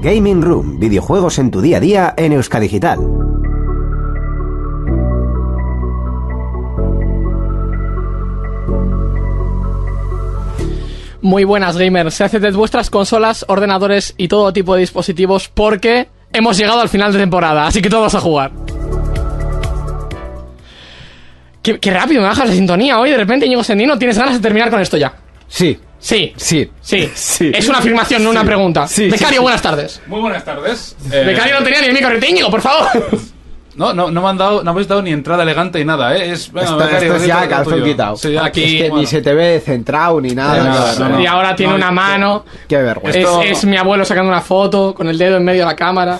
Gaming Room, videojuegos en tu día a día en Euskadigital. Muy buenas, gamers. Se hacen de vuestras consolas, ordenadores y todo tipo de dispositivos porque hemos llegado al final de temporada, así que todos a jugar. Qué rápido me bajas la sintonía hoy, de repente, Íñigo Sendino, ¿tienes ganas de terminar con esto ya? Sí. Sí. Sí. Sí. Sí. Es una afirmación, no una pregunta. Sí, Becario, sí. buenas tardes. Muy buenas tardes. Becario no tenía ni el micro. Íñigo, por favor. No me habéis dado ni entrada elegante ni nada, ¿eh? Esto es ya calzón quitado. Sí, aquí, es que bueno. ni se te ve centrado ni nada. No. Y ahora tiene una mano. Qué vergüenza. Es mi abuelo sacando una foto con el dedo en medio de la cámara.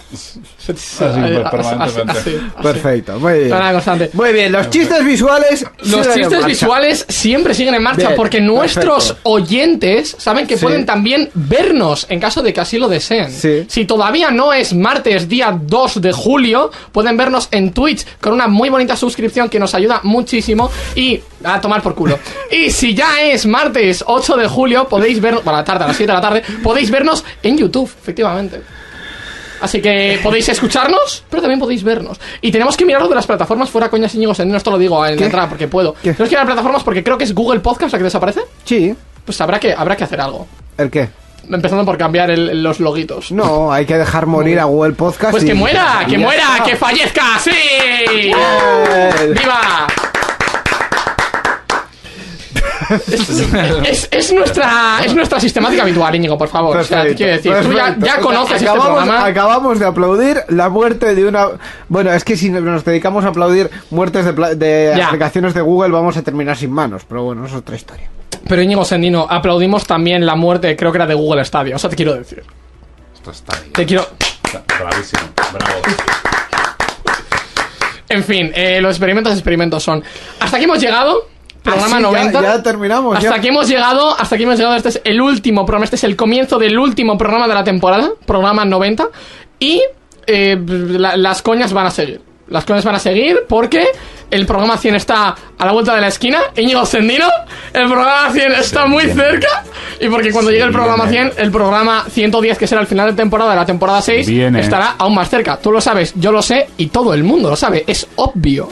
Así. Perfecto, muy bien. Nada constante. Muy bien, los chistes visuales. Los siguen en chistes marcha. visuales siempre siguen en marcha Bien, porque nuestros perfecto. oyentes saben que Sí. pueden también vernos en caso de que así lo deseen. Sí. Si todavía no es martes, día 2 de julio, pueden vernos en Twitch con una muy bonita suscripción que nos ayuda muchísimo y a tomar por culo. Y si ya es martes 8 de julio, podéis vernos, para la tarde, a las 7 de la tarde, podéis vernos en YouTube, efectivamente. Así que podéis escucharnos, pero también podéis vernos. Y tenemos que mirar lo de las plataformas fuera coñas, Íñigo Sendino, esto lo digo en la entrada porque puedo. ¿Qué? Tenemos que mirar plataformas porque creo que es Google Podcast la que desaparece. Sí. Pues habrá que hacer algo. ¿El qué? Empezando por cambiar los loguitos. No, hay que dejar morir a Google Podcast. Pues y- que muera, y ya está. que fallezca, sí. Bien. ¡Viva! Es nuestra sistemática habitual, Íñigo, por favor. O sea, te quiero decir, tú ya Perfecto. conoces este Acabamos- programa. Acabamos de aplaudir la muerte de una... Bueno, es que si nos dedicamos a aplaudir muertes de Ya. aplicaciones de Google vamos a terminar sin manos. Pero bueno, es otra historia. Pero Íñigo Sendino, aplaudimos también la muerte, creo que era de Google Stadia. O sea, te quiero decir. Esto está ahí. Te quiero... Bravísimo, bravo. En fin, los experimentos son... Hasta aquí hemos llegado. Programa Ah, sí, 90. Ya terminamos. Hasta ya. aquí hemos llegado. Este es el último programa. Este es el comienzo del último programa de la temporada. Programa 90. Y las coñas van a seguir. Las coñas van a seguir porque el programa 100 está a la vuelta de la esquina. Íñigo Sendino, el programa 100 está muy cerca. Y porque cuando llegue el programa 100, el programa 110, que será el final de temporada de la temporada 6, Viene. estará aún más cerca. Tú lo sabes, yo lo sé y todo el mundo lo sabe. Es obvio.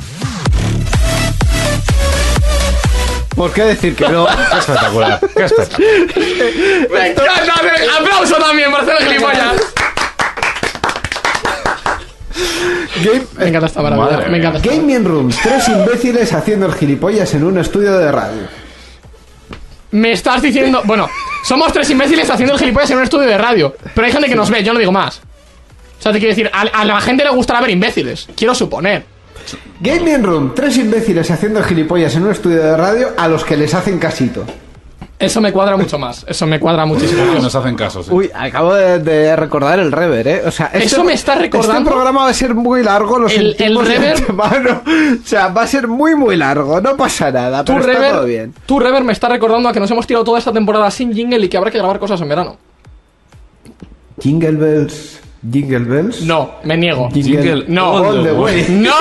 ¿Por qué decir que no? Qué espectacular, qué espectacular. ¡Me encanta! ¡Aplauso también por hacer el gilipollas! Me encanta esta maravilla. Madre Me encanta esta Gaming Room, 3 imbéciles haciendo el gilipollas en un estudio de radio. Me estás diciendo... Bueno, somos 3 imbéciles haciendo el gilipollas en un estudio de radio. Pero hay gente que nos ve, yo no digo más. O sea, te quiero decir, a la gente le gustará ver imbéciles. Quiero suponer. Gaming Room, 3 imbéciles haciendo el gilipollas en un estudio de radio a los que les hacen casito. Eso me cuadra mucho más. Eso me cuadra muchísimo más. Nos hacen caso, sí. Uy, acabo de recordar el rever, ¿eh? O sea, Eso me está recordando- Este programa va a ser muy largo, lo El sentimos de rever- antemano. O sea, va a ser muy largo, no pasa nada, Tu pero está todo bien. Rever me está recordando a que nos hemos tirado toda esta temporada sin jingle y que habrá que grabar cosas en verano. Jingle bells, jingle bells. No, me niego. Jingle No. all the way. ¡No!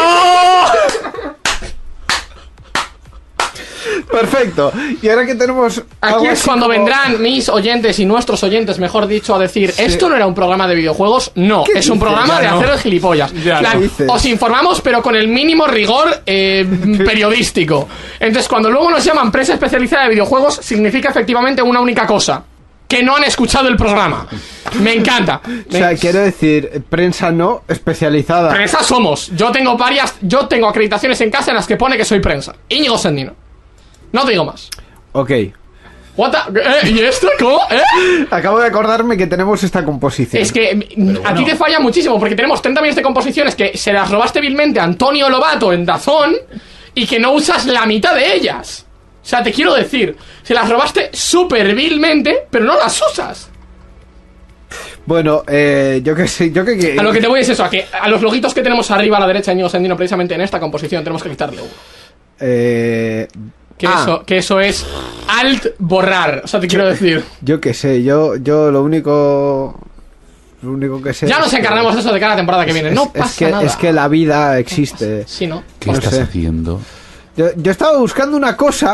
Perfecto. Y ahora que tenemos Aquí algo es así cuando como- vendrán mis oyentes y nuestros oyentes, mejor dicho, a decir, esto no era un programa de videojuegos, no, ¿Qué es un dices? programa Ya de no. hacer el gilipollas. Ya En plan, no. Dices. os informamos, pero con el mínimo rigor periodístico. Entonces, cuando luego nos llaman prensa especializada de videojuegos, significa efectivamente una única cosa: que no han escuchado el programa. Me encanta. O sea, quiero decir, prensa no especializada. Prensa somos. Yo tengo acreditaciones en casa en las que pone que soy prensa. Íñigo Sendino. No te digo más. Ok. What the- ¿Y esto? ¿Cómo? Acabo de acordarme que tenemos esta composición. Es que a ti te falla muchísimo porque tenemos 30 millones de composiciones que se las robaste vilmente a Antonio Lobato en Dazón y que no usas la mitad de ellas. O sea, te quiero decir, se las robaste súper vilmente, pero no las usas. Bueno, yo qué sé, yo que... A lo que te voy es eso, a que a los logitos que tenemos arriba a la derecha, Íñigo Sendino, precisamente en esta composición, tenemos que quitarle uno. Que eso es alt borrar. O sea, te quiero decir. Yo qué sé, yo lo único que sé... Ya nos encargamos de eso de cada temporada que viene. No pasa nada. Es que la vida existe. Sí, ¿no? ¿Qué No estás sé. haciendo? Yo estaba buscando una cosa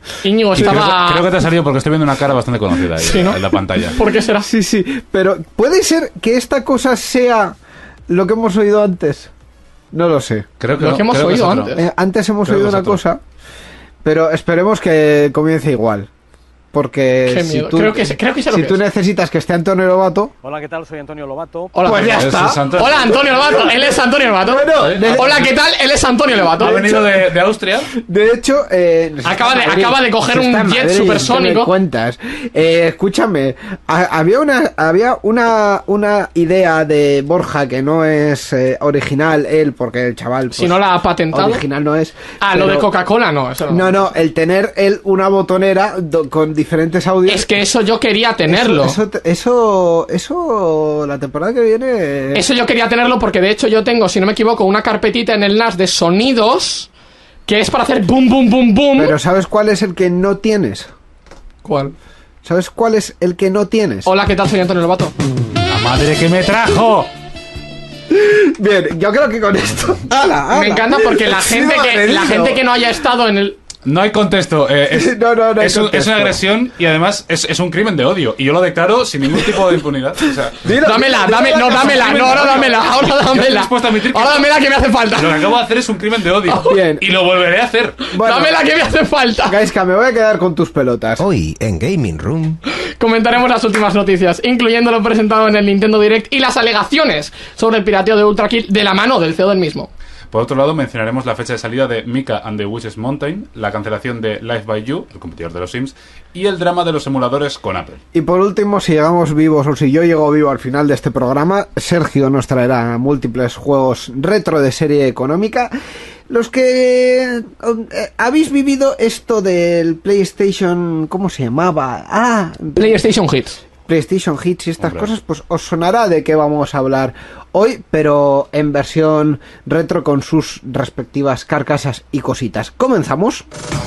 Íñigo estaba... Creo que te ha salido porque estoy viendo una cara bastante conocida ahí, Sí, ¿no? en la pantalla. ¿Por qué será? Sí, pero ¿puede ser que esta cosa sea lo que hemos oído antes? No lo sé. Creo que Lo no, que hemos creo es oído otro. antes. Antes hemos Creo oído que es una otro. cosa, pero esperemos que comience igual. Porque Qué si miedo. tú, Creo que sé lo si que tú es. necesitas que esté Antonio Lobato, Hola, ¿qué tal? Soy Antonio Lobato. Hola. pues ya Ese está. es Antonio. Hola, Antonio Lobato. Él es Antonio Lobato. Hola, ¿qué tal? Él es Antonio Lobato. Ha venido de Austria. De hecho, Acaba de coger un está en jet Madrid, supersónico. ¿qué me cuentas? Escúchame, había una idea de Borja que no es original él, porque el chaval pues, Si no la ha patentado. original no es. Ah, lo pero- de Coca-Cola no. Eso No, el tener él una botonera con diferentes audios. Es que eso yo quería tenerlo. Eso la temporada que viene. Eso yo quería tenerlo porque de hecho yo tengo, si no me equivoco, una carpetita en el NAS de sonidos que es para hacer boom, boom, boom, boom. Pero ¿sabes cuál es el que no tienes? ¿Cuál? ¿Sabes cuál es el que no tienes? Hola, ¿qué tal? Soy Antonio Lobato. ¡La madre que me trajo! Bien, yo creo que con esto. ¡Hala! Me encanta porque la Sí, gente Valeriano. que no haya estado en el... No hay contexto. No hay es contexto. una agresión y además es un crimen de odio. Y yo lo declaro sin ningún tipo de impunidad. O sea, Dilo, Dámela, dilo, dámela, dilo, no, dámela, dilo, no, ahora dilo. dámela, ahora Yo estoy dámela. dispuesto a admitir que- Ahora dámela que me hace falta. lo que acabo de hacer es un crimen de odio. Bien. Y lo volveré a hacer. Bueno, Dámela que me hace falta. Gaiska, me voy a quedar con tus pelotas. Hoy en Gaming Room. Comentaremos las últimas noticias, incluyendo lo presentado en el Nintendo Direct y las alegaciones sobre el pirateo de Ultra Kill de la mano del CEO del mismo. Por otro lado, mencionaremos la fecha de salida de Mika and the Witch's Mountain, la cancelación de Life by You, el competidor de los Sims, y el drama de los emuladores con Apple. Y por último, si llegamos vivos o si yo llego vivo al final de este programa, Sergio nos traerá múltiples juegos retro de serie económica. Los que habéis vivido esto del PlayStation, ¿cómo se llamaba? PlayStation Hits. PlayStation Hits y estas Hombre. cosas, pues os sonará de qué vamos a hablar hoy, pero en versión retro con sus respectivas carcasas y cositas. ¿Comenzamos?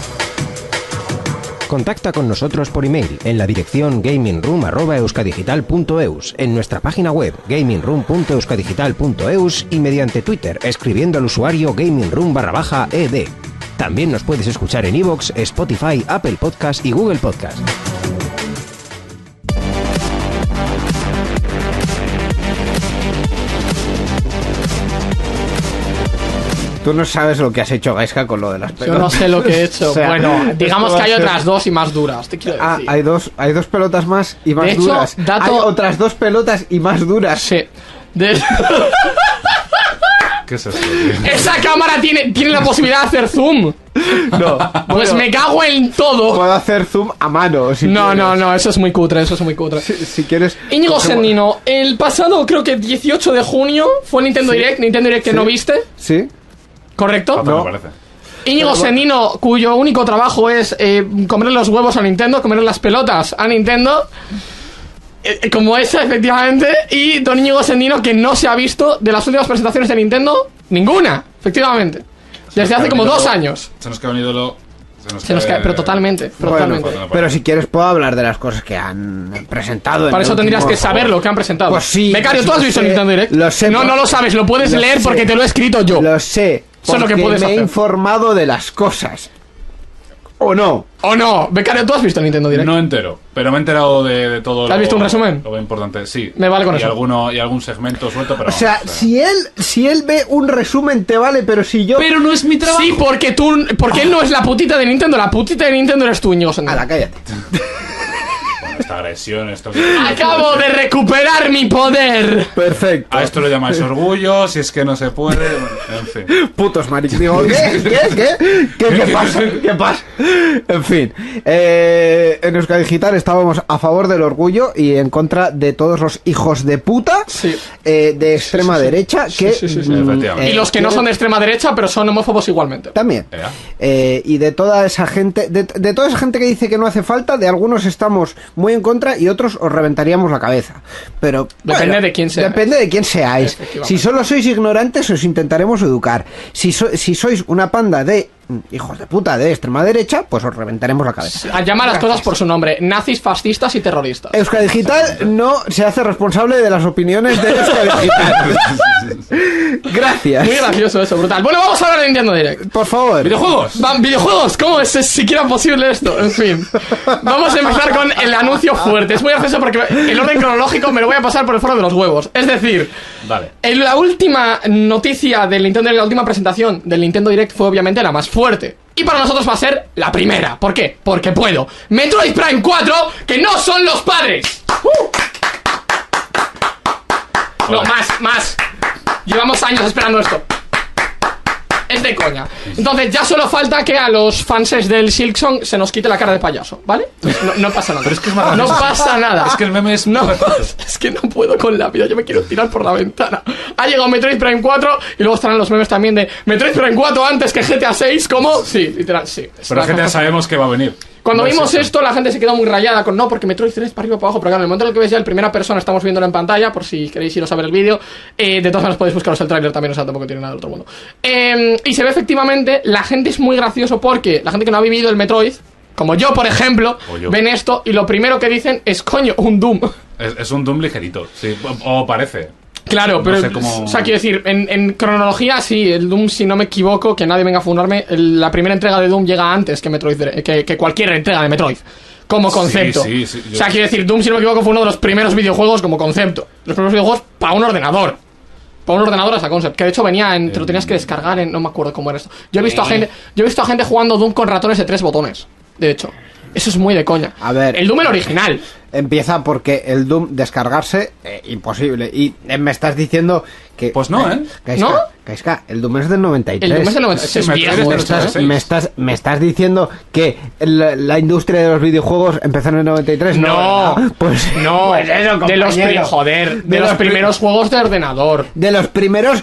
Contacta con nosotros por email en la dirección gamingroom@euskadigital.eus, en nuestra página web gamingroom.euskadigital.eus y mediante Twitter escribiendo al usuario gamingroom_ed. También nos puedes escuchar en iVoox, Spotify, Apple Podcast y Google Podcast. Tú no sabes lo que has hecho, Gaiska, con lo de las pelotas. Yo no sé lo que he hecho. O sea, Bueno, digamos esto que hay va a ser- otras dos y más duras. Te quiero decir. hay dos pelotas más y más De hecho, duras. dato- Hay otras dos pelotas y más duras. Sí. De- ¿Qué es esto, tío? Esa cámara tiene la posibilidad de hacer zoom. No, Pues me cago en todo. puedo hacer zoom a mano. Si No, quieres. no, eso es muy cutre, eso es muy cutre. Si quieres. Íñigo cogemos- Sendino, el pasado creo que 18 de junio fue Nintendo Direct que Sí. no viste, Sí. ¿correcto? Fatal, me parece. Íñigo Sendino, cuyo único trabajo es comer los huevos a Nintendo, comer las pelotas a Nintendo, como esa efectivamente, y don Íñigo Sendino, que no se ha visto de las últimas presentaciones de Nintendo, ninguna, efectivamente, desde hace como 2 años. Se nos cae un ídolo. Se nos cae, pero totalmente, Bueno, totalmente. pero si quieres puedo hablar de las cosas que han presentado. en Para el eso tendrías último que saber juego. lo que han presentado. Pues sí, Becario, ¿tú lo has visto sé, Nintendo Direct? lo sé, No, por- no lo sabes, lo puedes lo leer sé. porque te lo he escrito yo. Lo sé. Eso es lo que porque puedes me hacer. he informado de las cosas. ¿O no? ¿O no? Becario, ¿tú has visto Nintendo Direct? No entero, pero me he enterado de todo. ¿Te has visto un resumen? Lo importante, sí. Me vale con y eso. Y algún segmento suelto, pero. O sea, no, si él ve un resumen te vale, pero si yo... Pero no es mi trabajo. Sí, porque él no es la putita de Nintendo, la putita de Nintendo eres tú, Íñigo Sendino. Ala, cállate. Esta agresión, esto. Acabo de recuperar mi poder. Perfecto. A esto lo llamáis orgullo, si es que no se puede. Bueno, en fin. Putos maricos. Digo, ¿Qué pasa? ¿Qué pasa? En fin. En Euskadi Digital estábamos a favor del orgullo y en contra de todos los hijos de puta Sí. de extrema derecha que... sí, sí. Efectivamente. Y los que no son de extrema derecha, pero son homófobos igualmente. También. Y de toda esa gente, de toda esa gente que dice que no hace falta, de algunos estamos muy en contra y otros os reventaríamos la cabeza. Pero Depende de quién seáis. Depende de quién seáis. Efectivamente. Si solo sois ignorantes, os intentaremos educar. Si sois una panda de hijos de puta de extrema derecha, pues os reventaremos la cabeza. A llamar a las cosas por su nombre: nazis, fascistas y terroristas. Euskadigital no se hace responsable de las opiniones de Euskadigital. Gracias. Muy gracioso eso, brutal. Bueno, vamos a hablar de Nintendo Direct. Por favor. ¿Videojuegos? ¿Videojuegos? ¿Cómo es siquiera posible esto? En fin. Vamos a empezar con el anuncio fuerte. Es muy gracioso porque el orden cronológico me lo voy a pasar por el foro de los huevos. Es decir, Vale. en la última noticia del Nintendo Direct, la última presentación del Nintendo Direct fue obviamente la más fuerte. Y para nosotros va a ser la primera. ¿Por qué? Porque puedo. Metroid Prime 4, que no son los padres. No, más. Llevamos años esperando esto. Es de coña. Entonces ya solo falta que a los fanses del Silksong se nos quite la cara de payaso, ¿vale? No pasa nada. Pero es que es más no gracioso. pasa nada. Es que el meme es... No, es que no puedo con la vida. Yo me quiero tirar por la ventana. Ha llegado Metroid Prime 4 y luego estarán los memes también de Metroid Prime 4 antes que GTA 6. ¿Cómo? Sí, literal, sí. Pero GTA sabemos que va a venir. Cuando No es vimos eso. esto, la gente se quedó muy rayada con no, porque Metroid 3 para arriba para abajo, pero claro, en el momento en el que ves ya en primera persona, estamos viéndolo en pantalla, por si queréis iros a ver el vídeo, de todas maneras podéis buscaros el tráiler también, o sea, tampoco tiene nada del otro mundo. Y se ve efectivamente, la gente es muy gracioso porque la gente que no ha vivido el Metroid, como yo, por ejemplo, O yo. ven esto y lo primero que dicen es, coño, un Doom. Es un Doom ligerito, sí. O parece. Claro, No pero, sé cómo- o sea, quiero decir, en cronología, sí, el Doom, si no me equivoco, que nadie venga a fundarme, la primera entrega de Doom llega antes que Metroid, que cualquier entrega de Metroid, como concepto. sí, O sea, quiero decir, Doom, si no me equivoco, fue uno de los primeros videojuegos como concepto. Los primeros videojuegos para un ordenador. Para un ordenador hasta concept, que de hecho venía en, te lo tenías que descargar en, no me acuerdo cómo era esto. Yo he visto a gente jugando Doom con ratones de 3 botones, de hecho. Eso es muy de coña. A ver. El Doom el original. Empieza porque el Doom descargarse, imposible. Y me estás diciendo que... Pues no, ¿eh? Kaiska, ¿No? Kaiska, el Doom es del 93. El Doom es del 93. Sí, Es Metroid viejo, es del esto, ¿eh? 86. me estás diciendo que la industria de los videojuegos empezó en el 93. No, ¿verdad? Pues no, pues eso, de los compañero. joder, de De los los primeros juegos de ordenador. De los primeros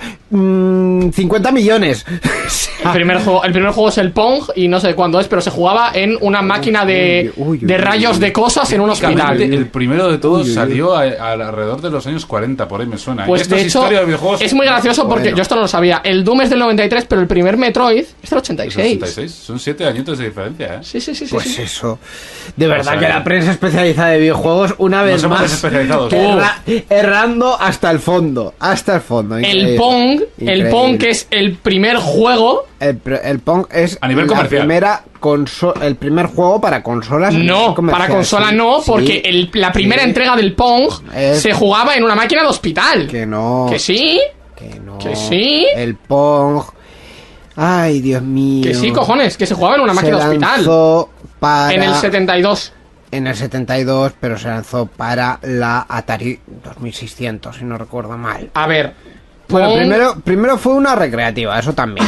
50 millones. El primer juego es el Pong y no sé cuándo es, pero se jugaba en una máquina de rayos de cosas en un hospital. El primero de todos Uy, uy, uy. salió alrededor de los años 40, por ahí me suena. Pues Y esto de es hecho, historia de videojuegos. es muy gracioso porque Bueno. yo esto no lo sabía. El Doom es del 93, pero el primer Metroid es del 86. 86. Son 7 añitos de diferencia, ¿eh? Sí. Pues sí. eso. De verdad O sea, que la prensa especializada de videojuegos, una vez somos más, desespecializados. errando hasta el fondo. Hasta el fondo. El Increíble. Pong, Increíble. que es el primer juego. El Pong es A nivel la comercial. el primer juego para consolas. No, comercial, para consola sí, no, sí, porque la primera sí. entrega del Pong se jugaba en una máquina de hospital. Que no. ¿Que sí? Que no. ¿Que sí? El Pong. Ay, Dios mío. Que sí, cojones, que se jugaba en una máquina de Se hospital. lanzó para... En el 72. En el 72, pero se lanzó para la Atari 2600, si no recuerdo mal. A ver. Bueno, Pong- primero fue una recreativa, eso también.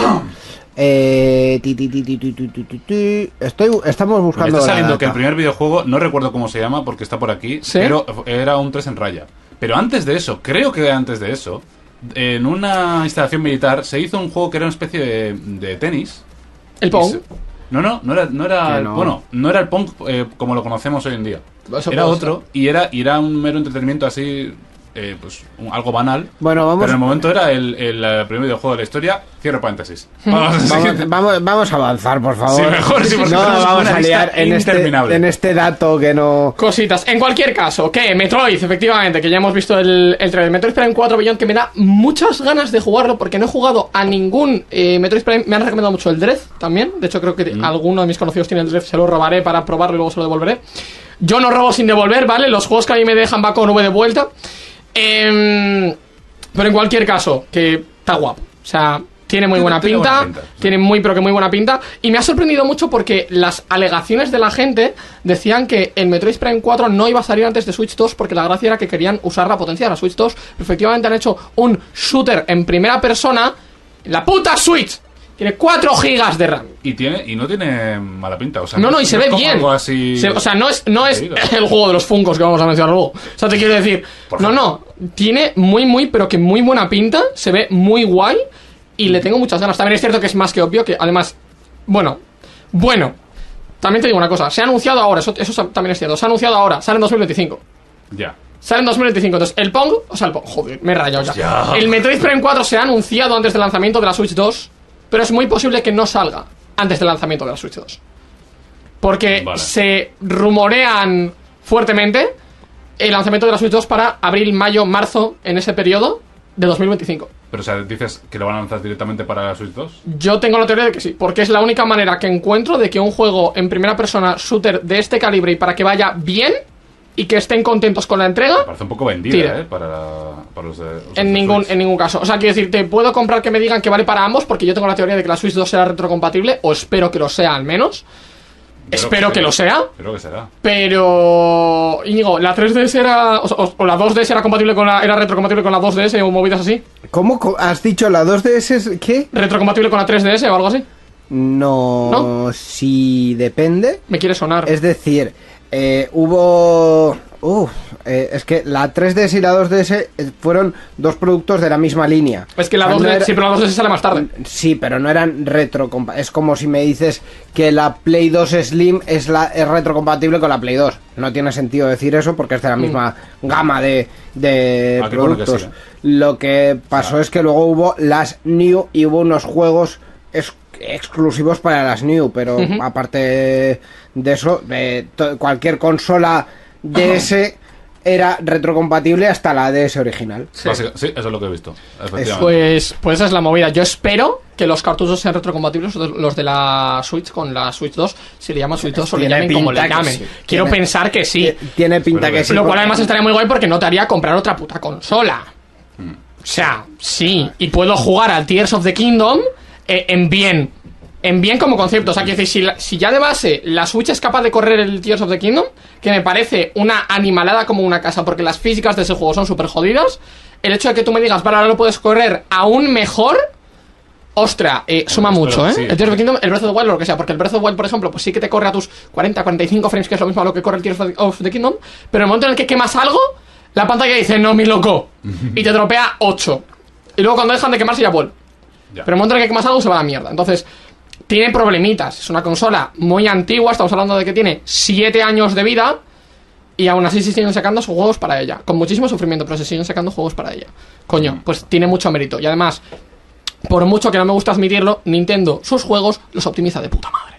Estamos Me buscando está la saliendo data. que el primer videojuego, no recuerdo cómo se llama porque está por aquí, ¿Sí? pero era un 3 en raya. Pero antes de eso, creo que antes de eso, en una instalación militar se hizo un juego que era una especie de tenis. El Y Pong. se- No era Que el, no. bueno, no era el Pong como lo conocemos hoy en día. Eso Era puede otro y era un mero entretenimiento así, pues algo banal. Bueno, vamos- Pero en el momento era el primer videojuego de la historia. Cierro paréntesis. Vamos al siguiente. Vamos a avanzar, por favor. Sí, mejor, sí, porque no tenemos vamos una a liar lista en interminable. este dato que no... Cositas. En cualquier caso, que Metroid, efectivamente, que ya hemos visto el trailer. Metroid Prime 4 Beyond, que me da muchas ganas de jugarlo porque no he jugado a ningún Metroid Prime. Me han recomendado mucho el Dread también. De hecho, creo que alguno de mis conocidos tiene el Dread. Se lo robaré para probarlo y luego se lo devolveré. Yo no robo sin devolver, ¿vale? Los juegos que a mí me dejan va con V de vuelta. Pero en cualquier caso, que está guapo. O sea, tiene muy buena Tiene pinta. buena pinta, sí. Tiene muy, pero que muy buena pinta. Y me ha sorprendido mucho porque las alegaciones de la gente decían que el Metroid Prime 4 no iba a salir antes de Switch 2 porque la gracia era que querían usar la potencia de la Switch 2. Efectivamente han hecho un shooter en primera persona. La puta Switch tiene 4 gigas de RAM. Y no tiene mala pinta. O sea, No, y se es ve como bien. algo así... O sea, no es Increíble. el juego de los Funkos que vamos a mencionar luego. O sea, te quiero decir, Por no, favor. tiene muy, pero que muy buena pinta, se ve muy guay y le tengo muchas ganas. También es cierto que es más que obvio que, además, bueno, también te digo una cosa, se ha anunciado ahora, eso también es cierto, se ha anunciado ahora, sale en 2025. Ya. Sale en 2025, entonces el Pong, joder, me he rayado ya. Hostia. El Metroid Prime 4 se ha anunciado antes del lanzamiento de la Switch 2, pero es muy posible que no salga antes del lanzamiento de la Switch 2. Porque Vale. se rumorean fuertemente el lanzamiento de la Switch 2 para abril, mayo, marzo, en ese periodo de 2025. Pero, o sea, dices que lo van a lanzar directamente para la Switch 2. Yo tengo la teoría de que sí, porque es la única manera que encuentro de que un juego en primera persona shooter de este calibre y para que vaya bien y que estén contentos con la entrega, Parece un poco vendida, Tira. para los de... los en de ningún Switch. caso. O sea, quiero decir, te puedo comprar que me digan que vale para ambos, porque yo tengo la teoría de que la Switch 2 será retrocompatible, o espero que lo sea al menos. Espero que lo sea. Creo que será. Pero, Íñigo, ¿la 3DS era... o la 2DS era compatible con era retrocompatible con la 2DS o movidas así? ¿Cómo has dicho la 2DS? ¿Qué? ¿Retrocompatible con la 3DS o algo así? No, si depende. Me quiere sonar. Es decir, hubo... es que la 3DS y la 2DS fueron dos productos de la misma línea. Es que la O sea, 2DS... no era- Sí, pero la 2DS sale más tarde. Sí, pero no eran retrocompatibles. Es como si me dices que la Play 2 Slim es retrocompatible con la Play 2. No tiene sentido decir eso porque es de la misma gama de Aquí pone que productos. sí, Lo que pasó es que luego hubo las New y hubo unos juegos exclusivos para las New, pero aparte de eso, cualquier consola DS era retrocompatible hasta la DS original. Sí, eso es lo que he visto. Efectivamente. Pues esa es la movida. Yo espero que los cartuchos sean retrocompatibles, los de la Switch con la Switch 2, si le llaman Switch 2 o le Tiene llamen como pinta le que llamen. sí. Quiero Tiene- pensar que sí. Tiene pinta Espero que que sí. sí. Lo cual porque- además estaría muy guay porque no te haría comprar otra puta consola. O sea, sí. Y puedo jugar al Tears of the Kingdom en bien. En bien como concepto. O sea, quiero decir, si ya de base la Switch es capaz de correr el Tears of the Kingdom, que me parece una animalada como una casa, porque las físicas de ese juego son súper jodidas, el hecho de que tú me digas, vale, ahora lo puedes correr aún mejor, ostra, suma Esto, mucho, ¿eh? sí. El Tears of the Kingdom, el Breath of the Wild, lo que sea, porque el Breath of the Wild, por ejemplo, pues sí que te corre a tus 40, 45 frames, que es lo mismo a lo que corre el Tears of the Kingdom, pero en el momento en el que quemas algo, la pantalla dice, no, mi loco, y te dropea 8. Y luego cuando dejan de quemarse ya vuelve. Ya. Pero en el momento en el que quemas algo se va a la mierda. Entonces, tiene problemitas. Es una consola muy antigua, estamos hablando de que tiene 7 años de vida y aún así se siguen sacando sus juegos para ella. Con muchísimo sufrimiento, pero se siguen sacando juegos para ella. Coño, pues tiene mucho mérito. Y además, por mucho que no me gusta admitirlo, Nintendo sus juegos los optimiza de puta madre.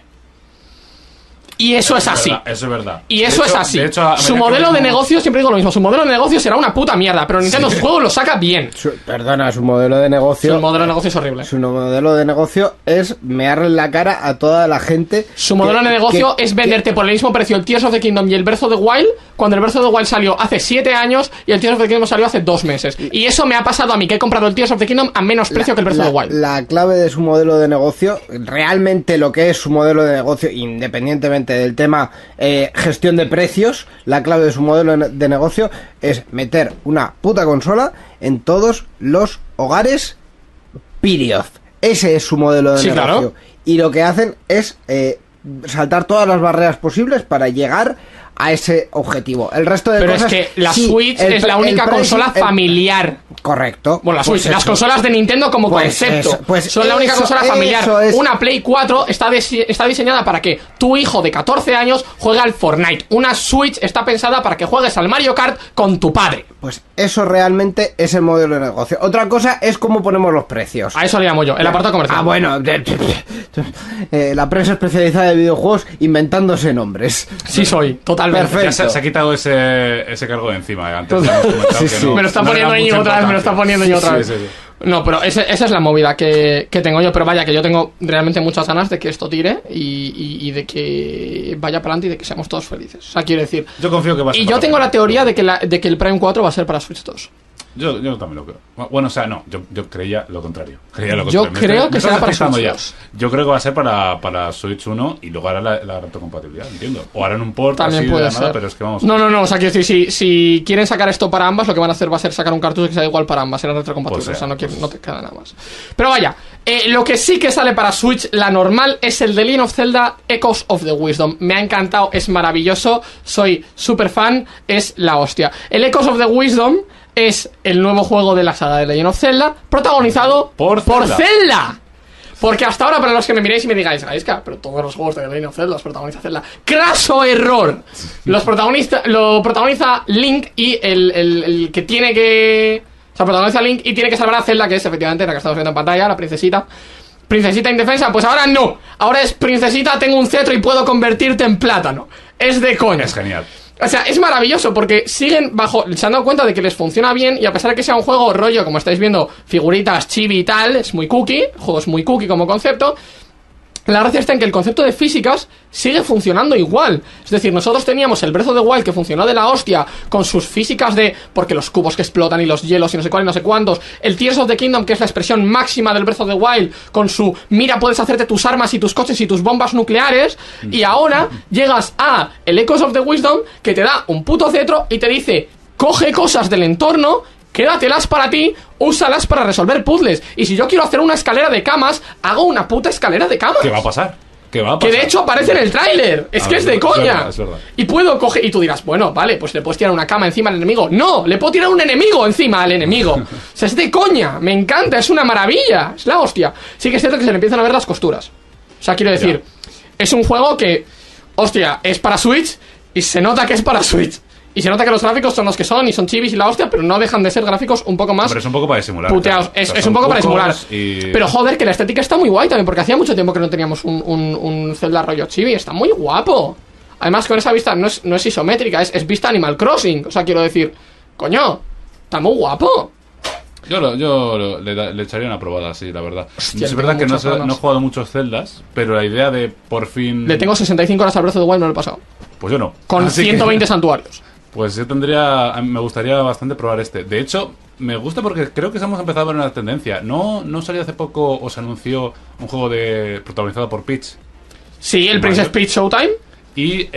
Y eso es así. Eso es verdad. Y eso De es hecho- así. de hecho, a Su medida que modelo de mismo- negocio, siempre digo lo mismo, su modelo de negocio será una puta mierda, pero Nintendo sus juegos los saca bien. Perdona, su modelo de negocio. Su modelo de negocio es horrible. Su modelo de negocio es mearle en la cara a toda la gente. Su modelo de negocio es venderte por el mismo precio el Tears of the Kingdom y el Breath of the Wild, cuando el Breath of the Wild salió hace 7 años y el Tears of the Kingdom salió hace 2 meses. Y eso me ha pasado a mí, que he comprado el Tears of the Kingdom a menos precio que el Breath of the Wild. La clave de su modelo de negocio, realmente lo que es su modelo de negocio, independientemente del tema gestión de precios, la clave de su modelo de negocio es meter una puta consola en todos los hogares, period. Ese es su modelo de Sí, negocio. claro. Y lo que hacen es saltar todas las barreras posibles para llegar a ese objetivo. El resto de Pero cosas... es que la sí, Switch el es la pre- única el precio- consola el- familiar. Correcto. Bueno, la Pues Switch, las eso. consolas de Nintendo como Pues concepto eso, pues son la única eso- consola familiar. eso es- Una Play 4 está diseñada para que tu hijo de 14 años juegue al Fortnite. Una Switch está pensada para que juegues al Mario Kart con tu padre. Pues eso realmente es el modelo de negocio. Otra cosa es cómo ponemos los precios. A eso le llamo yo, el apartado comercial. Ah, bueno. La prensa especializada de videojuegos inventándose nombres. Sí soy, totalmente. Perfecto. Ya se ha quitado ese cargo de encima. Antes hemos comentado Sí, que sí. no- Me lo está no poniendo era Íñigo mucha otra vez, me lo está importancia. poniendo Íñigo otra Sí, vez. sí, sí. No, pero esa es la movida que tengo yo. Pero vaya, que yo tengo realmente muchas ganas de que esto tire y de que vaya para adelante y de que seamos todos felices. O sea, quiero decir... Yo confío que va a ser Y yo para tengo la todos. teoría de que el Prime 4 va a ser para Switch 2. Yo también lo creo. Bueno, o sea, no, yo creía lo contrario. Yo creo que será para Switch Switch 2. Yo creo que va a ser para Switch 1 y luego hará la retrocompatibilidad, entiendo. O harán un port También así de puede la nada, ser. pero es que vamos... No, o sea, quiero decir, si quieren sacar esto para ambas, lo que van a hacer va a ser sacar un cartucho que sea igual para ambas, será retrocompatible. Pues o sea, sea, no te queda nada más. Pero vaya, lo que sí que sale para Switch, la normal, es el de Legend of Zelda Echoes of the Wisdom. Me ha encantado, es maravilloso, soy súper fan, es la hostia. El Echoes of the Wisdom es el nuevo juego de la saga de Legend of Zelda, protagonizado Por Zelda. Zelda. Porque hasta ahora, para los que me miréis y me digáis, Gaisca, pero todos los juegos de Legend of Zelda los protagoniza Zelda. ¡Craso error! Lo protagoniza Link y el que tiene que... O sea, protagoniza Link y tiene que salvar a Zelda, que es efectivamente la que estamos viendo en pantalla, la princesita. Princesita indefensa, pues ahora no. Ahora es princesita, tengo un cetro y puedo convertirte en plátano. Es de coña. Es genial. O sea, es maravilloso porque siguen se han dado cuenta de que les funciona bien y a pesar de que sea un juego rollo, como estáis viendo, figuritas, chibi y tal, es muy cookie, el juego es muy cookie como concepto. La gracia está en que el concepto de físicas sigue funcionando igual. Es decir, nosotros teníamos el Breath of the Wild que funcionó de la hostia con sus físicas de... porque los cubos que explotan y los hielos y no sé cuál y no sé cuántos. El Tears of the Kingdom, que es la expresión máxima del Breath of the Wild, con su... mira, puedes hacerte tus armas y tus coches y tus bombas nucleares. Y ahora llegas a el Echoes of the Wisdom, que te da un puto cetro y te dice... coge cosas del entorno... quédatelas para ti, úsalas para resolver puzzles. Y si yo quiero hacer una escalera de camas, hago una puta escalera de camas. ¿Qué va a pasar? Que de hecho aparece en el tráiler. Es que es de coña. Es verdad. Y puedo coger... y tú dirás, bueno, vale, pues le puedes tirar una cama encima al enemigo. No, le puedo tirar un enemigo encima al enemigo. O sea, es de coña. Me encanta, es una maravilla. Es la hostia. Sí que es cierto que se le empiezan a ver las costuras. O sea, quiero decir, es un juego que... hostia, es para Switch y se nota que es para Switch. Y se nota que los gráficos son los que son y son chivis y la hostia, pero no dejan de ser gráficos un poco más... Pero es un poco para disimular. Puteados. Es un poco para disimular. Pero joder, que la estética está muy guay también, porque hacía mucho tiempo que no teníamos un Zelda rollo chibi. Está muy guapo. Además, con esa vista no es isométrica, es vista Animal Crossing. O sea, quiero decir, coño, está muy guapo. Yo le echaría una probada, sí, la verdad. Hostia, es verdad que no he jugado muchos Zeldas, pero la idea de por fin... Le tengo 65 horas al Breath of the Wild, no lo he pasado. Pues yo no. Con 120 santuarios. Pues yo me gustaría bastante probar este. De hecho, me gusta porque creo que hemos empezado a ver una tendencia. ¿No salió hace poco o se anunció un juego protagonizado por Peach? Sí, el Princess Peach Showtime. Y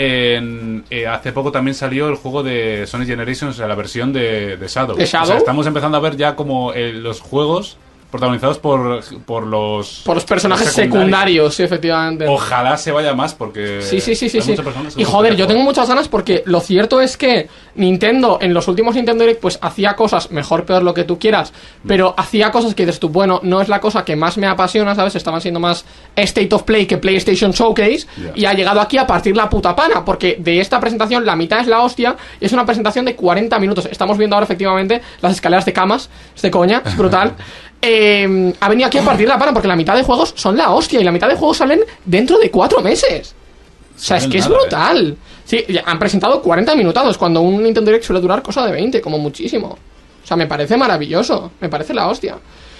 hace poco también salió el juego de Sonic Generations, la versión de Shadow. ¿De Shadow? O sea, estamos empezando a ver ya como los juegos protagonizados por los personajes secundarios, sí, efectivamente. Ojalá se vaya más porque sí. muchas personas que Y joder, yo tengo muchas ganas porque lo cierto es que Nintendo en los últimos Nintendo Direct pues hacía cosas, mejor, peor, lo que tú quieras, pero hacía cosas que dices tú, bueno, no es la cosa que más me apasiona, ¿sabes? Estaban siendo más State of Play que PlayStation Showcase, y ha llegado aquí a partir la puta pana, porque de esta presentación la mitad es la hostia y es una presentación de 40 minutos. Estamos viendo ahora efectivamente las escaleras de camas, es de coña, es brutal. Ha venido aquí a partir la pana porque la mitad de juegos son la hostia y la mitad de juegos salen dentro de 4 meses. O sea, es que es brutal. Sí, han presentado 40 minutados cuando un Nintendo Direct suele durar cosa de 20, como muchísimo. O sea, me parece maravilloso, me parece la hostia.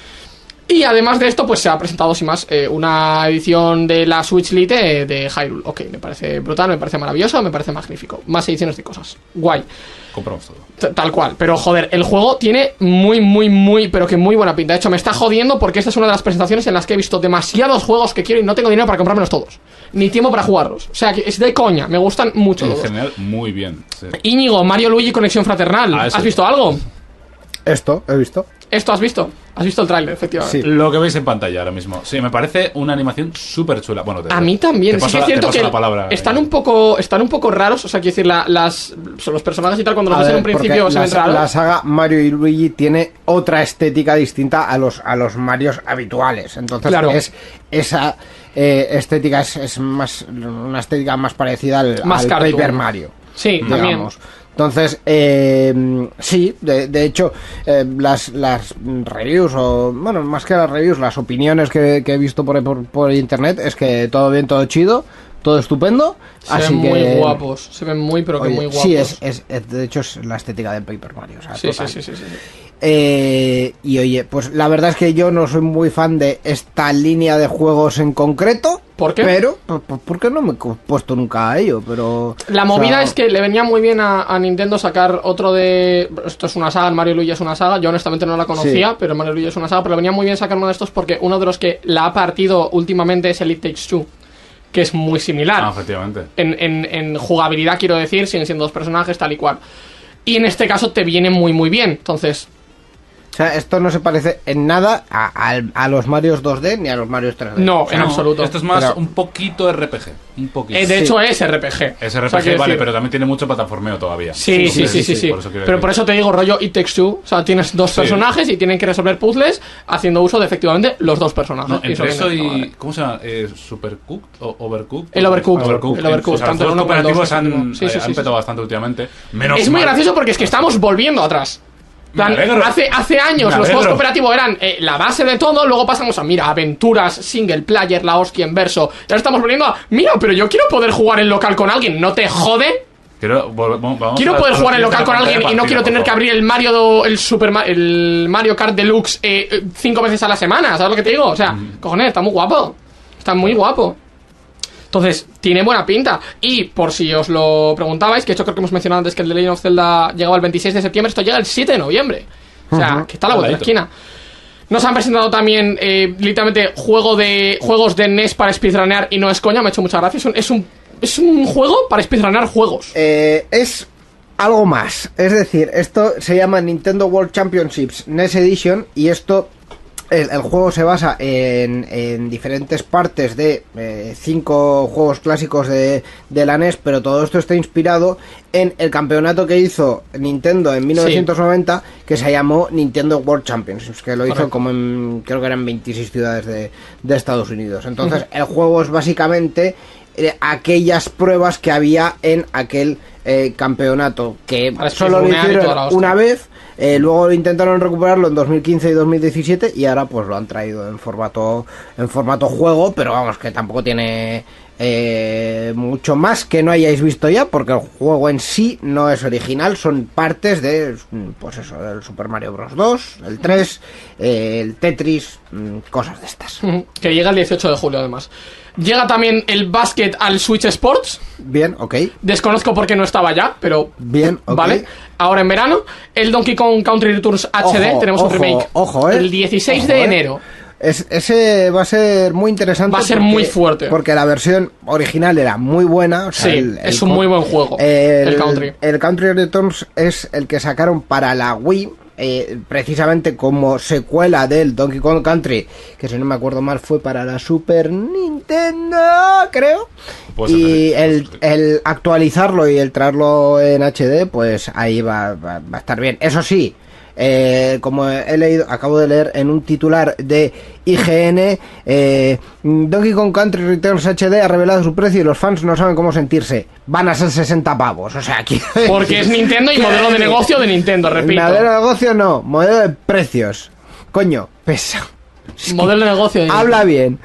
Y además de esto, pues se ha presentado sin más una edición de la Switch Lite de Hyrule. Ok, me parece brutal, me parece maravilloso, me parece magnífico. Más ediciones de cosas. Guay. Compramos todo. Tal cual. Pero joder, el juego tiene muy, pero que muy buena pinta. De hecho, me está jodiendo porque esta es una de las presentaciones en las que he visto demasiados juegos que quiero y no tengo dinero para comprármelos todos. Ni tiempo para jugarlos. O sea, que es de coña. Me gustan mucho. En general, muy bien. Sí. Íñigo, Mario Luigi Conexión Fraternal. ¿Has visto algo? Esto, he visto. ¿Esto has visto? ¿Has visto el tráiler, efectivamente? Sí. Lo que veis en pantalla ahora mismo. Sí, me parece una animación súper chula. Bueno, a mí también. Sí que es cierto que están un poco raros. O sea, quiero decir, los personajes y tal, cuando los ves en un principio se ven raros. La saga Mario y Luigi tiene otra estética distinta a los Marios habituales. Entonces, claro, esa estética es más una estética más parecida al Paper Mario. Sí, digamos. también. Entonces, sí, de hecho, las reviews, o bueno, más que las reviews, las opiniones que he visto por internet, es que todo bien, todo chido, todo estupendo. Se ven muy guapos, se ven muy, pero que muy guapos. Sí, de hecho es la estética del Paper Mario. O sea, sí. Y oye, pues la verdad es que yo no soy muy fan de esta línea de juegos en concreto. ¿Por qué? Pero, porque no me he puesto nunca a ello, pero... La movida es que le venía muy bien a Nintendo sacar otro de... Esto es una saga, el Mario Luigi es una saga, yo honestamente no la conocía, pero el Mario Luigi es una saga, pero le venía muy bien sacar uno de estos porque uno de los que la ha partido últimamente es el It Takes Two, que es muy similar. Efectivamente. En jugabilidad, quiero decir, siguen siendo dos personajes, tal y cual. Y en este caso te viene muy bien, entonces... O sea, esto no se parece en nada a los Marios 2D ni a los Marios 3D. No, en absoluto. Esto es más un poquito RPG. Un poquito. De hecho es RPG. Es RPG, o sea, vale, pero también tiene mucho plataformeo todavía. Sí. Por eso te digo, rollo It Takes Two. O sea, tienes dos personajes y tienen que resolver puzzles haciendo uso de efectivamente los dos personajes. No, entre eso y... ¿Cómo se llama? ¿Supercooked o Overcooked? El Overcooked. O sea, tanto los dos cooperativos han petado bastante últimamente. Es muy gracioso porque es que estamos volviendo atrás. Plan, alegro. hace años Me los juegos alegro. cooperativos eran la base de todo, luego pasamos a, mira, aventuras, single player, la hostia en verso. Y ahora estamos volviendo a, mira, pero yo quiero poder jugar en local con alguien, ¿no te jode? Quiero Poder jugar en local con alguien y no quiero tener que abrir el el Mario Kart Deluxe 5 veces a la semana, ¿sabes lo que te digo? O sea, cojones, está muy guapo. Está muy guapo. Entonces, tiene buena pinta. Y por si os lo preguntabais, que de hecho creo que hemos mencionado antes que el de Legend of Zelda llegaba el 26 de septiembre, esto llega el 7 de noviembre. O sea, que está a la vuelta de la esquina. Nos han presentado también, literalmente, juegos de NES para speedrunear, y no es coña, me ha hecho mucha gracia. Es un juego para speedrunear juegos. Es algo más. Es decir, esto se llama Nintendo World Championships NES Edition, y esto... El juego se basa en diferentes partes de 5 juegos clásicos de la NES, pero todo esto está inspirado en el campeonato que hizo Nintendo en 1990, que se llamó Nintendo World Championships, que lo hizo como en, creo que eran 26 ciudades de Estados Unidos. Entonces, el juego es básicamente aquellas pruebas que había en aquel campeonato, que solo lo hicieron una vez. Luego intentaron recuperarlo en 2015 y 2017 y ahora pues lo han traído en formato juego, pero vamos, que tampoco tiene mucho más que no hayáis visto ya, porque el juego en sí no es original, son partes de, pues eso, del Super Mario Bros. 2, el 3, el Tetris, cosas de estas. Que llega el 18 de julio además. Llega también el básquet al Switch Sports. Bien, ok. Desconozco por qué no estaba ya, pero bien, ok. Vale. Ahora en verano. El Donkey Kong Country Returns HD, tenemos un remake. El 16 de enero. Ese va a ser muy interesante. Va a ser muy fuerte. Porque la versión original era muy buena. O sea, sí, es un muy buen juego. El Country. El Country Returns es el que sacaron para la Wii. Precisamente como secuela del Donkey Kong Country, que si no me acuerdo mal fue para la Super Nintendo, creo. Pues y el actualizarlo y el traerlo en HD, pues ahí va a estar bien. Eso sí, como acabo de leer en un titular de IGN, Donkey Kong Country Returns HD ha revelado su precio y los fans no saben cómo sentirse. Van a ser 60 pavos, o sea, aquí... Porque es Nintendo y modelo de negocio de Nintendo, repito. Modelo de negocio no, modelo de precios. Coño, pesa. Modelo de negocio. Habla bien.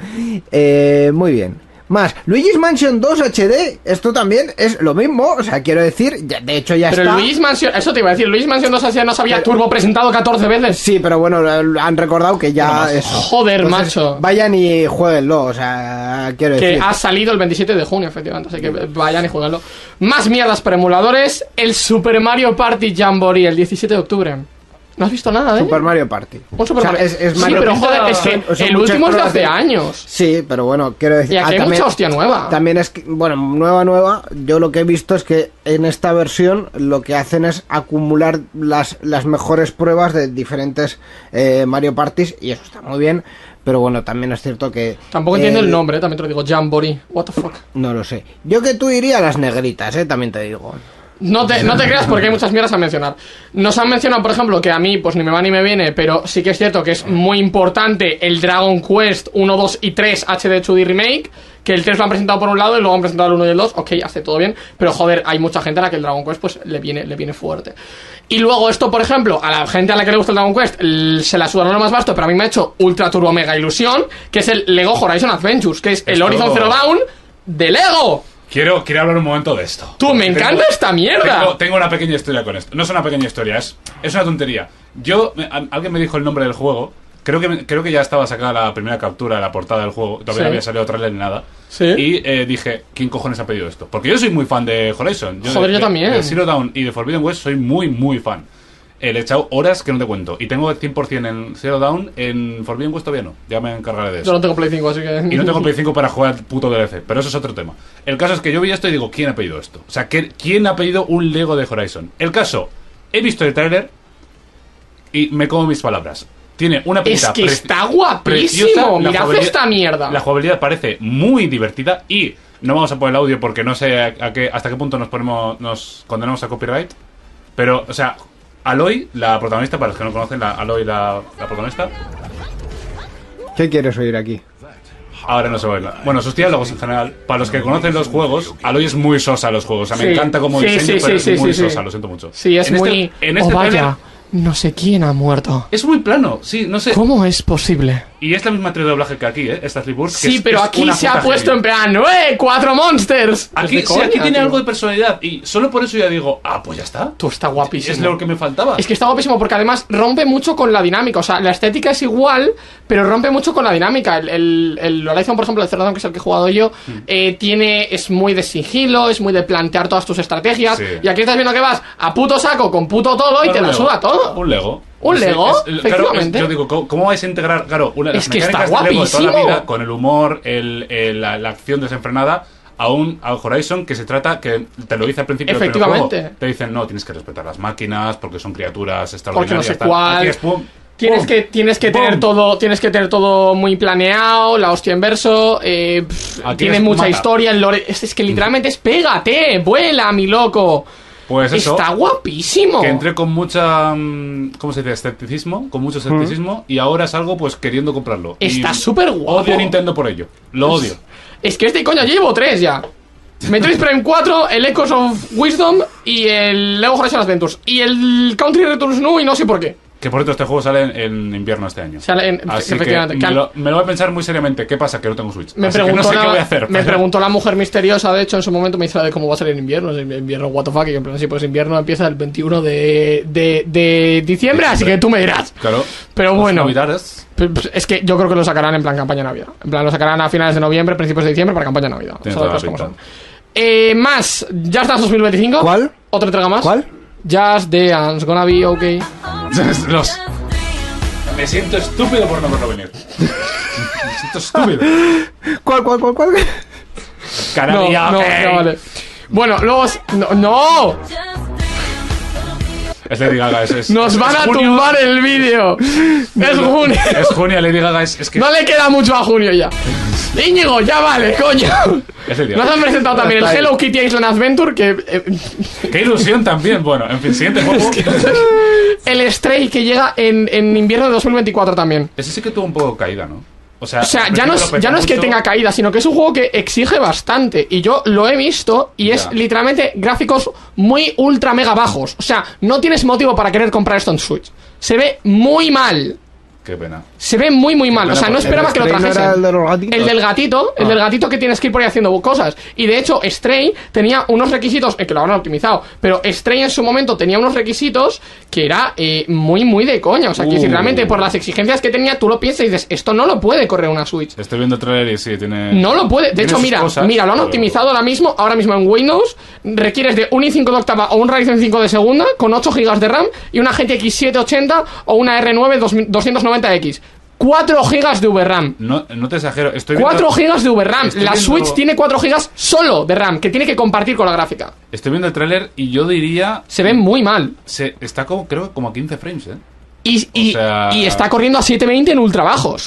Muy bien. Más, Luigi's Mansion 2 HD, esto también es lo mismo, o sea, quiero decir, de hecho ya pero está. Pero Luigi's Mansion, eso te iba a decir, Luigi's Mansion 2 HD no se había turbo presentado 14 veces. Sí, pero bueno, han recordado que ya eso. Joder, entonces, macho. Vayan y jueguenlo, o sea, quiero decir. Que ha salido el 27 de junio, efectivamente, así que vayan y jueguenlo. Más mierdas para emuladores, el Super Mario Party Jamboree, el 17 de octubre. ¿No has visto nada, Super Mario Party. Un Super Mario. Es Mario, sí, pero joder, es que el último es de hace años. Sí, pero bueno, quiero decir... Y aquí hay mucha hostia nueva. También es que, bueno, nueva, yo lo que he visto es que en esta versión lo que hacen es acumular las mejores pruebas de diferentes Mario Parties, y eso está muy bien. Pero bueno, también es cierto que... Tampoco entiendo el nombre, también te lo digo, Jamboree. What the fuck. No lo sé. Yo que tú iría a las negritas, también te digo. No te creas, porque hay muchas mierdas a mencionar. Nos han mencionado, por ejemplo, que a mí pues ni me va ni me viene, pero sí que es cierto que es muy importante el Dragon Quest 1, 2 y 3 HD 2D Remake, que el 3 lo han presentado por un lado y luego han presentado el 1 y el 2. Ok, hace todo bien, pero joder, hay mucha gente a la que el Dragon Quest pues le viene fuerte. Y luego esto, por ejemplo, a la gente a la que le gusta el Dragon Quest se la suda lo más vasto, pero a mí me ha hecho ultra turbo mega ilusión, que es el Lego Horizon Adventures, que es el Horizon Zero Dawn de Lego. Quiero hablar un momento de esto. Tú, me encanta esta mierda. Tengo una pequeña historia con esto. No es una pequeña historia, es una tontería. Alguien me dijo el nombre del juego. Creo que ya estaba sacada la primera captura de la portada del juego. Todavía no había salido trailer ni nada. ¿Sí? Y dije, ¿quién cojones ha pedido esto? Porque yo soy muy fan de Horizon. Yo también. De Zero Dawn y de Forbidden West soy muy, muy fan. Le he echado horas que no te cuento. Y tengo 100% en Zero Dawn. En Forbidden West todavía no. Ya me encargaré de eso. Yo no tengo Play 5, así que... Y no tengo Play 5 para jugar el puto DLC. Pero eso es otro tema. El caso es que yo vi esto y digo, ¿quién ha pedido esto? O sea, ¿quién ha pedido un Lego de Horizon? El caso, he visto el trailer y me como mis palabras. Tiene una pinta... Es que está guapísimo. Mirad esta mierda. La jugabilidad parece muy divertida y... No vamos a poner el audio porque no sé hasta qué punto nos condenamos a copyright. Pero, o sea... Aloy, la protagonista, para los que no conocen, Aloy, la protagonista. ¿Qué quieres oír aquí? Ahora no se oye. Bueno, sus diálogos en general. Para los que conocen los juegos, Aloy es muy sosa en los juegos. O sea, me encanta como diseño, pero es muy sosa, lo siento mucho. Sí, es muy... En este trailer No sé quién ha muerto. Es muy plano, sí, no sé. ¿Cómo es posible? Y es la misma tría de doblaje que aquí, esta Burst. Sí, pero aquí se ha puesto en plan, ¡4 monsters! Aquí, ¿Es de coña, aquí tiene tío? algo de personalidad. Y solo por eso ya digo, pues ya está. Tú, está guapísimo. Es lo que me faltaba. Es que está guapísimo porque además rompe mucho con la dinámica. O sea, la estética es igual, pero rompe mucho con la dinámica. El Horizon, por ejemplo, el Zero Dawn, que es el que he jugado yo, es muy de sigilo, es muy de plantear todas tus estrategias. Sí. Y aquí estás viendo que vas a puto saco con puto todo y te la suda todo. Un Lego. ¿Un Lego? Efectivamente. Yo digo, ¿cómo vais a integrar, las que está mecánicas de Lego de toda la guapísimo. vida, con el humor, la acción desenfrenada, al Horizon, que se trata, que te lo dice al principio del primer juego? Efectivamente. Te dicen, no, tienes que respetar las máquinas, porque son criaturas Porque extraordinarias. no sé tal. cuál. Aquí es pum, Tienes pum, que tener pum. tienes todo muy planeado, la hostia en verso, tiene es mucha mata. historia, el lore, es que literalmente es pégate, vuela, mi loco. Pues eso. Está guapísimo. Que entré con mucha, ¿cómo se dice? Escepticismo, con mucho escepticismo, y ahora salgo pues queriendo comprarlo. Está Y súper guapo. Odio a Nintendo por ello. Lo odio. Es que coño, yo llevo 3 ya. Metroid Prime 4, el Echoes of Wisdom y el Lego Horizon Adventures. Y el Country Returns New y no sé por qué. Que por cierto, este juego sale en invierno este año. Así que efectivamente. me lo voy a pensar muy seriamente. ¿Qué pasa? Que no tengo Switch. Me Así que preguntó, no sé qué voy a hacer. me preguntó la mujer misteriosa, de hecho, en su momento me dice la de cómo va a ser en invierno. En invierno, what the fuck. Y yo en plan, sí, pues invierno empieza el 21 de diciembre, así que tú me dirás. Claro. Pero Las bueno, Navidades. es que yo creo que lo sacarán en plan campaña Navidad. En plan, lo sacarán a finales de noviembre, principios de diciembre para campaña Navidad. Tiene ¿Sabes toda la cómo pinta. son? Más, Just Dance 2025. ¿Cuál? Otra entrega más. ¿Cuál? Just Dance, gonna be okay. Me siento estúpido por no verlo venir. Me siento estúpido. ¿Cuál? Carabi, No, ok. ya vale. Bueno, luego... ¡No! Es Lady Gaga. Nos van a junio. tumbar el vídeo. Es junio. Es junio, Lady Gaga. Es que No le queda mucho a junio ya. Íñigo, ya vale, coño. es Lady Nos Gaga. han presentado también el Hello Kitty Island Adventure, que... Qué ilusión también. Bueno, en fin, siguiente juego. el Stray, que llega en invierno de 2024 también. Ese sí que tuvo un poco caída, ¿no? O sea, Ya no es que tenga caída, sino que es un juego que exige bastante. Y yo lo he visto y es Ya. literalmente gráficos muy ultra mega bajos. O sea, no tienes motivo para querer comprar esto en Switch. Se ve muy mal. Qué pena. Se ve muy muy mal. O sea, no porque esperaba que lo Stray no era trajesen. el de los gatitos. El del gatito que tienes que ir por ahí haciendo cosas. Y de hecho, Stray tenía unos requisitos, que lo habrán optimizado, pero Stray en su momento tenía unos requisitos que era muy de coña. O sea, que si realmente por las exigencias que tenía, tú lo piensas y dices, esto no lo puede correr una Switch. Estoy viendo el trailer y sí, tiene... No lo puede. De tiene hecho, sus mira, cosas, lo han pero- optimizado ahora mismo en Windows. Requieres de un i5 de octava o un Ryzen 5 de segunda con 8 GB de RAM y una GTX 780 o una R9 290X. 4 GB de VRAM. No te exagero. Estoy 4 viendo, GB de VRAM. estoy La viendo- Switch tiene 4 GB solo de RAM, que tiene que compartir con la gráfica. Estoy viendo el trailer y yo diría... Se ve muy mal. Está como, creo, como a 15 frames, ¿eh? Y O sea- está corriendo a 720 en ultra bajos.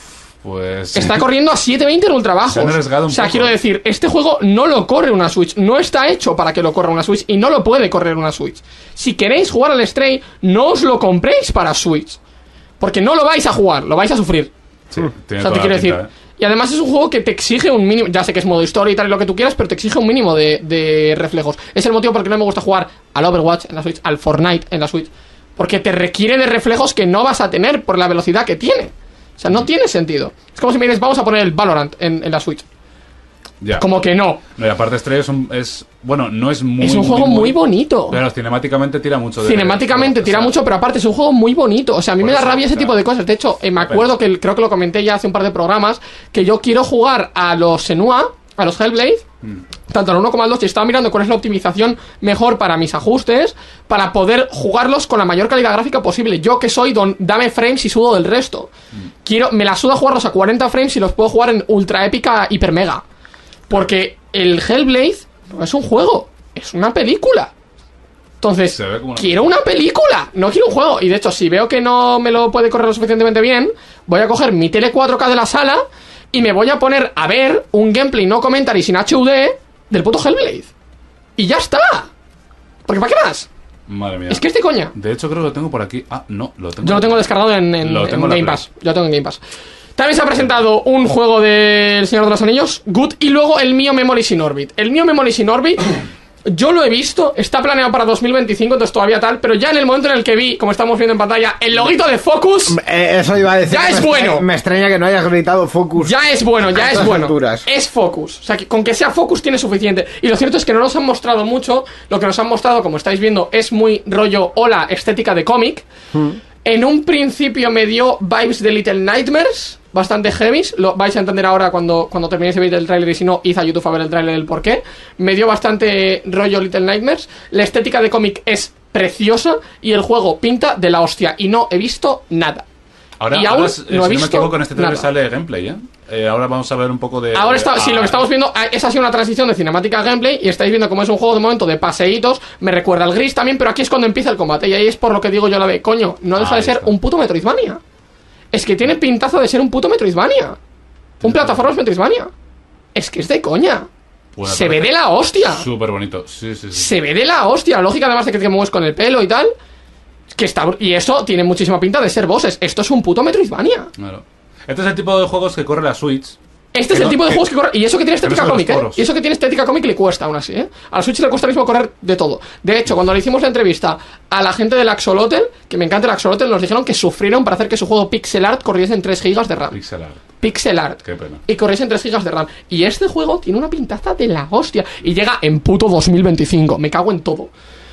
Pues... Está corriendo a 720 en ultra bajos. Se han arriesgado un O sea, poco. quiero decir, este juego no lo corre una Switch. No está hecho para que lo corra una Switch y no lo puede correr una Switch. Si queréis jugar al Stray, no os lo compréis para Switch. Porque no lo vais a jugar, lo vais a sufrir. Sí, O tiene sea, te toda quiero la decir. pinta, ¿eh? Y además es un juego que te exige un mínimo. Ya sé que es modo historia y tal y lo que tú quieras, pero te exige un mínimo de reflejos. Es el motivo por el que no me gusta jugar al Overwatch en la Switch, al Fortnite en la Switch. Porque te requiere de reflejos que no vas a tener por la velocidad que tiene. O sea, no tiene sentido. Es como si me dices, vamos a poner el Valorant en la Switch. Ya. Como que no. No, y aparte Stray bueno, no es muy... Es un juego muy bonito. Pero cinemáticamente tira mucho de... Cinemáticamente tira mucho, pero aparte es un juego muy bonito. O sea, a mí Por me da eso, rabia ese o sea, tipo de cosas. De hecho, me acuerdo que creo que lo comenté ya hace un par de programas, que yo quiero jugar a los Senua, a los Hellblade, tanto al 1 como al 2, y estaba mirando cuál es la optimización mejor para mis ajustes, para poder jugarlos con la mayor calidad gráfica posible. Yo que soy dame frames y sudo del resto. Me la suda jugarlos a 40 frames y los puedo jugar en ultra épica hiper mega. Porque el Hellblade no es un juego, es una película. Entonces, Se ve como una quiero una película, no quiero un juego. Y de hecho, si veo que no me lo puede correr lo suficientemente bien, voy a coger mi tele 4K de la sala y me voy a poner a ver un gameplay no commentary sin HUD del puto Hellblade. Y ya está. Porque ¿para qué más? Madre mía. Es que es de coña. De hecho, creo que lo tengo por aquí. Ah, no, lo tengo. Yo lo tengo descargado en Lo tengo en la Game Play. Pass. Yo lo tengo en Game Pass. También se ha presentado un juego del Señor de los Anillos, Good, y luego el Mio Memories in Orbit. El Mio Memories in Orbit Yo lo he visto, está planeado para 2025, entonces todavía tal, pero ya en el momento en el que vi, como estamos viendo en pantalla, el loguito de Focus, Eso iba a decir. Ya es bueno. Me extraña que no hayas gritado Focus. ya es bueno, ya A es estas bueno. alturas. Es Focus. O sea, que con que sea Focus tiene suficiente. Y lo cierto es que no nos han mostrado mucho. Lo que nos han mostrado, como estáis viendo, es muy rollo hola, estética de cómic. En un principio me dio vibes de Little Nightmares, bastante heavies. Lo vais a entender ahora cuando terminéis de ver el tráiler, y si no, id a YouTube a ver el tráiler del porqué. Me dio bastante rollo Little Nightmares. La estética de cómic es preciosa y el juego pinta de la hostia. Y no he visto nada. Ahora, Y aún si no he no me visto equivoco, en este trailer nada. sale gameplay, ahora vamos a ver un poco de... Ahora sí, lo que estamos viendo, esa ha sido una transición de cinemática a gameplay, y estáis viendo cómo es un juego de momento de paseitos, me recuerda al Gris también, pero aquí es cuando empieza el combate, y ahí es por lo que digo yo la de, coño, no deja Ahí de ser está. un puto Metroidvania. Es que tiene pintazo de ser un puto Metroidvania. Un plataforma Metroidvania. Es que es de coña. Bueno, Se ve parece de la hostia. Súper bonito, sí. Se ve de la hostia. La lógica, además de que te mueves con el pelo y tal, que está, y eso tiene muchísima pinta de ser bosses. Esto es un puto Metroidvania. Claro. Este es el tipo de juegos que corre la Switch. Este es Que el no- tipo de que- juegos que corre. Y eso que tiene Pero estética eso de los cómic, ¿eh? poros. Y eso que tiene estética cómic le cuesta aún así, ¿eh? A la Switch le cuesta mismo correr de todo. De hecho, cuando le hicimos la entrevista a la gente del Axolotl, que me encanta el Axolotl, nos dijeron que sufrieron para hacer que su juego Pixel Art corriese en 3 GB de RAM. Pixel art. Pixel Art. Qué pena. Y corriese en 3 GB de RAM. Y este juego tiene una pintaza de la hostia. Y llega en puto 2025. Me cago en todo.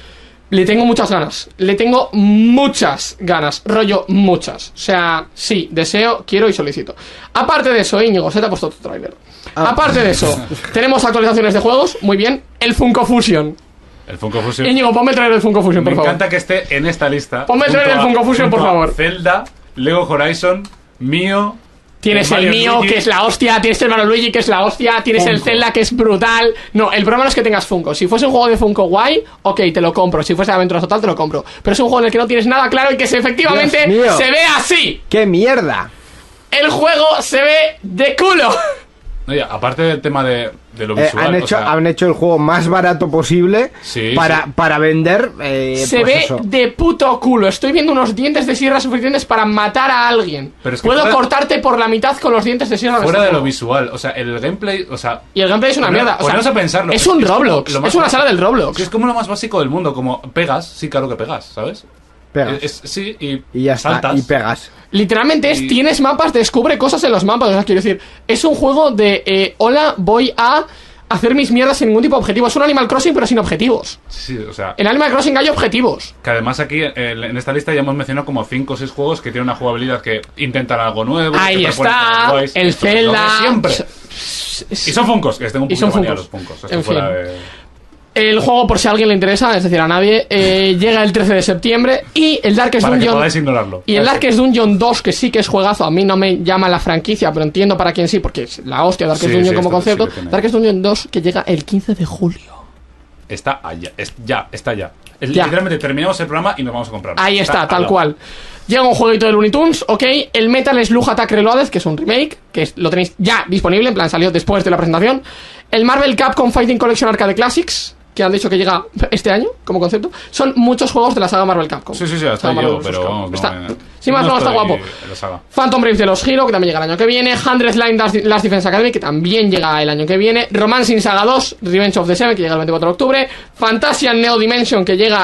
Le tengo muchas ganas. Le tengo muchas ganas. Rollo, muchas. O sea, sí, deseo, quiero y solicito. Aparte de eso, Íñigo, se te ha puesto tu trailer. Aparte de eso, tenemos actualizaciones de juegos. Muy bien. El Funko Fusion. El Funko Fusion. Íñigo, ponme el trailer del Funko Fusion, Me por favor. encanta que esté en esta lista. Ponme el trailer junto del a- Funko Fusion, por junto a favor. Zelda, Lego Horizon, Mío. Tienes el Mario mío, Luigi. que es la hostia. Tienes el Mario Luigi, que es la hostia. Tienes el Funko. Zelda, que es brutal. No, el problema no es que tengas Funko. Si fuese un juego de Funko guay, ok, te lo compro. Si fuese de Aventuras Total, te lo compro. Pero es un juego en el que no tienes nada claro y que efectivamente Dios mío. se ve así. ¡Qué mierda! El juego se ve de culo. Oye, aparte del tema de lo visual. Han hecho el juego más barato posible Sí, para vender. Se pues ve eso. de puto culo. Estoy viendo unos dientes de sierra suficientes para matar a alguien. Pero es que Puedo fuera- cortarte por la mitad con los dientes de sierra fuera este de lo juego. visual. O sea, el gameplay. O sea, Y el gameplay es una mierda. O sea, poneros a pensarlo. es un como Roblox. lo más Es una básico. sala del Roblox. Sí, es como lo más básico del mundo. Como pegas, sí, claro que pegas, ¿sabes? Pegas. Sí, Y ya está, saltas. y pegas. Literalmente es, Y- tienes mapas, descubre cosas en los mapas. O sea, quiero decir, es un juego de, hola, voy a hacer mis mierdas sin ningún tipo de objetivo. Es un Animal Crossing, pero sin objetivos. Sí, o sea. En Animal Crossing hay objetivos. Que además aquí en esta lista ya hemos mencionado como 5 o 6 juegos que tienen una jugabilidad que intentan algo nuevo. Ahí que proponen está, cosas guays. el Esto es lo de Zelda. siempre. Y son Funkos, que tengo un Y son poquito manía Funkos. los Funkos. Esto En fuera fin. de... El juego, por si a alguien le interesa, es decir, a nadie, llega el 13 de septiembre. Y el Darkest Para que Dungeon. podáis ignorarlo. Y el Darkest Dungeon 2, que sí que es juegazo, a mí no me llama la franquicia, pero entiendo para quién sí, porque es la hostia Darkest Sí, Dungeon sí, como esto concepto. sí que tiene. Darkest Dungeon 2, que llega el 15 de julio. Está allá, está ya. Ya. Literalmente terminamos el programa y nos vamos a comprar. Ahí está, tal al lado. cual. Llega un jueguito de Looney Tunes, ok. El Metal Slug Attack Reloaded, que es un remake, que lo tenéis ya disponible, en plan salió después de la presentación. El Marvel Capcom Fighting Collection Arcade Classics, que han dicho que llega este año, como concepto. Son muchos juegos de la saga Marvel Capcom. Sí, hasta Saga yo, Marvel vs. pero Capcom. vamos, no. Está, sin más, no está estoy guapo. en la saga. Phantom Brave de los Hero, que también llega el año que viene. 100 Line Last Defense Academy, que también llega el año que viene. Romancing Saga 2, Revenge of the Seven, que llega el 24 de octubre. Fantasian Neo Dimension, que llega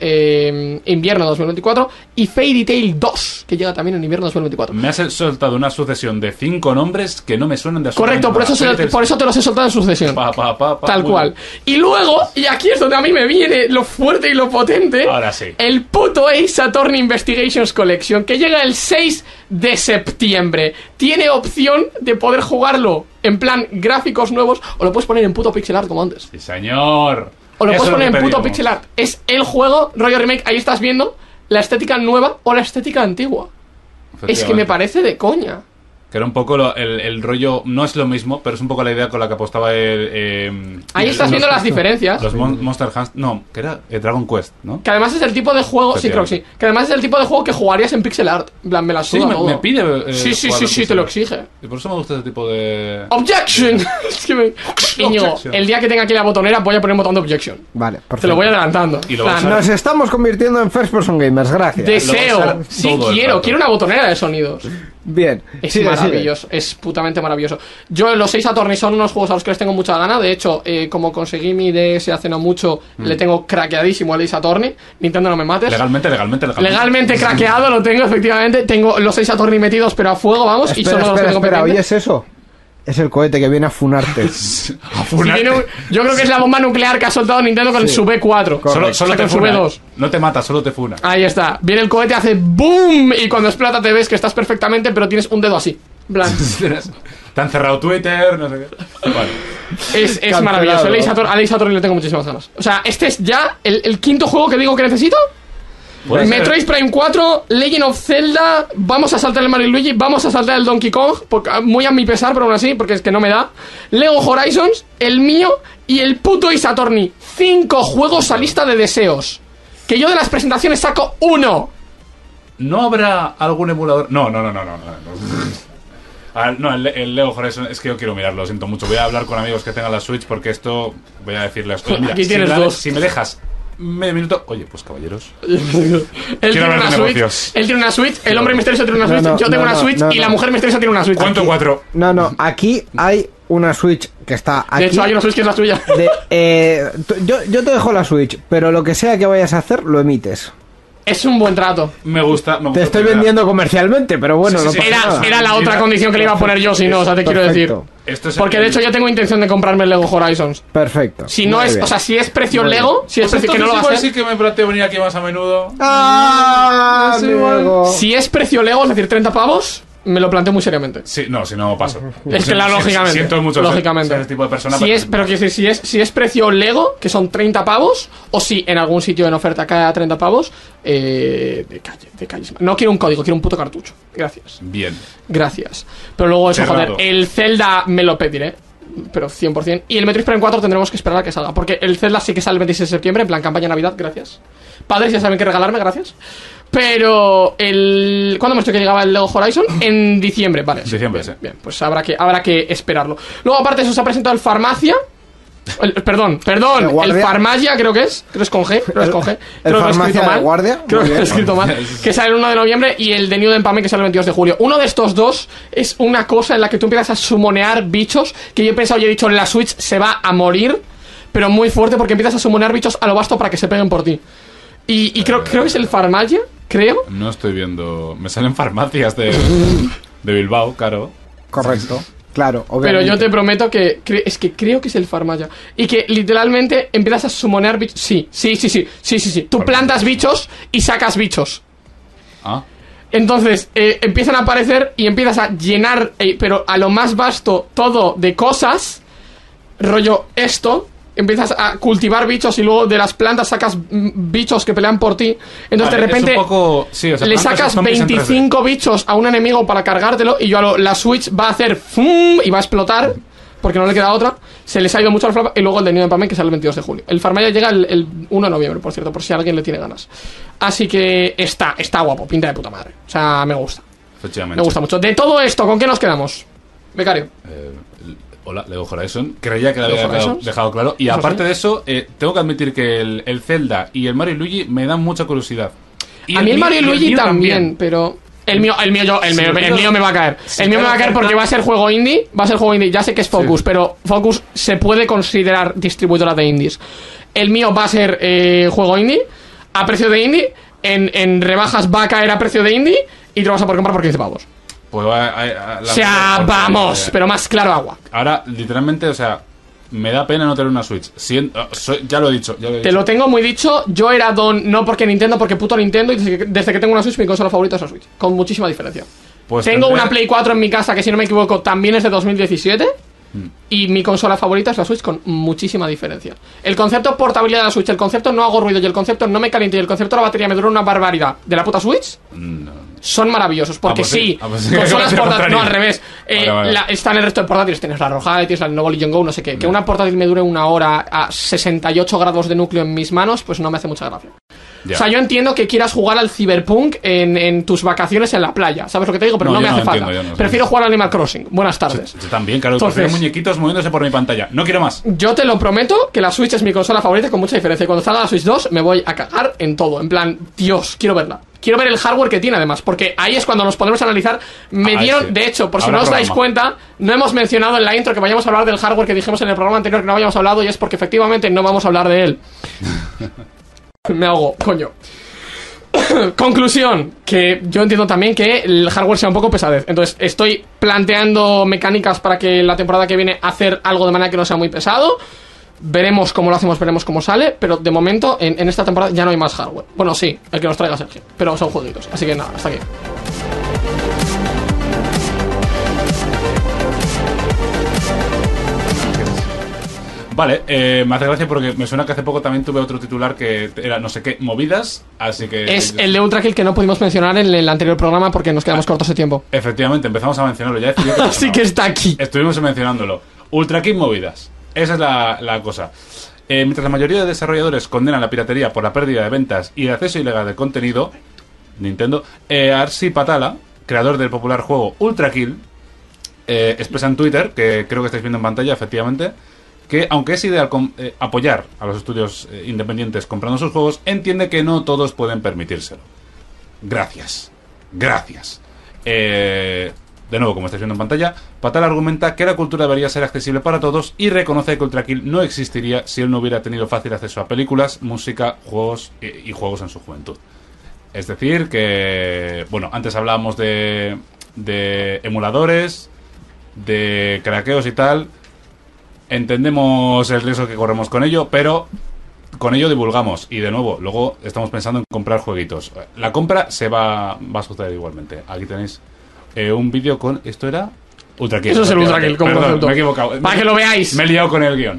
en invierno 2024. Y Fairy Tail 2, que llega también en invierno 2024. Me has soltado una sucesión de 5 nombres que no me suenan de Correcto, absolutamente por eso te los he soltado en sucesión. Tal muy cual. bien. Y luego, y aquí es donde a mí me viene lo fuerte y lo potente. Ahora sí. El puto Ace Attorney Investigations Collection, que llega el 6 de septiembre. Tiene opción de poder jugarlo en plan gráficos nuevos, o lo puedes poner en puto pixel art como antes. Sí, señor. O lo Eso puedes es poner que en puto pedíamos. pixel art. Es el juego, rollo remake, ahí estás viendo la estética nueva o la estética antigua. Es que me Efectivamente. parece de coña. Que era un poco el rollo, no es lo mismo, pero es un poco la idea con la que apostaba el... Ahí estás viendo las diferencias. Los Monster Hunter... No, que era Dragon Quest, ¿no? Que además es el tipo de juego, sí, creo que sí. Que además es el tipo de juego que jugarías en pixel art. En plan, me la Sí, suda todo. me pide... Sí, sí, jugarlo sí, en te lo pixel. exige. Y por eso me gusta ese tipo de... Objection. Es que me... Íñigo, Objection. el día que tenga aquí la botonera voy a poner un botón de objection. Vale, perfecto. Te lo voy adelantando. Y lo Plan, vas a- Nos estamos convirtiendo en First Person Gamers, gracias. deseo. lo vas a- Sí, todo el quiero rato. una botonera de sonidos. Bien. Es Sigue, maravilloso, es putamente maravilloso. Yo, los 6 Attorney son unos juegos a los que les tengo mucha gana. De hecho, como conseguí mi DS hace no mucho, le tengo craqueadísimo al Ace Attorney. Nintendo, no me mates. Legalmente craqueado lo tengo, efectivamente. Tengo los Ace Attorney metidos, pero a fuego, vamos. Espera, y solo los que tengo espera, pendientes. ¿oyes eso? Es el cohete que viene a funarte. Si viene yo creo que es la bomba nuclear que ha soltado Nintendo con su B4. Solo O sea, te con su funa. B2. No te mata, solo te funa. Ahí está. Viene el cohete, hace boom. Y cuando explota te ves que estás perfectamente, pero tienes un dedo así. En plan. Te han cerrado Twitter, no sé qué. Vale. Es Cancelado. maravilloso. Al Ace Attorney le tengo muchísimas ganas. O sea, este es ya el quinto juego que digo que necesito. Puede ser. Metroid Prime 4, Legend of Zelda, vamos a saltar el Mario y Luigi, vamos a saltar el Donkey Kong, muy a mi pesar, pero aún así, porque es que no me da. Lego Horizons, el mío y el puto Ace Attorney. 5 juegos a lista de deseos. Que yo de las presentaciones saco uno. ¿No habrá algún emulador? No. A ver, no, el Lego Horizon es que yo quiero mirarlo, lo siento mucho. Voy a hablar con amigos que tengan la Switch porque esto voy a decirles. Oye, mira, Aquí tienes dos. Si me dejas medio minuto. Oye, pues caballeros. Él tiene hablar una de Switch, negocios. él tiene una Switch, el hombre misterioso tiene una Switch, yo tengo una Switch y la mujer misteriosa tiene una Switch. ¿Cuánto? 4. No, aquí hay una Switch que está aquí. De hecho, hay una Switch que es la tuya. Yo te dejo la Switch, pero lo que sea que vayas a hacer, lo emites. Es un buen trato. Me gusta. Te estoy vendiendo comercialmente, pero bueno, Sí, no sí, pasa nada. Era la otra condición que le iba a poner yo, si no, o sea, te quiero decir. Perfecto. Esto es Porque de hecho yo tengo intención de comprarme el Lego Horizons. Perfecto. Si no Muy es, bien. o sea, si es precio Muy Lego, si es Pues precio que no lo va a igual hacer. sí que me planteo venir aquí más a menudo. ¡Ah! Es igual. amigo. Si es precio Lego, es decir, 30 pavos, me lo planteo muy seriamente. Sí, no, si no paso. Es que lógicamente. Siento mucho lógicamente. ser ese tipo de persona. Si es, pero quiero decir, si es precio Lego, que son 30 pavos, o si en algún sitio en oferta cae a 30 pavos, de calle. No quiero un código, quiero un puto cartucho. Gracias. Bien. Gracias. Pero luego eso, Cerrado. joder, el Zelda me lo pediré. Pero 100%. Y el Metroid Prime 4 tendremos que esperar a que salga. Porque el Zelda sí que sale el 26 de septiembre, en plan campaña Navidad, gracias. Padres ya saben qué regalarme, gracias. Pero el... ¿Cuándo hemos dicho que llegaba el Lego Horizon? En diciembre, vale. Diciembre, bien, sí. bien, pues habrá que esperarlo. Luego aparte de eso se ha presentado el Farmacia. Perdón, ¿El Guardia? el Farmacia creo que es con G, creo que es con G. ¿El Creo que lo he Farmacia escrito de mal. Guardia? Creo Muy que lo he bien. escrito mal. Que sale el 1 de noviembre y el de New Empame que sale el 22 de julio. Uno de estos dos es una cosa en la que tú empiezas a sumonear bichos que yo he pensado y he dicho en la Switch se va a morir, pero muy fuerte porque empiezas a sumonear bichos a lo vasto para que se peguen por ti. Y creo que es el Farmacia, creo. No estoy viendo. Me salen farmacias de Bilbao, claro. Correcto. Claro, Pero obviamente. yo te prometo que es que creo que es el Farmaya. Y que literalmente empiezas a sumonear bichos. Sí. Tú plantas bichos y sacas bichos. Ah. Entonces empiezan a aparecer y empiezas a llenar, pero a lo más vasto, todo de cosas. Rollo esto. Empiezas a cultivar bichos y luego de las plantas sacas bichos que pelean por ti. Entonces Vale, de repente es un poco- sí, o sea, le plantas sacas y zombies en 25 bichos a un enemigo para cargártelo y la Switch va a hacer ¡fum! Y va a explotar porque no le queda otra. Se les ha ido mucho al flapa. Y luego el de New Empame que sale el 22 de julio. El Farmaya llega el 1 de noviembre, por cierto, por si alguien le tiene ganas. Así que está guapo, pinta de puta madre. O sea, me gusta. Efectivamente. Me gusta mucho. De todo esto, ¿con qué nos quedamos? Becario. Hola, Lego Horizon. Creía que lo Lego había Horizons. dejado claro. Y Eso aparte sí. de eso, tengo que admitir que el Zelda y el Mario y Luigi me dan mucha curiosidad. Y A mí el Mario y Luigi mío también, pero... El mío me va a caer. Sí, El mío me va a claro, caer porque claro. va a ser juego indie. Ya sé que es Focus, Sí. pero Focus se puede considerar distribuidora de indies. El mío va a ser juego indie, a precio de indie. En rebajas va a caer a precio de indie y te lo vas a poder comprar por 15 pavos. Pues O sea, vamos, pero más claro agua. Ahora, literalmente, o sea, me da pena no tener una Switch. Ya lo he dicho. Te lo tengo muy dicho. Yo era no porque Nintendo, porque puto Nintendo. Y desde que tengo una Switch, mi consola favorita es la Switch. Con muchísima diferencia. Pues Tengo tendré- una Play 4 en mi casa que, si no me equivoco, también es de 2017. Y mi consola favorita es la Switch con muchísima diferencia. El concepto portabilidad de la Switch, el concepto no hago ruido y el concepto no me caliento y el concepto de la batería me dura una barbaridad de la puta Switch, son maravillosos. Porque pues sí. sí, Pues sí. consolas Lo portátiles, no contrario. al revés. Vale. Están el resto de portátiles. Tienes la Rojade, tienes la Lenovo Legion Go, no sé qué. Que una portátil me dure una hora a 68 grados de núcleo en mis manos, pues no me hace mucha gracia. Ya. O sea, yo entiendo que quieras jugar al Cyberpunk en tus vacaciones en la playa. ¿Sabes lo que te digo? Pero no me hace falta. Prefiero jugar al Animal Crossing. Buenas tardes. Yo también, claro. Entonces, prefiero muñequitos moviéndose por mi pantalla. No quiero más. Yo te lo prometo que la Switch es mi consola favorita con mucha diferencia. Y cuando salga la Switch 2 me voy a cagar en todo. En plan, Dios, quiero verla. Quiero ver el hardware que tiene además, porque ahí es cuando nos podemos analizar. Me dieron, sí. de hecho, por si Habrá no os dais programa. cuenta, no hemos mencionado en la intro que vayamos a hablar del hardware que dijimos en el programa anterior que no habíamos hablado, y es porque efectivamente no vamos a hablar de él. Me ahogo, coño. Conclusión, que yo entiendo también que el hardware sea un poco pesadez. Entonces estoy planteando mecánicas para que la temporada que viene hacer algo de manera que no sea muy pesado. Veremos cómo lo hacemos, veremos cómo sale. Pero de momento, en esta temporada ya no hay más hardware. Bueno, sí, el que nos traiga Sergio, pero son jueguitos. Así que nada, hasta aquí. Vale, me hace gracia porque me suena que hace poco también tuve otro titular que era no sé qué, movidas, así que... Es el de Ultra Kill que no pudimos mencionar en el anterior programa porque nos quedamos cortos de tiempo. Efectivamente, empezamos a mencionarlo, ya decidí que Así que está aquí. estuvimos mencionándolo. Ultra Kill movidas, esa es la cosa. Mientras la mayoría de desarrolladores condenan la piratería por la pérdida de ventas y el acceso ilegal de contenido, Nintendo, Arsi Patala, creador del popular juego Ultra Kill, expresa en Twitter, que creo que estáis viendo en pantalla, efectivamente, que aunque es ideal apoyar a los estudios independientes comprando sus juegos, entiende que no todos pueden permitírselo. Gracias. De nuevo, como estáis viendo en pantalla, Patal argumenta que la cultura debería ser accesible para todos y reconoce que Ultra Kill no existiría si él no hubiera tenido fácil acceso a películas, música, juegos y juegos en su juventud. Es decir, que... Bueno, antes hablábamos de emuladores, de craqueos y tal. Entendemos el riesgo que corremos con ello, pero con ello divulgamos. Y de nuevo, luego estamos pensando en comprar jueguitos. La compra va a suceder igualmente. Aquí tenéis un vídeo con... ¿Esto era? Ultra Kill. Eso es el Ultra Kill, como Perdón, concepto. me he equivocado. Para que lo veáis. Me he liado con el guión.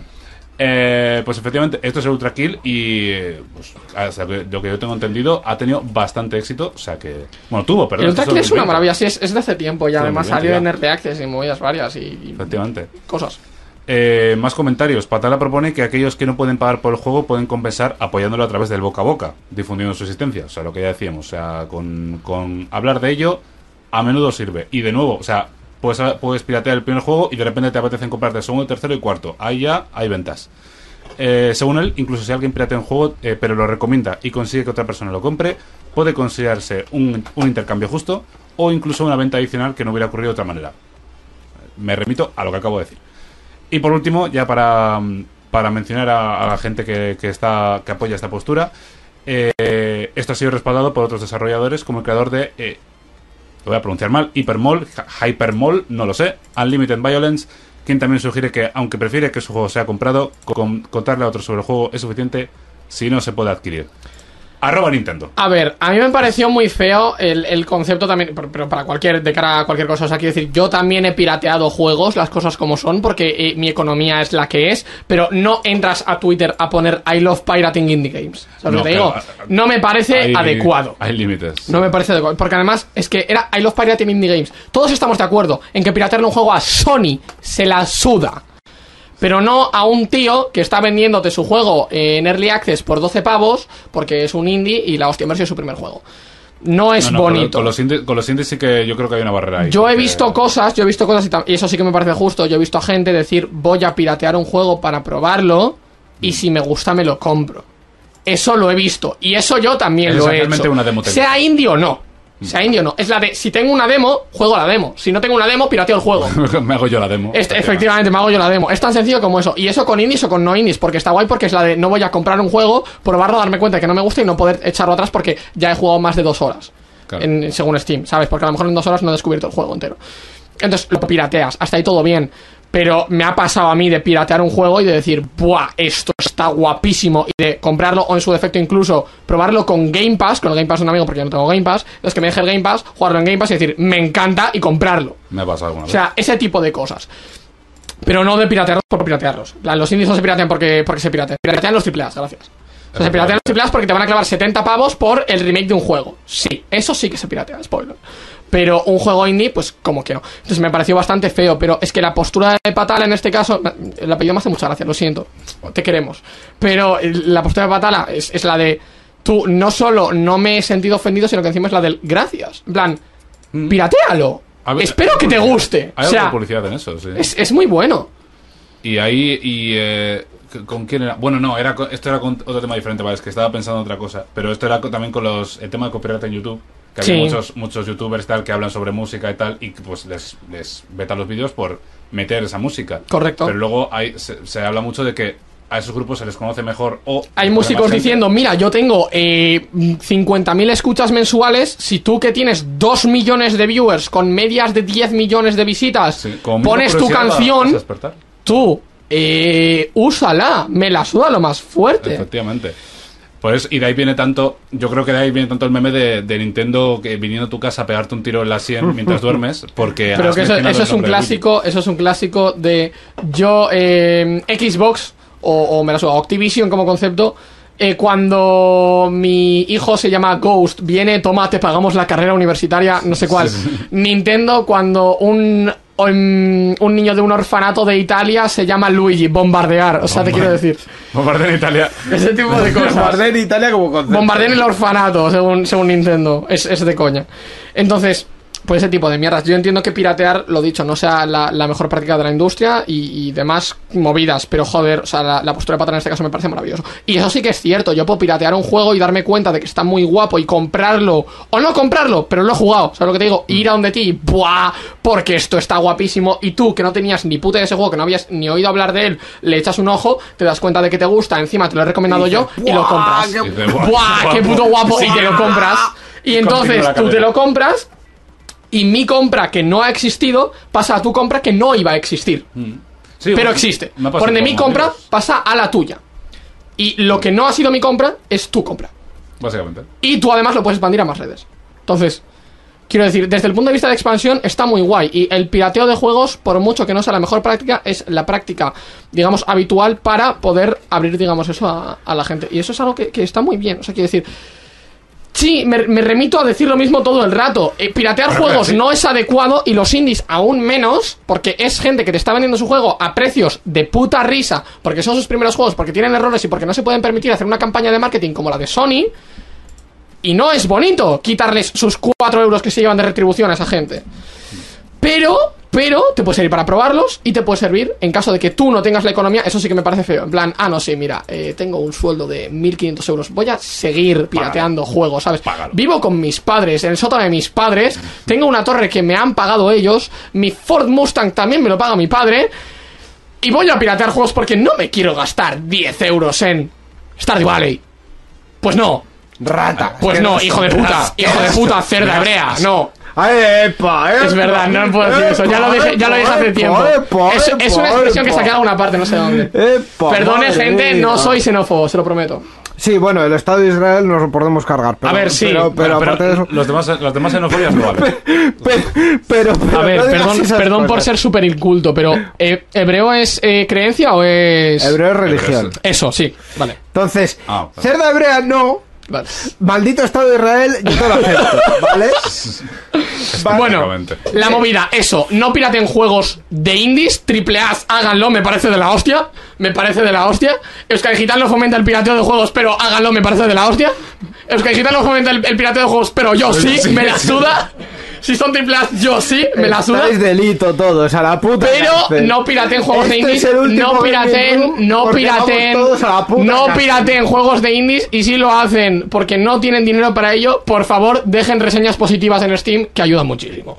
Pues efectivamente, esto es el Ultra Kill y pues, hasta lo que yo tengo entendido ha tenido bastante éxito. O sea que... Bueno, tuvo, perdón. El Ultra Kill es una 2020. maravilla, sí, es de hace tiempo y además 2020 salió ya. en Early Access y movidas varias y Efectivamente. cosas. Más comentarios. Patala propone que aquellos que no pueden pagar por el juego pueden compensar apoyándolo a través del boca a boca, difundiendo su existencia. O sea, lo que ya decíamos. O sea, con hablar de ello a menudo sirve. Y de nuevo, o sea, puedes piratear el primer juego y de repente te apetecen comprarte el segundo, tercero y cuarto. Ahí ya hay ventas. Según él, incluso si alguien piratea un juego pero lo recomienda y consigue que otra persona lo compre, puede considerarse un intercambio justo o incluso una venta adicional que no hubiera ocurrido de otra manera. Me remito a lo que acabo de decir. Y por último, ya para mencionar a la gente que apoya esta postura, esto ha sido respaldado por otros desarrolladores como el creador de, lo voy a pronunciar mal, Hypermall, no lo sé, Unlimited Violence, quien también sugiere que, aunque prefiere que su juego sea comprado, contarle a otros sobre el juego es suficiente si no se puede adquirir. @Nintendo. A ver, a mí me pareció muy feo el concepto también, pero para de cara a cualquier cosa, o sea, quiero decir, yo también he pirateado juegos, las cosas como son, porque mi economía es la que es, pero no entras a Twitter a poner I love pirating indie games. ¿Sabes lo que te digo? No me parece adecuado. Hay límites. No me parece adecuado, porque además es que era I love pirating indie games. Todos estamos de acuerdo en que piratearle un juego a Sony se la suda. Pero no a un tío que está vendiéndote su juego en Early Access por 12 pavos porque es un indie y la hostia inversión es su primer juego. No es bonito. Con los indies sí que yo creo que hay una barrera ahí. Yo he visto cosas y eso sí que me parece justo. Yo he visto a gente decir, voy a piratear un juego para probarlo y si me gusta me lo compro. Eso lo he visto y eso yo también lo he hecho. Una demo sea indie o no. Sea indie o no. Es la de, si tengo una demo, juego la demo. Si no tengo una demo, pirateo el juego. Me hago yo la demo. Efectivamente, me hago yo la demo. Es tan sencillo como eso. Y eso con indies o con no indies, porque está guay porque es la de no voy a comprar un juego, probarlo, darme cuenta de que no me gusta y no poder echarlo atrás porque ya he jugado más de 2 horas. Claro. Según Steam, ¿sabes? Porque a lo mejor en 2 horas no he descubierto el juego entero. Entonces lo pirateas, hasta ahí todo bien. Pero me ha pasado a mí de piratear un juego y de decir, ¡buah! Esto está guapísimo. Y de comprarlo o en su defecto incluso probarlo con Game Pass, con el Game Pass de un amigo porque yo no tengo Game Pass. Entonces que me deje el Game Pass, jugarlo en Game Pass y decir, me encanta y comprarlo. Me ha pasado alguna vez. O sea, ese tipo de cosas. Pero no de piratearlos por piratearlos. Los indies no se piratean porque se piratean. Piratean los AAA, gracias. O sea, se piratean los AAA porque te van a clavar 70 pavos por el remake de un juego. Sí, eso sí que se piratea, spoiler. Pero un juego indie, pues como que no. Entonces me pareció bastante feo. Pero es que la postura de Patala en este caso, el apellido me hace mucha gracia, lo siento. Te queremos. Pero la postura de Patala es la de, tú no solo no me he sentido ofendido, sino que encima es la del gracias. En plan, piratéalo. Espero que te guste. Hay o sea, algo de publicidad en eso, sí. Es muy bueno. Y ahí, ¿con quién era? Bueno, no, esto era con otro tema diferente, vale, es que estaba pensando en otra cosa. Pero esto era también con el tema de copyright en YouTube. Que hay muchos youtubers tal que hablan sobre música y tal, y pues les vetan los vídeos por meter esa música. Correcto. Pero luego se habla mucho de que a esos grupos se les conoce mejor o... Hay músicos diciendo, mira, yo tengo 50.000 escuchas mensuales, si tú que tienes 2 millones de viewers con medias de 10 millones de visitas, sí, pones tu canción, tú, úsala, me la suda lo más fuerte. Efectivamente. Pues, y de ahí viene tanto, yo creo que de ahí viene tanto el meme de Nintendo que viniendo a tu casa a pegarte un tiro en la sien mientras duermes, porque... Pero que eso es un clásico, de yo, Xbox, o me la suda, Activision como concepto, cuando mi hijo se llama Ghost, viene, toma, te pagamos la carrera universitaria, no sé cuál. Sí. Nintendo, cuando un niño de un orfanato de Italia se llama Luigi, bombardear, o sea, te quiero decir. Bombardear en Italia. Ese tipo de cosas. Bombardear en Italia como concepto. Bombardear en el orfanato, según Nintendo. Es de coña. Entonces, pues ese tipo de mierdas. Yo entiendo que piratear, lo dicho, no sea la mejor práctica de la industria y demás movidas, pero joder, o sea, la postura de pata en este caso me parece maravilloso. Y eso sí que es cierto, yo puedo piratear un juego y darme cuenta de que está muy guapo y comprarlo, o no comprarlo, pero lo he jugado, ¿sabes lo que te digo? Ir a donde ti, ¡buah! Porque esto está guapísimo, y tú, que no tenías ni puta de ese juego, que no habías ni oído hablar de él, le echas un ojo, te das cuenta de que te gusta, encima te lo he recomendado yo, y lo compras. ¡Buah! ¡Qué puto guapo! Y te lo compras. Y entonces tú te lo compras, y mi compra que no ha existido pasa a tu compra que no iba a existir. Sí, pero existe. Por ende, mi compra pasa a la tuya. Y lo que no ha sido mi compra es tu compra. Básicamente. Y tú además lo puedes expandir a más redes. Entonces, quiero decir, desde el punto de vista de expansión está muy guay. Y el pirateo de juegos, por mucho que no sea la mejor práctica, es la práctica, digamos, habitual para poder abrir, digamos, eso a la gente. Y eso es algo que está muy bien. O sea, quiero decir... Sí, me remito a decir lo mismo todo el rato. Piratear juegos no es adecuado, y los indies aún menos, porque es gente que te está vendiendo su juego a precios de puta risa, porque son sus primeros juegos, porque tienen errores y porque no se pueden permitir hacer una campaña de marketing como la de Sony. Y no es bonito quitarles sus 4 euros que se llevan de retribución a esa gente. Pero te puede servir para probarlos, y te puede servir en caso de que tú no tengas la economía. Eso sí que me parece feo. En plan, no sé, mira, tengo un sueldo de 1.500 euros. Voy a seguir pirateando juegos, ¿sabes? Págalo. Vivo con mis padres, en el sótano de mis padres. Tengo una torre que me han pagado ellos. Mi Ford Mustang también me lo paga mi padre. Y voy a piratear juegos porque no me quiero gastar 10 euros en Stardew Valley. Pues no. Rata. Pues no, hijo de puta. Hijo de puta, cerda hebrea. No. ¡Epa! Es verdad, no puedo decir eso. Ya lo dije hace tiempo. Es una expresión que se ha quedado en una parte, no sé dónde. Perdone, gente, no soy xenófobo, se lo prometo. Sí, bueno, el Estado de Israel nos lo podemos cargar. Pero, a ver, sí. Pero aparte de eso... Las demás xenofobías no valen. Pero a ver, perdón por ser súper inculto, pero ¿hebreo es creencia o es...? Hebreo es religión. Eso, sí, vale. Entonces, cerda hebrea no... Vale. Maldito Estado de Israel, yo te lo acepto, ¿vale? Bueno, la movida, eso, no piraten juegos de indies, AAA, háganlo, me parece de la hostia. Euskal Digital no fomenta el pirateo de juegos, pero háganlo, me parece de la hostia. Euskal Digital no fomenta el pirateo de juegos, pero yo sí, me la suda. Si son AAA, yo sí, me la suda. Es delito todos, a la puta. Pero no piraten juegos de indies, no piraten juegos de indies, y si lo hacen porque no tienen dinero para ello, por favor, dejen reseñas positivas en Steam, que ayudan muchísimo.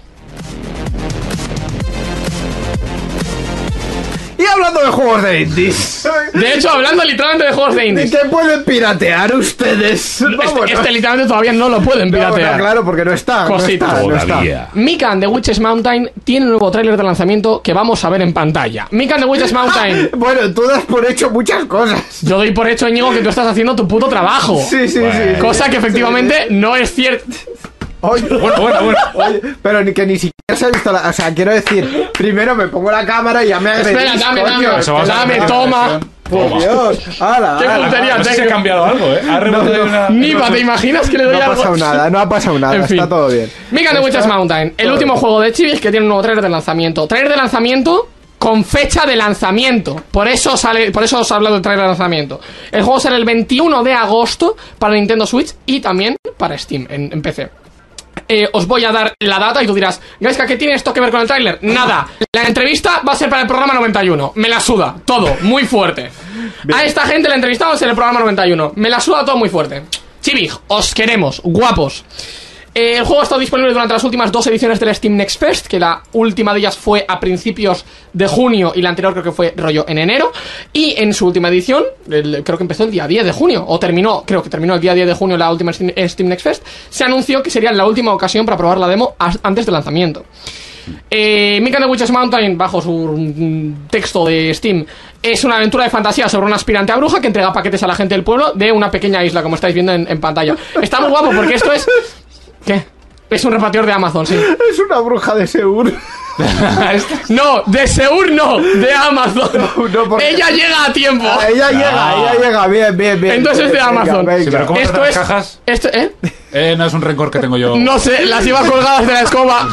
Y hablando de juegos de indies. De hecho, hablando literalmente de juegos de indies. ¿Y qué pueden piratear ustedes? Este literalmente todavía no lo pueden piratear. No, claro, porque no está. Cosita. No está. Mika and the Witch's Mountain tiene un nuevo tráiler de lanzamiento que vamos a ver en pantalla. Mika and the Witch's Mountain. Bueno, tú das por hecho muchas cosas. Yo doy por hecho, Íñigo, que tú estás haciendo tu puto trabajo. Sí. Cosa que efectivamente no es cierto. Oye, Oye, pero que ni siquiera se ha visto la... O sea, quiero decir, primero me pongo la cámara y ya me agredís. Espera, dame, toma. Por Dios, qué puntería. No sé si ha cambiado algo, Ha rebotado una... Nipa, ¿te imaginas que le doy algo? No ha pasado nada, en fin. Está todo bien. Mika and the Witch's Mountain, el último juego de Chivis que tiene un nuevo trailer de lanzamiento. Trailer de lanzamiento con fecha de lanzamiento. Por eso os he hablado del trailer de lanzamiento. El juego sale el 21 de agosto para Nintendo Switch y también para Steam en PC. Os voy a dar la data y tú dirás, Gaiska, ¿qué tiene esto que ver con el tráiler? Nada, la entrevista va a ser para el programa 91. Me la suda, todo, muy fuerte. Bien. A esta gente la entrevistamos en el programa 91. Me la suda todo muy fuerte. Chibig, os queremos, guapos. El juego ha estado disponible durante las últimas 2 ediciones del Steam Next Fest, que la última de ellas fue a principios de junio y la anterior creo que fue rollo en enero. Y en su última edición, creo que empezó el día 10 de junio, o creo que terminó el día 10 de junio la última Steam Next Fest, se anunció que sería la última ocasión para probar la demo antes del lanzamiento. Mika and the Witch's Mountain, bajo su texto de Steam, es una aventura de fantasía sobre un aspirante a bruja que entrega paquetes a la gente del pueblo de una pequeña isla, como estáis viendo en pantalla. Está muy guapo porque esto es... ¿Qué? Es un repartidor de Amazon, sí. Es una bruja de Seur. No, de Seur no, de Amazon. No, ella llega a tiempo. Ella llega, bien. Entonces es de Amazon. Sí, pero ¿cómo esto es cajas? No es un rencor que tengo yo. No sé, las iba colgadas de la escoba.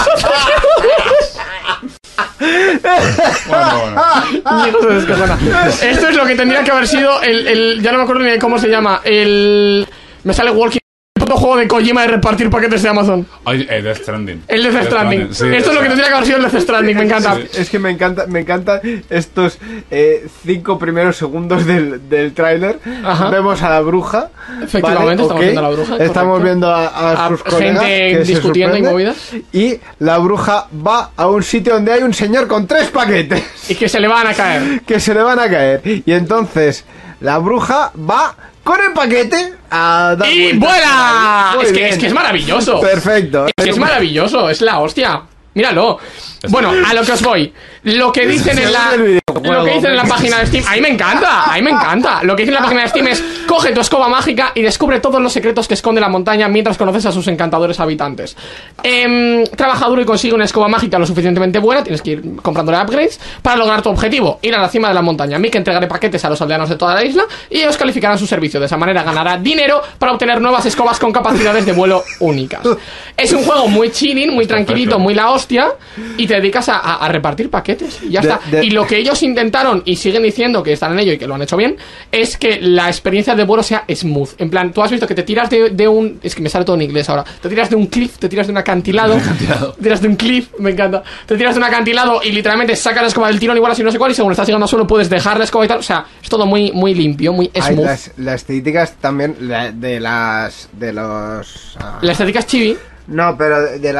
Bueno. Esto es lo que tendría que haber sido ya no me acuerdo ni de cómo se llama. Me sale Walking. Puto juego de Kojima de repartir paquetes de Amazon. Death Stranding. El Death Stranding. Sí, esto es lo que tendría que haber sido el Death Stranding, me encanta. Es que me encanta estos 5 primeros segundos del tráiler. Vemos a la bruja. Efectivamente, estamos viendo a la bruja. Estamos viendo a sus colegas, gente discutiendo y movidas. Y la bruja va a un sitio donde hay un señor con 3 paquetes. Y que se le van a caer. Y entonces la bruja va con el paquete a dar ¡y vuela! Es que es maravilloso. Perfecto. Es maravilloso, es la hostia. Míralo. Bueno, a lo que os voy. Lo que dicen en la página de Steam, a mí me encanta. Lo que dicen en la página de Steam es: coge tu escoba mágica y descubre todos los secretos que esconde la montaña mientras conoces a sus encantadores habitantes. Trabaja duro y consigue una escoba mágica lo suficientemente buena, tienes que ir comprándole upgrades para lograr tu objetivo, ir a la cima de la montaña. Mick entregaré paquetes a los aldeanos de toda la isla y ellos calificarán su servicio. De esa manera ganará dinero para obtener nuevas escobas con capacidades de vuelo únicas. Es un juego muy chilling, muy tranquilito, muy la hostia, y te dedicas a repartir paquetes y ya está. Y lo que ellos intentaron y siguen diciendo que están en ello y que lo han hecho bien es que la experiencia de vuelo sea smooth. En plan, tú has visto que te tiras de un... Es que me sale todo en inglés ahora. Te tiras de un cliff, te tiras de un acantilado. Te tiras de un cliff, me encanta. Te tiras de un acantilado y literalmente sacas la escoba del tirón igual así no sé cuál, y según estás llegando al suelo puedes dejar la escoba y tal. O sea, es todo muy, muy limpio, muy smooth. La estética es también de los... La estética es chibi. No, pero de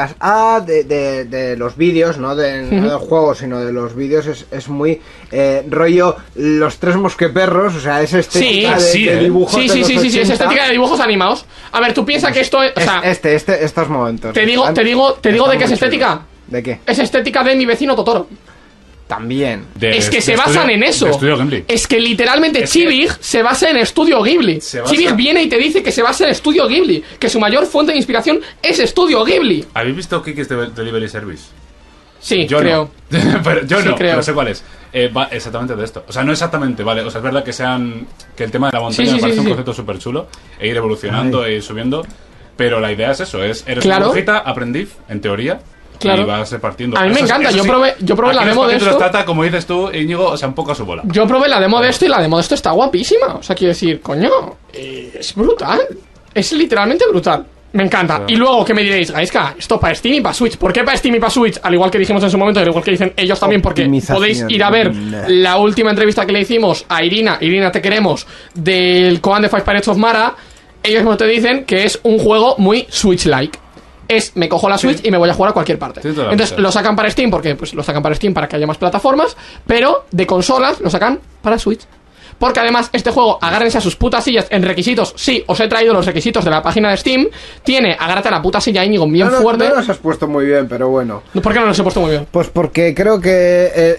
los vídeos, no del juego, sino de los vídeos es muy rollo Los Tres Mosqueperros, o sea, es estética de dibujos. Sí, es estética de dibujos animados. A ver, tú piensas que esto es, o sea, estos momentos. Te digo de qué es estética. ¿De qué? Es estética de Mi Vecino Totoro. También. Es que se basan en eso. Es que literalmente Chibig se basa en Estudio Ghibli. Chibig viene y te dice que se basa en Estudio Ghibli, que su mayor fuente de inspiración es Estudio Ghibli. ¿Habéis visto Kiki's Delivery Service? Sí, yo creo. No. Pero sé cuál es. Va exactamente de esto. O sea, no exactamente, vale. O sea, es verdad que el tema de la montaña me parece un concepto súper chulo, e ir evolucionando e ir subiendo. Pero la idea es eso, eres una brujita, aprendiz, en teoría. Claro. Y vas repartiendo. A mí me encanta, yo probé la demo de esto. Trata, como dices tú, Íñigo, o sea, un poco a su bola. Yo probé la demo de esto y la demo de esto está guapísima. O sea, quiero decir, coño, es brutal. Es literalmente brutal. Me encanta. Claro. Y luego, ¿qué me diréis? Gaiska, esto para Steam y para Switch. ¿Por qué para Steam y para Switch? Al igual que dijimos en su momento, al igual que dicen ellos también, porque podéis ir a ver la última entrevista que le hicimos a Irina, te queremos, del Koan de Five Pirates of Mara. Ellos mismos te dicen que es un juego muy Switch-like. Me cojo la Switch y me voy a jugar a cualquier parte. Entonces lo sacan para Steam porque pues lo sacan para Steam para que haya más plataformas, pero de consolas lo sacan para Switch. Porque además este juego, agárrense a sus putas sillas en requisitos. Sí, os he traído los requisitos de la página de Steam. Tiene, agárrate a la puta silla, Íñigo, bien fuerte. No los has puesto muy bien, pero bueno. ¿Por qué no los he puesto muy bien? Pues porque creo que...